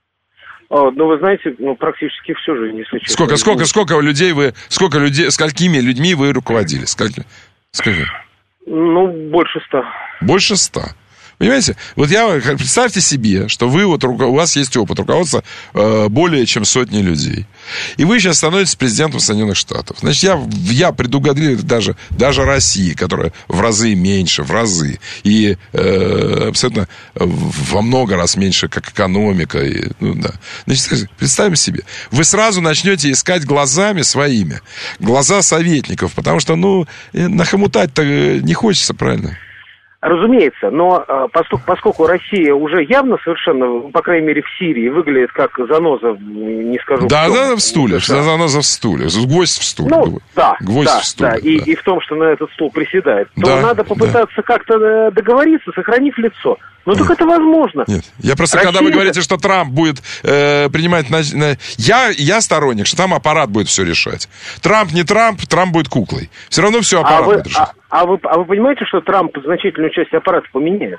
О, ну, вы знаете, ну, практически всю жизнь, если честно. Сколько, сколько, сколько людей вы, сколько людей, сколькими людьми вы руководили? Скольки, сколько? Ну, больше ста. Больше ста. Понимаете? Вот я, представьте себе, что вы, вот, у вас есть опыт руководства э, более чем сотни людей. И вы сейчас становитесь президентом Соединенных Штатов. Значит, я, я предугадал даже, даже России, которая в разы меньше, в разы. И э, абсолютно во много раз меньше, как экономика. И, ну, да. Значит, представим себе. Вы сразу начнете искать глазами своими. Глаза советников. Потому что, ну, нахомутать-то не хочется, правильно? Разумеется, но поскольку, поскольку Россия уже явно совершенно, по крайней мере, в Сирии выглядит как заноза, не скажу... Да, в том, да, в стуле, да. заноза в стуле, гвоздь в стуле. Ну, да, гвоздь да, в стуле. Да, и, да. И в том, что на этот стул приседает, то да, надо попытаться да. как-то договориться, сохранив лицо. Ну, так это возможно. Нет, я просто, Россия... когда вы говорите, что Трамп будет э, принимать... На, на... Я, я сторонник, что там аппарат будет все решать. Трамп не Трамп, Трамп будет куклой. Все равно все аппарат а вы, будет решать. А, а, вы, а вы понимаете, что Трамп значительную часть аппарата поменяет?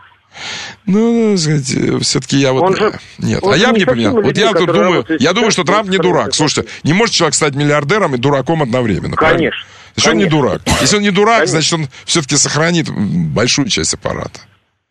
Ну, сказать, все-таки я вот... Он же, Нет, он а я бы не поменял. Людьми, вот я тут думаю, я думаю, что Трамп не дурак. Трамп. Слушайте, не может человек стать миллиардером и дураком одновременно. Конечно. Значит, он не дурак. Если он не дурак, Конечно. значит, он все-таки сохранит большую часть аппарата.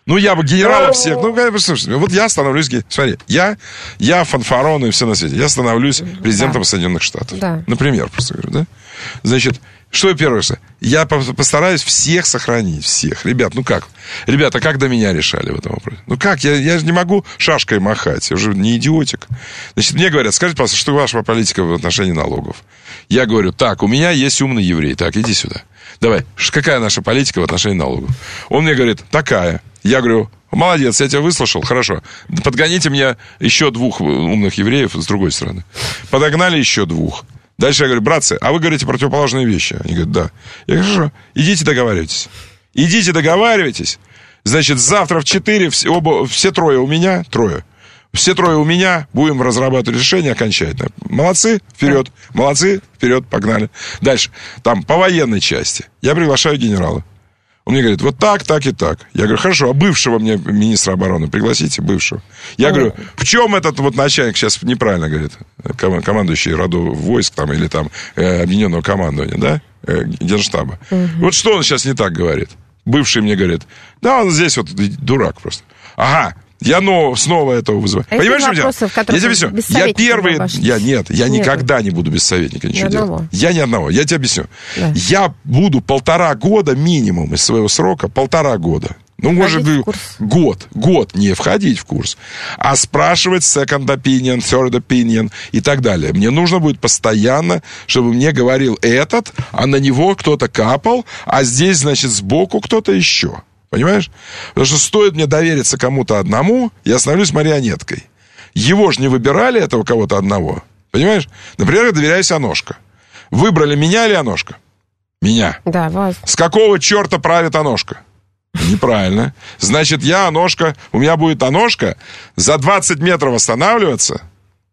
Ну, я бы генералов всех... Ну, слушайте, вот я становлюсь... Смотри, я, я фанфарон и все на свете. Я становлюсь президентом да. Соединенных Штатов. Да. Например, просто говорю, да? Значит, что я первое, что? Я постараюсь всех сохранить, всех. Ребят, ну как? Ребята, как до меня решали в этом вопросе? Ну как? Я, я же не могу шашкой махать. Я уже не идиотик. Значит, мне говорят, скажите, пожалуйста, что ваша политика в отношении налогов? Я говорю, так, у меня есть умный еврей. Так, иди сюда. Давай, какая наша политика в отношении налогов? Он мне говорит, такая. Я говорю, молодец, я тебя выслушал, хорошо. Подгоните мне еще двух умных евреев с другой стороны. Подогнали еще двух. Дальше я говорю, братцы, а вы говорите противоположные вещи. Они говорят, да. Я говорю, хорошо, идите договаривайтесь. Идите договаривайтесь. Значит, завтра в четыре все, оба, все трое у меня, трое. Все трое у меня, будем разрабатывать решение окончательно. Молодцы, вперед. Молодцы, вперед, погнали. Дальше, там, по военной части. Я приглашаю генерала. Он мне говорит, вот так, так и так. Я говорю, хорошо, а бывшего мне министра обороны пригласите, бывшего. Я говорю, в чем этот вот начальник, сейчас неправильно говорит, командующий родов войск там, или там э, объединенного командования, да, э, генштаба. Угу. Вот что он сейчас не так говорит? Бывший мне говорит, да, он здесь вот дурак просто. Ага. Я но, снова этого вызываю. А понимаешь, что дело? Я тебе объясню. Я первый... Я, нет, я нет. никогда не буду без советника ничего ни делать. Одного. Я ни одного. Я тебе объясню. Да. Я буду полтора года минимум из своего срока, полтора года. Ну, может быть, год. Год не входить в курс. А спрашивать second opinion, third opinion и так далее. Мне нужно будет постоянно, чтобы мне говорил этот, а на него кто-то капал, а здесь, значит, сбоку кто-то еще. Понимаешь? Потому что стоит мне довериться кому-то одному, я становлюсь марионеткой. Его же не выбирали, этого кого-то одного. Понимаешь? Например, я доверяюсь Аношка. Выбрали меня или Аношка? Меня. Да, вас. С какого черта правит Аношка? Неправильно. Значит, я Аношка, у меня будет Аношка за двадцать метров останавливаться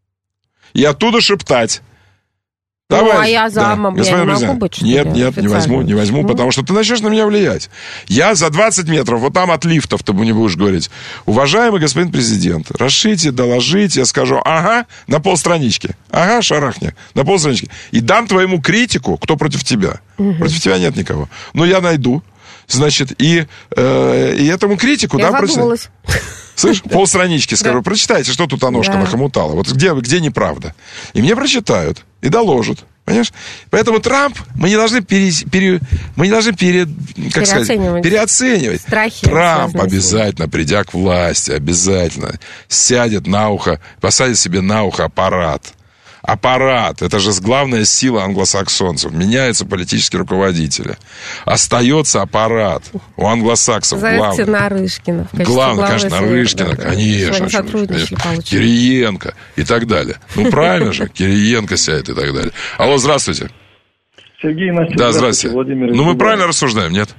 и оттуда шептать. Давай. Ну, а я замом, да. я не могу быть, что Нет, нет, не возьму, не возьму, ну. потому что ты начнешь на меня влиять. Я за двадцать метров, вот там от лифтов ты мне будешь говорить, уважаемый господин президент, расшите, доложите, я скажу, ага, на полстранички, ага, шарахни, на полстранички. И дам твоему критику, кто против тебя. Угу. Против тебя нет никого. Но я найду, значит, и, э, и этому критику... Я да, задумалась. Слышь, полстранички скажу, прочитайте, что тут Аношка да. нахомутала. Вот где, где неправда. И мне прочитают, и доложат. Понимаешь? Поэтому Трамп мы не должны, пере, пере, мы не должны пере, как переоценивать. Сказать, переоценивать. Страхи Трамп обязательно, придя к власти, обязательно сядет на ухо, посадит себе на ухо аппарат. Аппарат, это же главная сила англосаксонцев. Меняются политические руководители. Остается аппарат. У англосаксов главный. Нарышкина. Главное, конечно, Нарышкина, да, конечно. конечно. Кириенко и так далее. Ну, правильно же, Кириенко сядет и так далее. Алло, здравствуйте. Сергей, Настя, да, здравствуйте. Владимир. Ну, мы правильно рассуждаем, нет?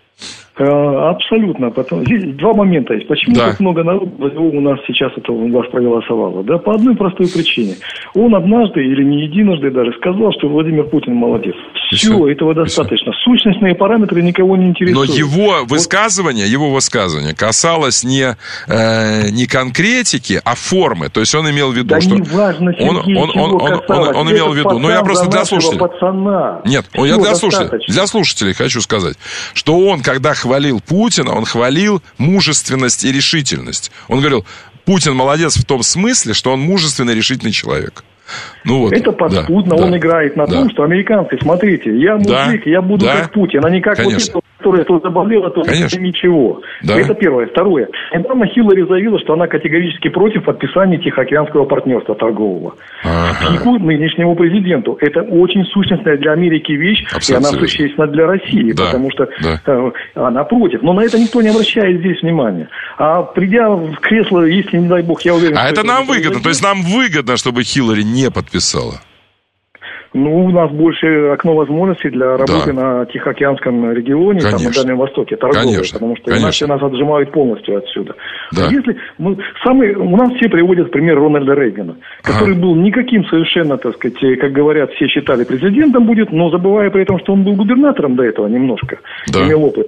Абсолютно. Здесь два момента есть. Почему да. так много народу у нас сейчас это у вас проголосовало? Да, по одной простой причине. Он однажды, или не единожды даже, сказал, что Владимир Путин молодец. Все, все. этого достаточно. Все. Сущностные параметры никого не интересуют. Но его высказывание, вот. его высказывание касалось не, э, не конкретики, а формы. То есть он имел в виду, да что... не важно, Сергей, он, он, он, он, он, он имел в виду... Ну, я просто для слушателей... Пацана. Нет, все я для слушателей, для слушателей хочу сказать, что он, когда хвалил Путина, он хвалил мужественность и решительность. Он говорил, Путин молодец в том смысле, что он мужественный, решительный человек. Ну вот, это подспудно, да, он да, играет на да. том, что американцы, смотрите, я мужик, да, я буду да, как Путин, а не как конечно. вот это, которое тут заболело, то ничего. Да. Это первое. Второе. Недавно Хиллари заявила, что она категорически против подписания Тихоокеанского партнерства торгового. Ага. Пику нынешнему президенту. Это очень сущностная для Америки вещь, абсолютно. И она существенна для России, да. потому что да. э, она против. Но на это никто не обращает здесь внимания. А придя в кресло, если, не дай бог, я уверен... А это нам выгодно. То есть нам выгодно, чтобы Хиллари не подписала. Ну, у нас больше окно возможностей для работы да. на Тихоокеанском регионе, там, на Дальнем Востоке, торговой, конечно, потому что конечно. иначе нас отжимают полностью отсюда. Да. Если мы, самый, у нас все приводят пример Рональда Рейгана, который ага. был никаким совершенно, так сказать, как говорят, все считали, президентом будет, но забывая при этом, что он был губернатором до этого немножко, да. имел опыт.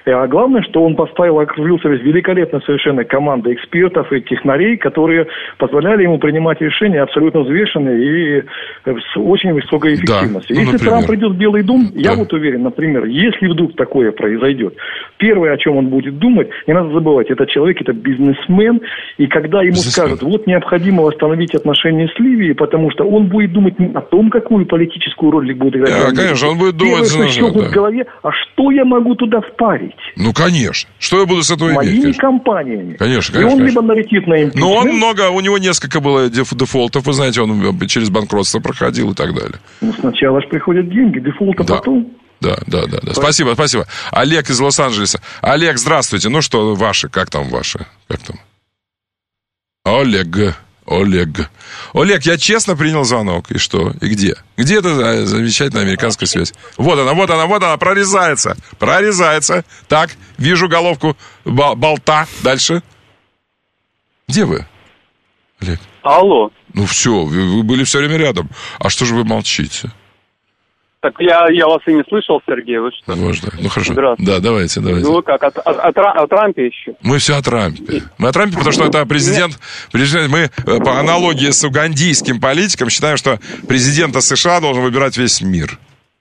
А главное, что он поставил, окружился великолепно совершенно командой экспертов и технарей, которые позволяли ему принимать решения абсолютно взвешенные и с очень высокой эффективностью. Да. Ну, если Трамп придет в Белый дом, да. я вот уверен, например, если вдруг такое произойдет, первое, о чем он будет думать, не надо забывать, этот человек, это бизнесмен, и когда ему бизнесмен. скажут, вот необходимо восстановить отношения с Ливией, потому что он будет думать не о том, какую политическую роль будет играть. Да, конечно, он будет думать... Первое, что да. в голове, а что я могу туда впарить? Ну, конечно. Что я буду с этого Моими иметь? Моими компаниями. Конечно, конечно. И он конечно. либо налетит на импичмент... Но он много, у него несколько было дефолтов, вы знаете, он через банкротство проходил и так далее. Ну, сначала же приходят деньги, дефолт, а да. потом... Да, да, да, да. Спасибо, спасибо. Олег из Лос-Анджелеса. Олег, здравствуйте. Ну что, ваши, как там ваши? Как там? Олег, Олег. Олег, я честно принял звонок. И что? И где? Где эта замечательная американская связь? Вот она, вот она, вот она, прорезается. Прорезается. Так, вижу головку болта. Дальше. Где вы, Олег? Алло. Ну все, вы, вы были все время рядом. А что же вы молчите? Так я, я вас и не слышал, Сергей, вы что? Можно. Ну хорошо. Да, давайте, давайте. Ну вы как, от, от, от, о Трампе еще? Мы все о Трампе. Мы о Трампе, потому что это президент, президент... Мы по аналогии с угандийским политиком считаем, что президента США должен выбирать весь мир.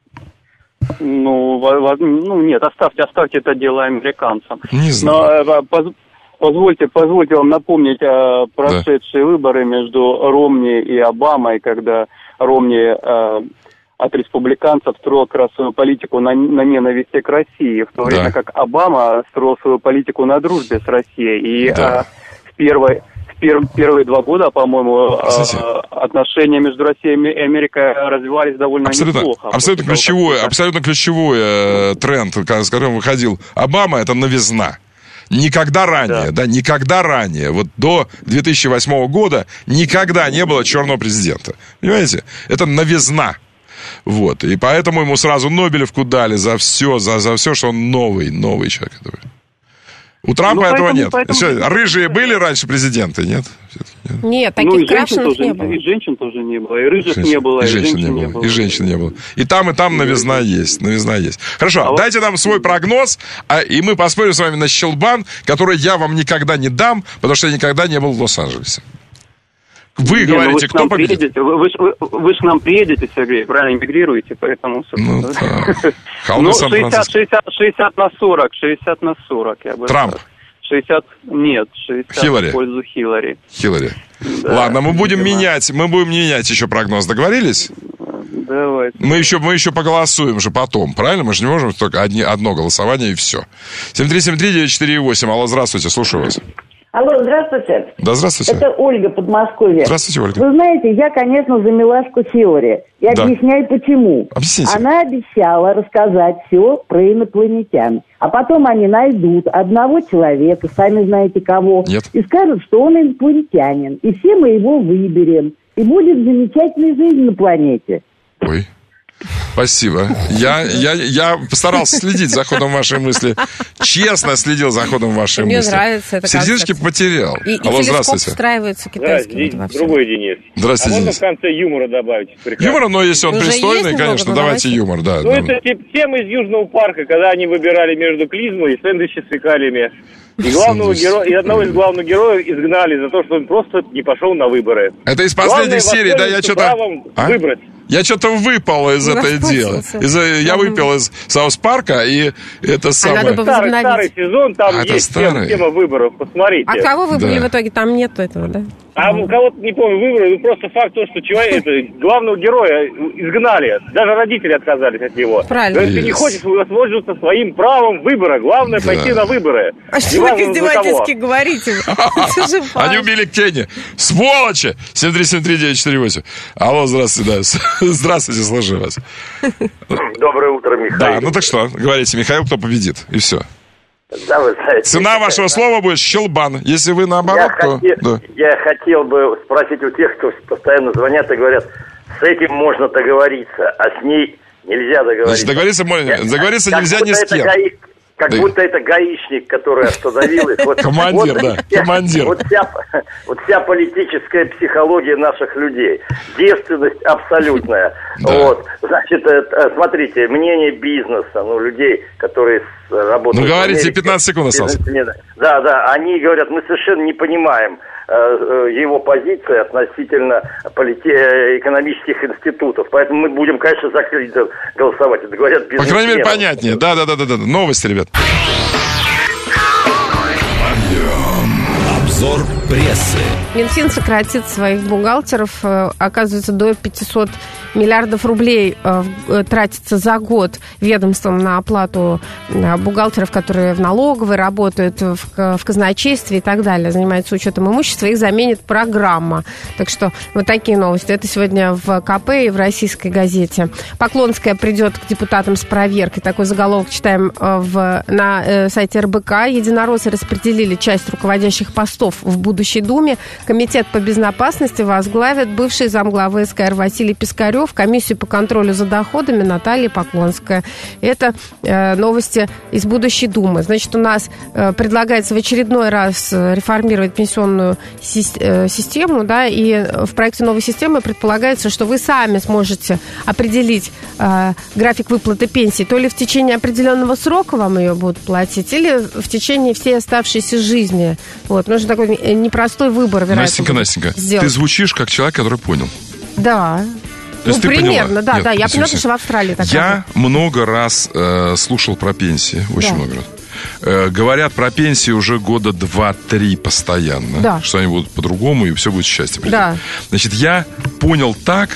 Ну, ну нет, оставьте, оставьте это дело американцам. Не знаю. Но, поз, позвольте, позвольте вам напомнить о прошедшие да. выборы между Ромни и Обамой, когда Ромни... от республиканцев строил как раз свою политику на, на ненависти к России, в то да. время как Обама строил свою политику на дружбе с Россией. И да. а, в, первой, в пер, первые два года, по-моему, а, отношения между Россией и Америкой развивались довольно абсолютно, неплохо. Абсолютно ключевой, как... абсолютно ключевой э, тренд, с которым выходил Обама, это новизна. Никогда ранее, да. да, никогда ранее, вот до две тысячи восьмого года никогда не было черного президента. Понимаете? Это новизна. Вот, и поэтому ему сразу Нобелевку дали за все, за, за все, что он новый, новый человек. У Трампа ну, этого поэтому, нет. Поэтому... Что, рыжие были раньше президенты, нет? Нет, нет таких ну, крашеных не было. И женщин тоже не было, и рыжих женщин, не было, и, и женщин, женщин не было, и женщин не было. И там, и там новизна есть, новизна есть. Хорошо, а дайте вот... нам свой прогноз, а, и мы поспорим с вами на щелбан, который я вам никогда не дам, потому что я никогда не был в Лос-Анджелесе. Вы не, говорите, вы кто победит? Приедете, вы, вы, вы, вы же к нам приедете, Сергей, правильно, эмигрируете, поэтому... Ну, да. Ну, шестьдесят, шестьдесят, шестьдесят на сорок, шестьдесят на сорок, я бы Трамп? шестьдесят, нет, шестьдесят Хиллари. в пользу Хиллари. Хиллари. Да, Ладно, мы будем видимо. менять, мы будем менять еще прогноз, договорились? Давайте. Мы еще, мы еще поголосуем же потом, правильно? Мы же не можем только одни, одно голосование и все. семь три семь три девять четыре восемь, алло, здравствуйте, слушаю вас. Алло, здравствуйте. Да, здравствуйте. Это Ольга, Подмосковье. Здравствуйте, Ольга. Вы знаете, я, конечно, за милашку Хиллари. И да. объясняю, почему. Объясните. Она обещала рассказать все про инопланетян. А потом они найдут одного человека, сами знаете кого, Нет. и скажут, что он инопланетянин. И все мы его выберем. И будет замечательная жизнь на планете. Ой. Спасибо. Я, я, я постарался следить за ходом вашей мысли. Честно следил за ходом вашей Мне мысли. Мне нравится это. Сердечки потерял. И, и Алло, телескоп встраивается китайский. Да, другой Денис. Здравствуйте, а можно Денис. в конце юмора добавить? Прекрасно. Юмора, но если он Уже пристойный, конечно, давайте юмор. Да, ну, да. это типа тема из Южного парка, когда они выбирали между клизмой и сэндвичи с фекалиями. И, главного героя, и одного из главных героев изгнали за то, что он просто не пошел на выборы. Это из последней серии, да, я что-то... А? Выбрать. Я что-то выпал из этой дела. Из, я выпил из Саус Парка, и это самое... А старый, старый сезон, там а есть тема, тема выборов, посмотрите. А кого выбрали да. в итоге? Там нет этого, да? А у кого-то, не помню, выбрали, ну просто факт то, что человек, это, главного героя изгнали. Даже родители отказались от него. Правильно. Если yes. ты не хочешь воспользоваться своим правом выбора, главное да. пойти на выборы. А что вы издевательски говорите? Они убили Кенни. Сволочи! семь три семь три девять четыре восемь. Алло, здравствуйте, да. Здравствуйте, слушаю вас. Доброе утро, Михаил. Да, ну так что, говорите, Михаил, кто победит, и все. Да, вы знаете, цена вашего слова будет щелбан. Если вы наоборот, я то... Хотел, да. Я хотел бы спросить у тех, кто постоянно звонят и говорят, с этим можно договориться, а с ней нельзя договориться. Значит, договориться, я, договориться нельзя ни с кем. Гаи, Как да будто это гаишник, который остановил их. Вот, командир, вот, да, вся, командир. Вот вся, вот вся политическая психология наших людей. Девственность абсолютная. Да. Вот. Значит, смотрите, мнение бизнеса, ну, людей, которые работают... Ну, говорите, пятнадцать секунд осталось. Да, да, они говорят, мы совершенно не понимаем его позиции относительно полите- экономических институтов. Поэтому мы будем, конечно, закрыть голосовать. Это говорят бизнесмены. По крайней мере, понятнее. Да, да, да, да, да. Новости, ребят. Обзор прессы. Минфин сократит своих бухгалтеров. Оказывается, до пятьсот миллиардов рублей тратится за год ведомством на оплату бухгалтеров, которые в налоговой работают, в казначействе и так далее, занимаются учетом имущества. Их заменит программа. Так что вот такие новости. Это сегодня в КП и в «Российской газете». Поклонская придет к депутатам с проверкой. Такой заголовок читаем в, на сайте эр бэ ка. Единороссы распределили часть руководящих постов в будущей Думе. Комитет по безопасности возглавит бывший замглавы эс ка эр Василий Пискарев, комиссию по контролю за доходами Наталья Поклонская. Это э, новости из будущей Думы. Значит, у нас э, предлагается в очередной раз реформировать пенсионную си- э, систему, да, и в проекте новой системы предполагается, что вы сами сможете определить э, график выплаты пенсии, то ли в течение определенного срока вам ее будут платить, или в течение всей оставшейся жизни. Вот, нужно такой непростой выбор, вероятно. Настенька, Настенька, сделать. Ты звучишь как человек, который понял. Да. То ну, примерно, поняла? да, Нет, да. Я поняла, все. что в Австралии так. Я работает. много раз э, слушал про пенсии, очень Да. много раз. Э, говорят про пенсии уже года два-три постоянно. Да. Что они будут по-другому, и все будет счастье. Да. Значит, я понял так,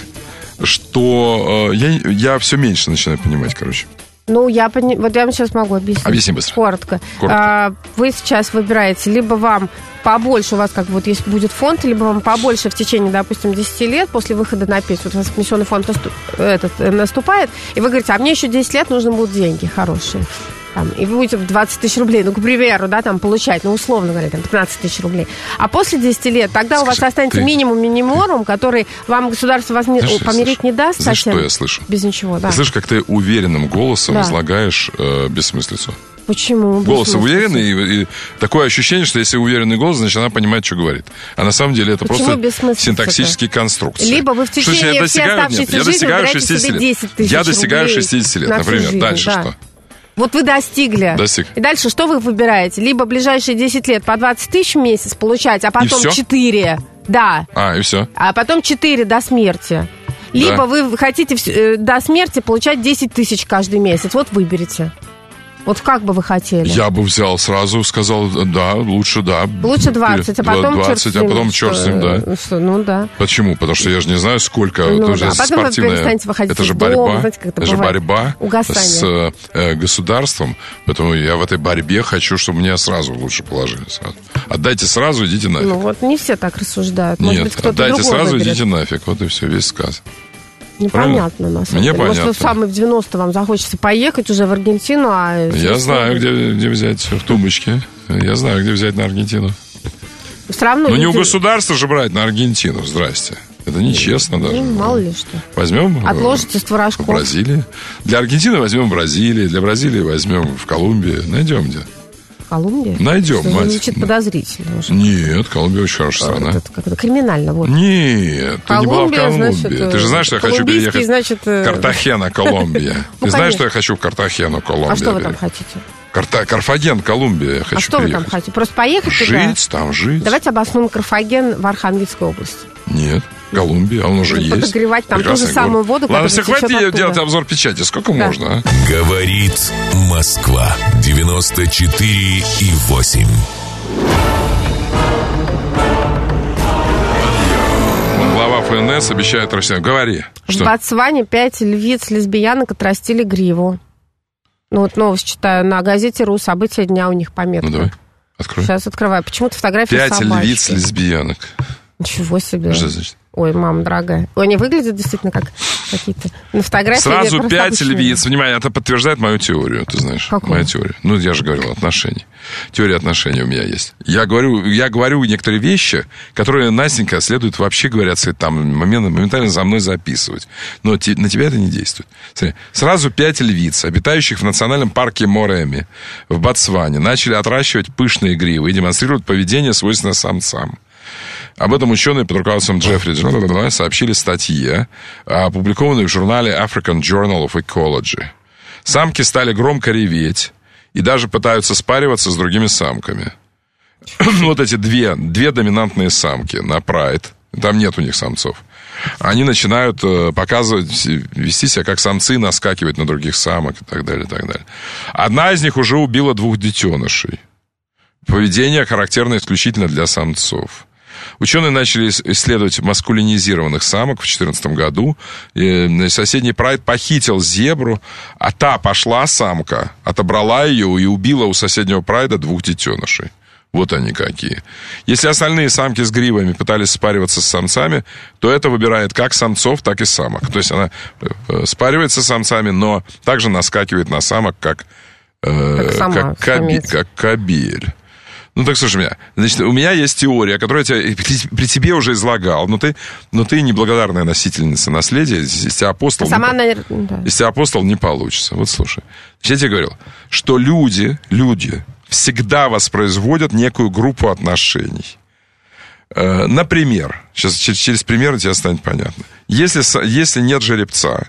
что э, я, я все меньше начинаю понимать, короче. Ну, я пони... вот я вам сейчас могу объяснить. Объясни быстро. Коротко. Коротко. А, вы сейчас выбираете, либо вам побольше, у вас как бы вот есть будет фонд, либо вам побольше в течение, допустим, десять лет после выхода на пенсию. Вот у вас пенсионный фонд наступ... этот, наступает, и вы говорите, а мне еще десять лет нужны будут деньги хорошие. Там, и вы будете двадцать тысяч рублей, ну, к примеру, да, там, получать, ну, условно говоря, там, пятнадцать тысяч рублей. А после десяти лет, тогда Скажи, у вас останется ты... минимум минимум, который вам государство вас не... Знаешь, помереть не даст Знаешь, совсем. что я слышу? Без ничего, да. Ты слышишь, как ты уверенным голосом да. излагаешь э, бессмыслицу? Почему? Голос уверенный, и, и такое ощущение, что если уверенный голос, значит, она понимает, что говорит. А на самом деле это Почему просто синтаксические конструкции. Либо вы в течение всей оставшейся Нет, жизни я достигаю выбираете себе десять тысяч Я достигаю шестидесяти лет, например. Жизнь, Дальше да. что? Вот вы достигли. Достиг. И дальше что вы выбираете? Либо ближайшие десять лет по двадцать тысяч в месяц получать, а потом четыре. Да. А, и все. А потом четыре до смерти. Либо да. вы хотите э, до смерти получать десять тысяч каждый месяц. Вот выберите. Вот как бы вы хотели? Я бы взял сразу, сказал, да, лучше, да. Лучше двадцать, а потом двадцать, черт а потом черт с ним, да. Что, ну да. Почему? Потому что я же не знаю, сколько... Ну, тоже да. А потом вы перестанете выходить это из же дома, борьба, знаете, как это, это же бывает. борьба Угасание. с э, государством. Поэтому я в этой борьбе хочу, чтобы меня сразу лучше положили. Сразу. Отдайте сразу, идите нафиг. Ну вот не все так рассуждают. Может Нет, быть, кто-то отдайте сразу, выберет. идите нафиг. Вот и все, весь сказ. Непонятно, на самом Мне деле. понятно. Может, самый в девяносто вам захочется поехать уже в Аргентину, а... Я знаю, где, где взять в тумбочке. Я знаю, где взять на Аргентину. Все равно... Но люди... не у государства же брать на Аргентину, здрасте. Это нечестно ну, даже. Мало ли что. Возьмем... Отложите с творожком. В Бразилии. Для Аргентины возьмем в Бразилии, для Бразилии возьмем в Колумбии. Найдем где. Колумбия? Найдем, что мать. Звучит подозрительно уже. Нет, Колумбия очень хорошая страна. Это как-то криминально, вот. Нет, ты не была в Колумбии. Значит, ты же знаешь, что я хочу переехать значит... в Картахена, Колумбия. Ты знаешь, что я хочу в Картахену, Колумбия? А что вы там хотите? Карта... Карфаген, Колумбия я хочу А что переехать. вы там хотите? Просто поехать туда? Жить там, жить. Давайте обоснуем Карфаген в Архангельской области. Нет, Колумбия, он уже есть. Подогревать там ту же самую воду, Ладно, все, которая течет хватит делать обзор печати. Сколько да. можно, а? Говорит Москва. девяносто четыре и восемь. Глава эф эн эс обещает россиянам. Говори. В Что? Ботсване пять львиц-лесбиянок отрастили гриву. Ну вот новость читаю на газете «Ру». События дня у них пометка. Ну давай, открой. Сейчас открываю. Почему-то фотография Пять собачки. львиц-лесбиянок. Ничего себе. Что значит? Ой, мама дорогая. Ой, они выглядят действительно как какие-то на фотографии. Сразу пять львиц. Внимание, это подтверждает мою теорию, ты знаешь. Какую? Мою теорию. Ну, я же говорил, отношений. Теория отношений у меня есть. Я говорю, я говорю некоторые вещи, которые, Настенька, следует вообще, говорят, там, моментально за мной записывать. Но те, на тебя это не действует. Смотри, сразу пять львиц, обитающих в национальном парке Мореми в Ботсване, начали отращивать пышные гривы и демонстрировать поведение, свойственное самцам. Об этом ученые под руководством Джеффри сообщили в статье, опубликованной в журнале African Journal of Ecology. Самки стали громко реветь и даже пытаются спариваться с другими самками. Вот эти две, две доминантные самки на Прайд, там нет у них самцов, они начинают показывать, вести себя как самцы, наскакивать на других самок и так далее, и так далее. Одна из них уже убила двух детенышей. Поведение характерно исключительно для самцов. Ученые начали исследовать маскулинизированных самок в две тысячи четырнадцатом году. И соседний прайд похитил зебру, а та пошла, самка, отобрала ее и убила у соседнего прайда двух детенышей. Вот они какие. Если остальные самки с гривами пытались спариваться с самцами, то это выбирает как самцов, так и самок. То есть она спаривается с самцами, но также наскакивает на самок, как, э, как, сама, как, коби, как кобель. Ну, так слушай меня. Значит, у меня есть теория, которую я тебе, при, при тебе уже излагал, но ты, но ты неблагодарная носительница наследия, из тебя апостол, Сама, не, наверное, да. из тебя апостол не получится. Вот слушай. Значит, я тебе говорил, что люди, люди всегда воспроизводят некую группу отношений. Э, например, сейчас через, через примеры тебе станет понятно. Если, если нет жеребца,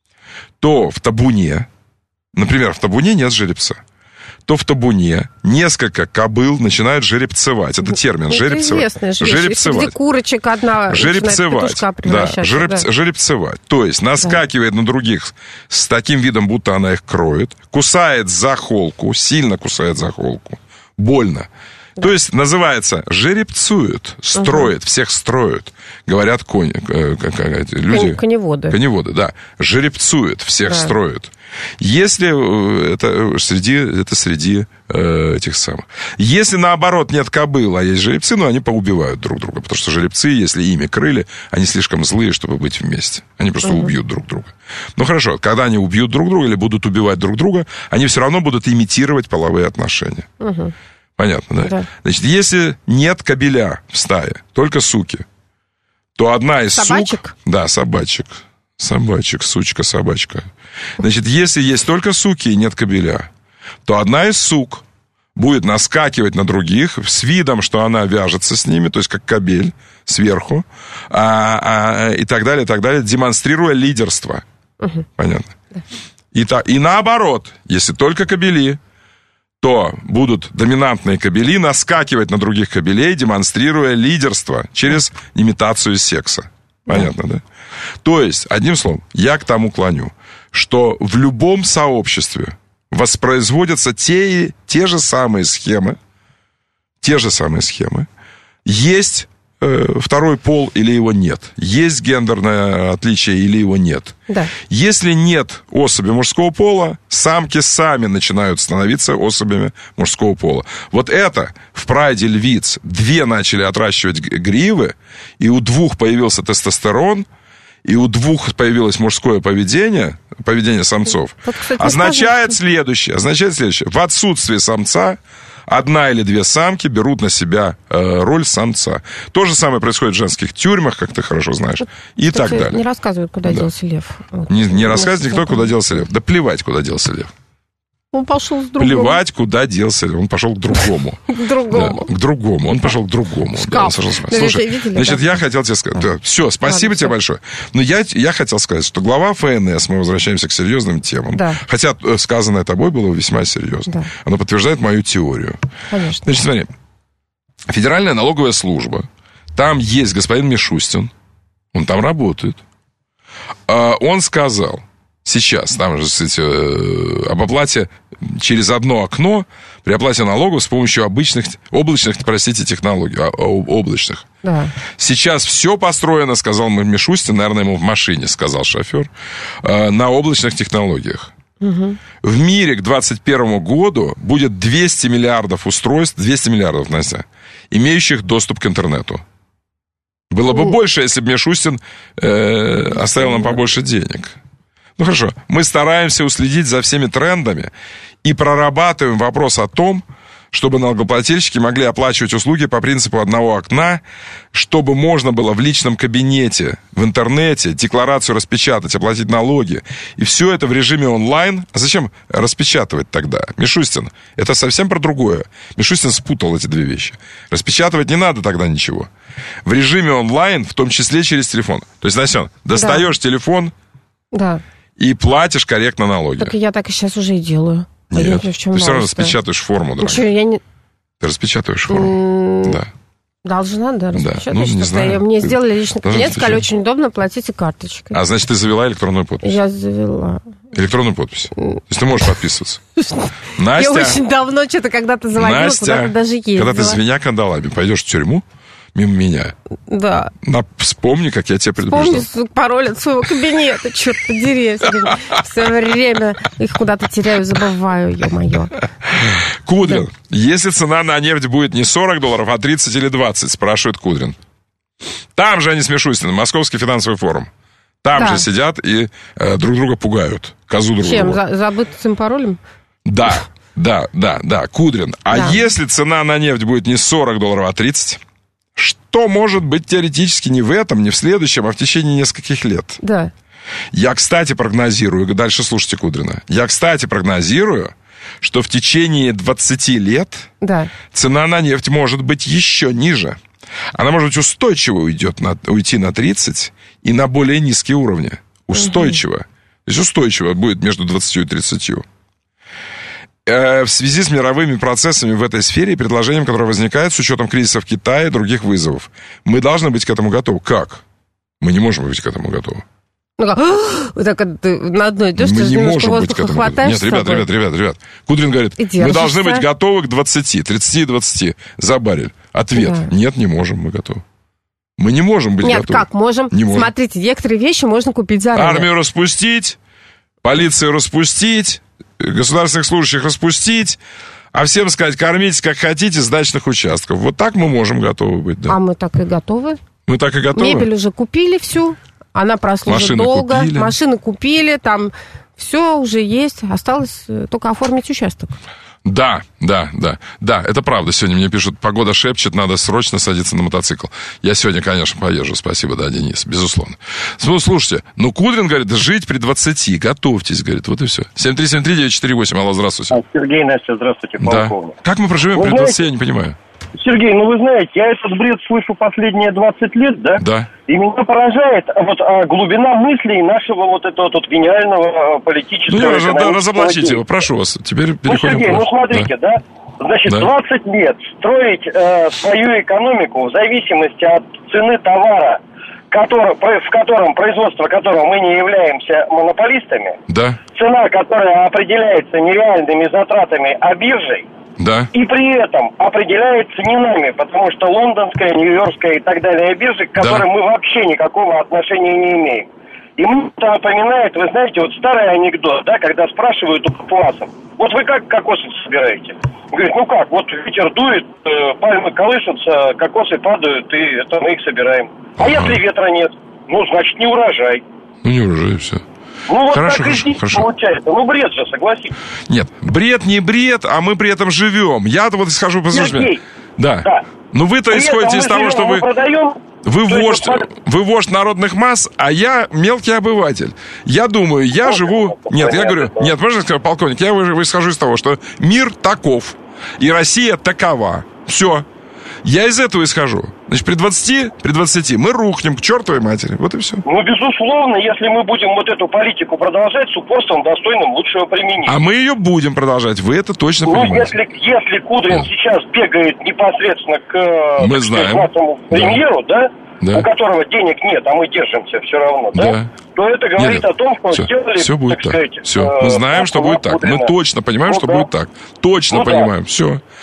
то в табуне, например, в табуне нет жеребца, то в табуне несколько кобыл начинают жеребцевать. Это термин. Жеребцевать. Жеребцевать. Где курочек одна жеребцевать. Да, жереб, да. жеребцевать. То есть наскакивает да. на других с таким видом, будто она их кроет. Кусает за холку. Сильно кусает за холку. Больно. Да. То есть называется жеребцуют. Строят. Угу. Всех строят. Говорят кони, люди. Коневоды. Коневоды, да. Жеребцуют. Всех да. строят. Если это среди, это среди э, этих самых. Если, наоборот, нет кобыл, а есть жеребцы, ну, они поубивают друг друга. Потому что жеребцы, если ими крыли, они слишком злые, чтобы быть вместе. Они просто uh-huh. убьют друг друга. Ну, хорошо, когда они убьют друг друга или будут убивать друг друга, они все равно будут имитировать половые отношения. Uh-huh. Понятно, да? да? Значит, если нет кобеля в стае, только суки, то одна из собачек? сук... Да, собачек. Собачек, сучка, собачка. Значит, если есть только суки и нет кобеля, то одна из сук будет наскакивать на других с видом, что она вяжется с ними, то есть как кобель сверху, а, а, и так далее, и так далее, демонстрируя лидерство. Угу. Понятно? Да. И, та, и наоборот, если только кобели, то будут доминантные кобели наскакивать на других кобелей, демонстрируя лидерство через имитацию секса. Понятно, да? То есть, одним словом, я к тому клоню, что в любом сообществе воспроизводятся те, те же самые схемы, те же самые схемы. Есть э, второй пол или его нет. Есть гендерное отличие или его нет. Да. Если нет особи мужского пола, самки сами начинают становиться особями мужского пола. Вот это в прайде львиц две начали отращивать гривы, и у двух появился тестостерон, и у двух появилось мужское поведение, поведение самцов, вот, кстати, означает следующее, означает следующее. В отсутствие самца одна или две самки берут на себя э, роль самца. То же самое происходит в женских тюрьмах, как ты хорошо знаешь, вот, и кстати, так далее. Не рассказывают, куда да. делся лев. Вот. Не, не рассказывает никто, куда делся лев. Да плевать, куда делся лев. Он пошел с другому. Плевать, куда делся лев. Он пошел к другому. К другому. К другому. Он пошел к другому. Слушай, значит, я хотел тебе сказать... Все, спасибо тебе большое. Но я хотел сказать, что глава ФНС, мы возвращаемся к серьезным темам, хотя сказанное тобой было весьма серьезно. Оно подтверждает мою теорию. Конечно. Значит, смотри. Федеральная налоговая служба. Там есть господин Мишустин. Он там работает. Он сказал... Сейчас, там же, кстати, об оплате через одно окно при оплате налогов с помощью обычных, облачных, простите, технологий, облачных. Да. Сейчас все построено, сказал Мишустин, наверное, ему в машине сказал шофер, на облачных технологиях. Угу. В мире к двадцать первому году будет двести миллиардов устройств, двести миллиардов, Настя, имеющих доступ к интернету. Было бы больше, если бы Мишустин э, оставил нам побольше денег. Ну хорошо, мы стараемся уследить за всеми трендами и прорабатываем вопрос о том, чтобы налогоплательщики могли оплачивать услуги по принципу одного окна, чтобы можно было в личном кабинете, в интернете декларацию распечатать, оплатить налоги. И все это в режиме онлайн. А зачем распечатывать тогда? Мишустин, это совсем про другое. Мишустин спутал эти две вещи. Распечатывать не надо тогда ничего. В режиме онлайн, в том числе через телефон. То есть, Настен, достаешь да. телефон да. и платишь корректно налоги. Так я так и сейчас уже и делаю. Нет, ты все равно распечатаешь форму, дорогая. Ничего, я не... Ты распечатаешь форму, mm-hmm. да. Должна, да, распечатать. Да. Ну, не знаю. Мне сделали личный кабинет, сказали, очень удобно, платите карточкой. А значит, ты завела электронную подпись? Я завела. Электронную подпись? То есть ты можешь подписываться? Настя! Я очень давно что-то когда-то заводила, Настя, куда-то даже ездила. Когда ты с меня кандалами пойдешь в тюрьму, мимо меня. Да. На, вспомни, как я тебя предупреждал. Вспомни пароль от своего кабинета, черт подери. Все время их куда-то теряю, забываю, ё-моё. Кудрин, да. Если цена на нефть будет не сорок долларов, а тридцать или двадцать, спрашивает Кудрин. Там же они с Мишустиным, Московский финансовый форум. Там да. же сидят и э, друг друга пугают. Козу друг Чем? друга. За, забытым паролем? Да, да, да, да. Кудрин, а да. если цена на нефть будет не сорок долларов, а тридцать... Что может быть теоретически не в этом, не в следующем, а в течение нескольких лет? Да. Я, кстати, прогнозирую, дальше слушайте Кудрина, я, кстати, прогнозирую, что в течение двадцати лет да. цена на нефть может быть еще ниже. Она, может быть, устойчиво уйдет на, уйти на тридцать и на более низкие уровни. Устойчиво. Угу. То есть устойчиво будет между двадцатью и тридцатью. В связи с мировыми процессами в этой сфере и предложением, которое возникает с учетом кризиса в Китае и других вызовов, мы должны быть к этому готовы. Как? Мы не можем быть к этому готовы. Ну как? Вот так на одной идешь, мы ты не можем быть к этому готовы. Нет, ребят, собой. ребят, ребят, ребят. Кудрин говорит, мы должны быть готовы к двадцати, тридцати и двадцати за баррель. Ответ, да. нет, не можем, мы готовы. Мы не можем быть нет, готовы. Нет, как? Можем. Не можем. Смотрите, некоторые вещи можно купить заранее. Армию распустить, полицию распустить, государственных служащих распустить, а всем сказать, кормите как хотите с дачных участков. Вот так мы можем готовы быть, да. А мы так и готовы. Мы так и готовы. Мебель уже купили всю, она прослужит машины долго. Купили. Машины купили, там все уже есть, осталось только оформить участок. Да, да, да, да, это правда. Сегодня мне пишут, погода шепчет, надо срочно садиться на мотоцикл. Я сегодня, конечно, поезжу, спасибо, да, Денис, безусловно. Ну, слушайте, ну, Кудрин говорит, жить при двадцати, готовьтесь, говорит, вот и все. семь три семь три девять четыре восемь, алло, здравствуйте. Сергей, Настя, здравствуйте, полковник. Да. Как мы проживем при двадцати, я не понимаю. Сергей, ну вы знаете, я этот бред слышу последние двадцать лет, да? Да. И меня поражает вот а, глубина мыслей нашего вот этого тут гениального а, политического... Ну, раз, да, разоблачите его, прошу вас. Теперь переходим ну, Сергей, к... ну смотрите, да? да? Значит, да. двадцать лет строить э, свою экономику в зависимости от цены товара, который, в котором, производство которого мы не являемся монополистами, да. цена, которая определяется нереальными затратами, а биржей, да. и при этом определяется не нами, потому что лондонская, нью-йоркская и так далее биржи, к которым да. мы вообще никакого отношения не имеем. И мне это напоминает, вы знаете, вот старый анекдот, да, когда спрашивают у папуасов, вот вы как кокосы собираете? Говорит, ну как, вот ветер дует, э, пальмы колышутся, кокосы падают, и это мы их собираем. А ага. если ветра нет? Ну, значит, не урожай. Ну, не урожай, все. Ну, вот хорошо, так хорошо, и здесь хорошо. получается. Ну, бред же, согласитесь. Нет, бред не бред, а мы при этом живем. Я-то вот исхожу по службе. Да. да. Ну, вы-то при исходите из того, что вы... Продаем, вы вождь, вы вождь народных масс, а я мелкий обыватель. Я думаю, я ну, живу... Нет, я говорю... Нет, можно сказать, полковник, я исхожу из того, что мир таков, и Россия такова. Все. Я из этого исхожу. Значит, при двадцати, при двадцати мы рухнем к чертовой матери. Вот и все. Ну, безусловно, если мы будем вот эту политику продолжать с упорством, достойным лучшего применения. А мы ее будем продолжать. Вы это точно ну, понимаете. Если, если Кудрин да. сейчас бегает непосредственно к мы знаем. нашему премьеру, да. Да? Да. у которого денег нет, а мы держимся все равно, да, да. то это говорит нет, о том, что все, сделали, все будет так так. сказать... Все, э, мы знаем, что будет так. Мы точно понимаем, ну, что да. будет так. Точно ну, понимаем. Да. Все.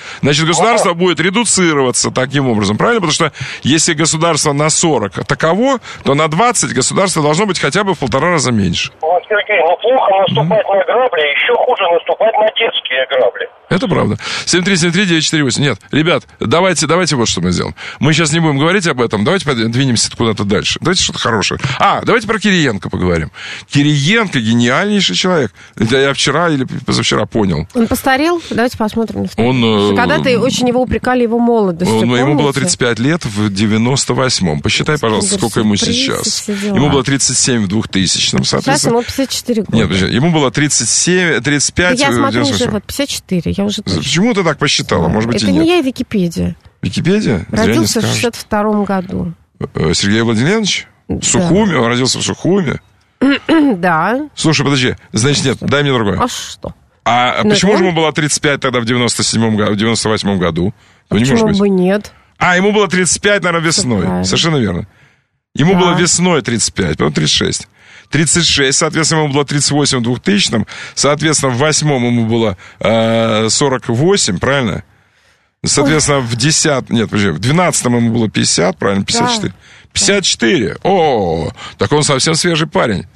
Значит, государство ага. будет редуцироваться таким образом, правильно? Потому что если государство на сорок таково, то на двадцать государство должно быть хотя бы в полтора раза меньше. Вот, Сергей, ну плохо наступать mm-hmm. на грабли, еще хуже наступать на детские грабли. Это правда. семь три семь три девять четыре восемь. Нет, ребят, давайте, давайте вот что мы сделаем. Мы сейчас не будем говорить об этом, давайте двинемся куда-то дальше. Давайте что-то хорошее. А, давайте про Кириенко поговорим. Кириенко гениальнейший человек. Это я вчера или позавчера понял. Он постарел? Давайте посмотрим. Он, когда-то э, очень его упрекали его молодостью. Он, ему было тридцать пять лет в девяносто восьмом. Посчитай, пожалуйста, сколько ему сейчас. Ему было тридцать семь в двухтысячном, соответственно. Сейчас ему пятьдесят четыре года. Нет, подожди, ему было тридцать семь, тридцать пять. Я смотрю уже, вот, пятьдесят четыре, я уже точно. Почему ты так посчитала? Может быть, это и нет. не я, Википедия. Википедия? Родился в шестьдесят втором году. Сергей Владимирович? Да. Сухуми? Он родился в Сухуми? Да. Слушай, подожди. Значит, нет, дай мне другое. А что? А Но почему же ему было тридцать пять тогда в девяносто седьмом году, в девяносто восьмом году? А почему бы нет? А, ему было тридцать пять, наверное, весной. Совершенно верно. Ему да. было весной тридцать пять, потом тридцать шесть. тридцать шесть, соответственно, ему было тридцать восемь в двухтысячном, соответственно, в восьмом ему было э, сорок восемь, правильно? Соответственно, в десятом, нет, подожди, в двенадцатом ему было пятьдесят, правильно, пятьдесят четыре. Да. пятьдесят четыре, о, так он совсем свежий парень.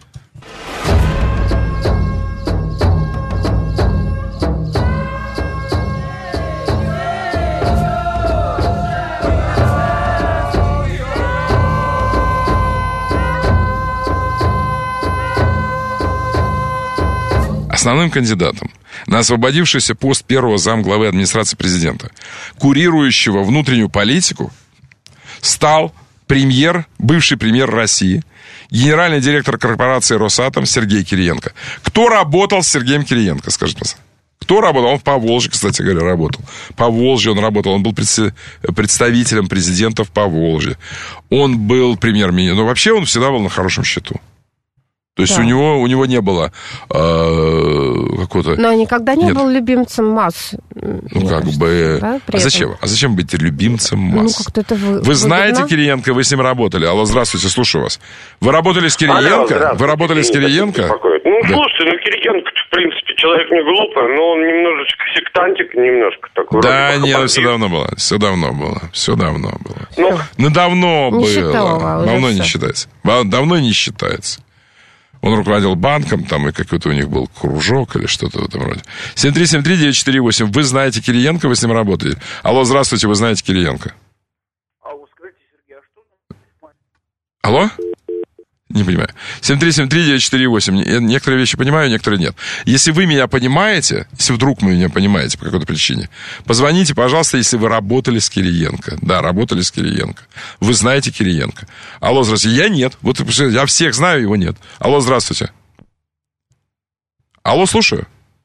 Основным кандидатом на освободившийся пост первого замглавы администрации президента, курирующего внутреннюю политику, стал премьер, бывший премьер России, генеральный директор корпорации «Росатом» Сергей Кириенко. Кто работал с Сергеем Кириенко, скажите, пожалуйста? Кто работал? Он в Поволжье, кстати говоря, работал. В Поволжье он работал. Он был представителем президента в Поволжье. Он был премьер-министром. Но вообще он всегда был на хорошем счету. То есть да. у него у него не было э, какого-то... Но никогда не Нет. был любимцем масс. Ну, как бы... Да, а зачем? А зачем быть любимцем масс? Ну, как-то это вы... Вы знаете Кириенко, вы с ним работали. Алло, здравствуйте, слушаю вас. Вы работали с Кириенко? Алло, вы работали с Кириенко? Ну, да. Слушайте, ну, Кириенко, в принципе, человек не глупый, но он немножечко сектантик, немножко такой. Да, нет, все давно было. Все давно было. Все давно было. Ну, ну давно не было. Считала, давно не считается. Давно не считается. Он руководил банком, там и какой-то у них был кружок или что-то в этом роде. семь три семь три девять четыре восемь. Вы знаете Кириенко, вы с ним работаете? Алло, здравствуйте, вы знаете Кириенко? Алло, скажите, Сергей, а что... Алло? Не понимаю. семь три семь три девять четыре восемь. Некоторые вещи понимаю, некоторые нет. Если вы меня понимаете, если вдруг вы меня понимаете по какой-то причине, позвоните, пожалуйста, если вы работали с Кириенко. Да, работали с Кириенко. Вы знаете Кириенко. Алло, здравствуйте. Я нет. Вот я всех знаю, его нет. Алло, здравствуйте. Алло, слушаю.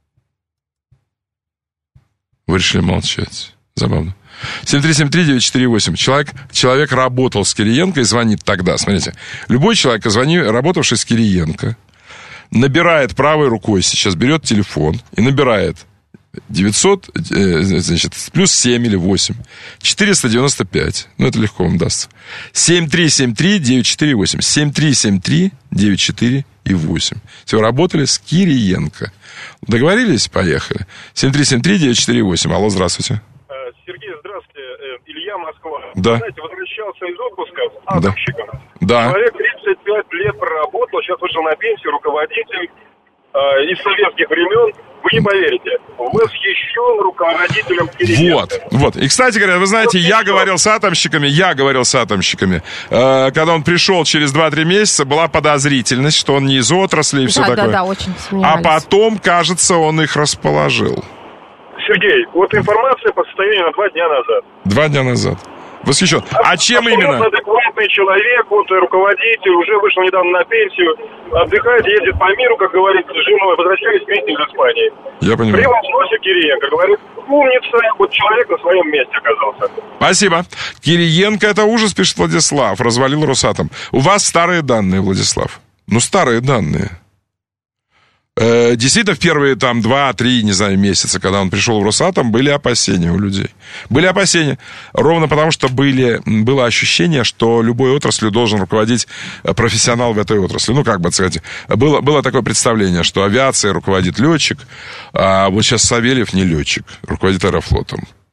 Вы решили молчать. Забавно. семь три семь три девять четыре восемь. Человек, человек работал с Кириенко и звонит тогда. Смотрите, любой человек, звони, работавший с Кириенко, набирает правой рукой, сейчас берет телефон и набирает девятьсот, значит, плюс семь или восемь, четыреста девяносто пять. Ну, это легко вам дастся. семь три семь три девять четыре восемь. семь три семь три девять четыре восемь. Все, работали с Кириенко. Договорились? Поехали. семь три семь три девять четыре восемь. Алло, здравствуйте. Сергей, здравствуйте. Илья, Москва. Да. Знаете, возвращался из отпуска с атомщиком. Да. Человек тридцать пять лет проработал, сейчас вышел на пенсию, руководитель э, из советских времен. Вы не поверите, восхищен руководителем Кириенко. Вот, вот. И, кстати говоря, вы знаете, вот я говорил с атомщиками, я говорил с атомщиками. Э, когда он пришел через два-три месяца, была подозрительность, что он не из отрасли и все да, такое. Да, да, очень а потом, кажется, он их расположил. Сергей, вот информация по состоянию на два дня назад. Два дня назад. Восхищен. А, а чем именно? Адекватный человек, вот руководитель, уже вышел недавно на пенсию, отдыхает, ездит по миру, как говорится, с женой, возвращались вместе из Испании. Я понимаю. Превосходно Кириенко, говорит, умница, вот человек на своем месте оказался. Спасибо. Кириенко, это ужас, пишет Владислав, развалил Росатом. У вас старые данные, Владислав. Ну, старые данные. Действительно, в первые там два-три, не знаю, месяца, когда он пришел в Росатом, были опасения у людей. Были опасения. Ровно потому, что были, было ощущение, что любой отраслью должен руководить профессионал в этой отрасли. Ну, как бы сказать, было, было такое представление, что авиацией руководит летчик, а вот сейчас Савельев не летчик, руководит Аэрофлотом.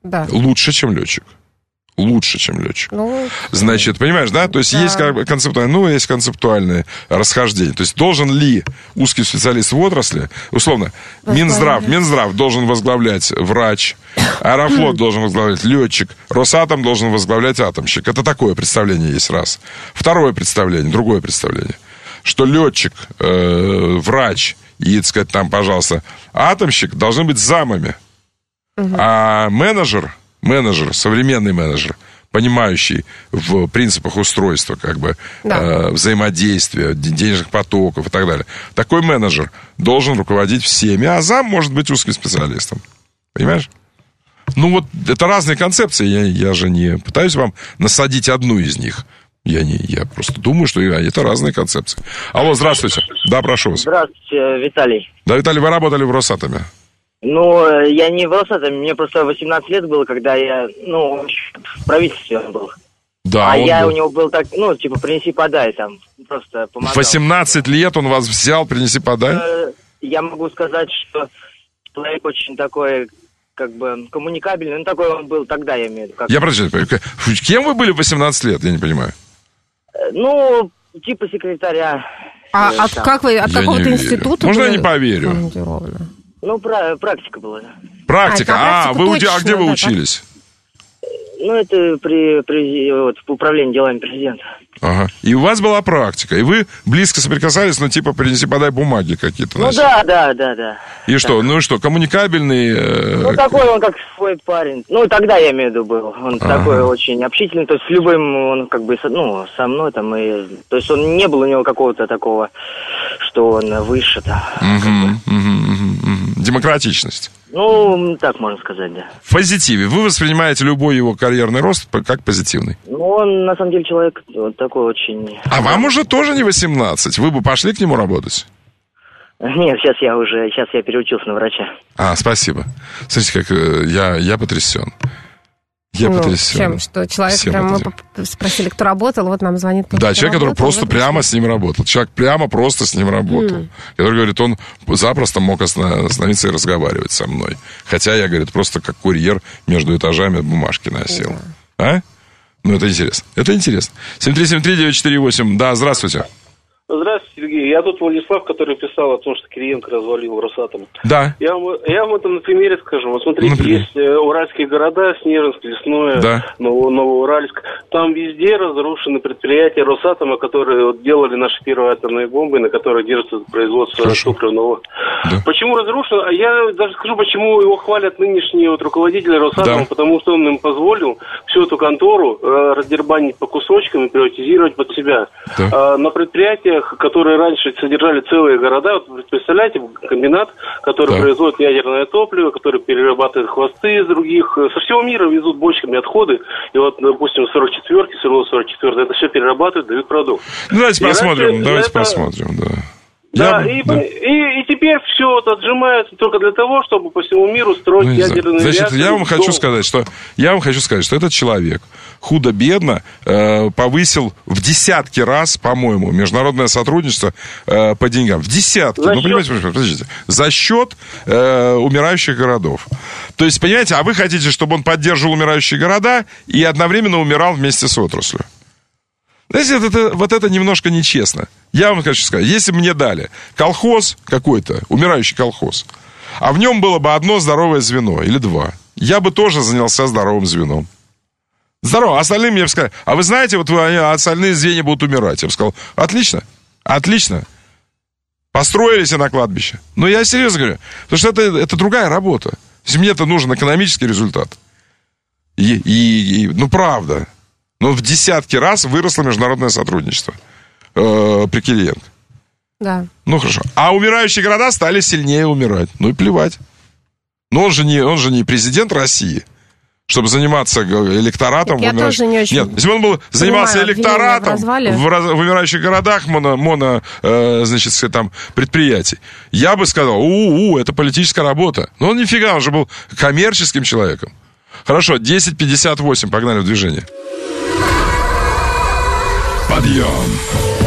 Да. Лучше, чем летчик. Лучше, чем летчик. Ну, Значит, понимаешь, да? То есть да. есть как бы концептуальное, ну, есть концептуальное расхождение. То есть должен ли узкий специалист в отрасли, условно, Минздрав, Минздрав должен возглавлять врач, Аэрофлот должен возглавлять летчик, Росатом должен возглавлять атомщик. Это такое представление есть раз. Второе представление, другое представление, что летчик, э, врач и, так сказать, там, пожалуйста, атомщик должны быть замами. Угу. А менеджер, менеджер, современный менеджер, понимающий в принципах устройства, как бы, да. э, взаимодействия, денежных потоков и так далее, такой менеджер должен руководить всеми, а зам может быть узким специалистом. Понимаешь? Ну вот, это разные концепции, я, я же не пытаюсь вам насадить одну из них. Я, не, я просто думаю, что это разные концепции. Алло, здравствуйте. Да, прошу вас. Здравствуйте, Виталий. Да, Виталий, вы работали в Росатоме? Ну, я не в Росатоме, мне просто восемнадцать лет было, когда я, ну, в правительстве был. Да, а я был. у него был так, ну, типа, принеси-подай там, просто помогал. восемнадцать лет он вас взял, принеси-подай? Я могу сказать, что человек очень такой, как бы, коммуникабельный, ну, такой он был тогда, я имею в виду. Как... Я, подожди, кем вы были в восемнадцать лет, я не понимаю? Ну, типа секретаря. А от, как вы, от какого-то института? Можно я не поверю? Ну, пра- практика была. Практика? А, а, вы точно, а где вы да, учились? Ну, это при, при вот, в управлении делами президента. Ага. И у вас была практика, и вы близко соприкасались, ну, типа, принеси-подай бумаги какие-то. Ну, носили. да, да, да, да. И так. Что, ну, и что, коммуникабельный? Э... Ну, такой он, как свой парень. Ну, тогда, я имею в виду, был. Он ага. такой очень общительный, то есть с любым, он, как бы, ну, со мной, там, и... То есть он, не было у него какого-то такого, что он выше, там. Угу, угу, угу, угу. Демократичность. Ну, так можно сказать, да. В позитиве. Вы воспринимаете любой его карьерный рост как позитивный? Ну, он, на самом деле, человек вот такой очень... А вам уже тоже не восемнадцать? Вы бы пошли к нему работать? Нет, сейчас я уже... Сейчас я переучился на врача. А, спасибо. Смотрите, как я, я потрясен. Я ну, потрясен. Чем? Что человек, Всем прям потрясен. мы спросили, кто работал, вот нам звонит. Да, человек, который просто прямо с ним работал. Человек прямо просто с ним работал. Mm. Который говорит, он запросто мог остановиться и разговаривать со мной. Хотя я, говорит, просто как курьер между этажами бумажки носил. Yeah. А? Ну, это интересно. Это интересно. семь три семь три девять четыре восемь. Да, здравствуйте. Здравствуйте, Сергей. Я тут Владислав, который писал о том, что Кириенко развалил Росатом. Да. Я вам, я вам это на примере скажу. Вот смотрите, Например. есть э, уральские города, Снежинск, Лесное, да. Ново, Новоуральск. Там везде разрушены предприятия Росатома, которые вот, делали наши первые атомные бомбы, на которых держится производство топливного. Да. Почему разрушено? А я даже скажу, почему его хвалят нынешние вот, руководители Росатома, да. потому что он им позволил всю эту контору э, раздербанить по кусочкам и приватизировать под себя. Да. А, на предприятиях, которые раньше содержали целые города, вот представляете, комбинат, который да. производит ядерное топливо, который перерабатывает хвосты из других, со всего мира везут бочками отходы, и вот, допустим, сорок четвёрки, сорок четвёрки, это все перерабатывают, дают продукт. Ну, давайте и посмотрим, раньше, давайте это... посмотрим, да. Да, Я... и, да. И, и теперь все вот отжимается только для того, чтобы по всему миру строить ну, ядерные Значит, реакторы. я вам хочу сказать, что я вам хочу сказать, что этот человек худо-бедно э, повысил в десятки раз, по-моему, международное сотрудничество э, по деньгам. В десятки. За ну, счет... понимаете, подождите. За счет э, умирающих городов. То есть, понимаете, а вы хотите, чтобы он поддерживал умирающие города и одновременно умирал вместе с отраслью. Знаете, это, это, вот это немножко нечестно. Я вам хочу сказать, если бы мне дали колхоз какой-то, умирающий колхоз, а в нем было бы одно здоровое звено или два, я бы тоже занялся здоровым звеном. Здорово. Остальные мне бы сказали, а вы знаете, вот вы, остальные звенья будут умирать. Я бы сказал, отлично, отлично. Построились на кладбище. Но я серьезно говорю, потому что это, это другая работа. Мне-то нужен экономический результат. И, и, и, ну, правда. Но в десятки раз выросло международное сотрудничество э, при Кириенко. Да. Ну, хорошо. А умирающие города стали сильнее умирать. Ну и плевать. Но он же не, он же не президент России, чтобы заниматься электоратом. Я в умирающих... тоже не очень Нет, если бы он был, занимался электоратом в, в, раз... в умирающих городах моно, моно э, значит, там, предприятий, я бы сказал, у-у, это политическая работа. Но он нифига, он же был коммерческим человеком. Хорошо, десять пятьдесят восемь, погнали в движение. Подъем!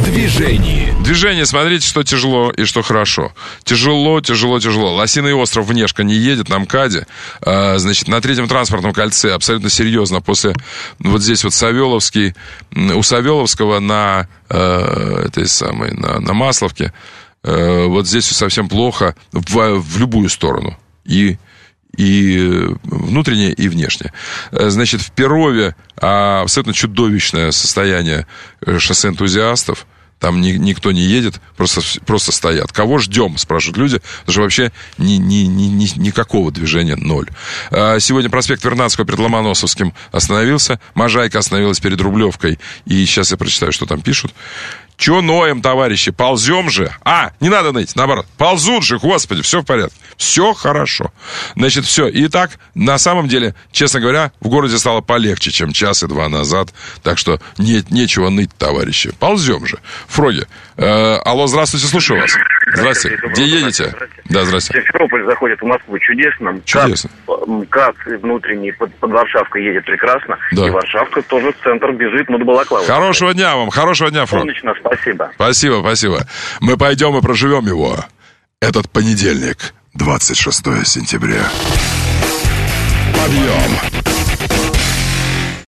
движение. Движение, смотрите, что тяжело и что хорошо. Тяжело, тяжело, тяжело. Лосиный остров Внешка не едет на МКАДе. А, значит, на третьем транспортном кольце абсолютно серьезно. После вот здесь вот Савеловский, у Савеловского на э, этой самой, на, на Масловке, э, вот здесь совсем плохо в, в любую сторону. И и внутреннее, и внешнее. Значит, в Перове абсолютно чудовищное состояние шоссе энтузиастов. Там ни, никто не едет, просто, просто стоят. Кого ждем, спрашивают люди, потому что вообще ни, ни, ни, ни, никакого движения ноль. Сегодня проспект Вернадского перед Ломоносовским остановился. Можайка остановилась перед Рублевкой. И сейчас я прочитаю, что там пишут. Чё ноем, товарищи? Ползем же. А, не надо ныть, наоборот. Ползут же, господи, все в порядке. Все хорошо. Значит, все. Итак, на самом деле, честно говоря, в городе стало полегче, чем час и два назад. Так что не, нечего ныть, товарищи. Ползем же. Фроги. Э, алло, здравствуйте, слушаю вас. Здравствуйте. Где едете? Здравствуйте. Да, здравствуйте. Симферополь заходит в Москву чудесно. Чудесно. КАЦ внутренний под, под Варшавкой едет прекрасно. Да. И Варшавка тоже в центр бежит над Балаклавой. Хорошего дня вам, хорошего дня, Фрог. Солнечно, спасибо. Спасибо, спасибо. Мы пойдем и проживем его. Этот понедельник, двадцать шестое сентября. Подъем.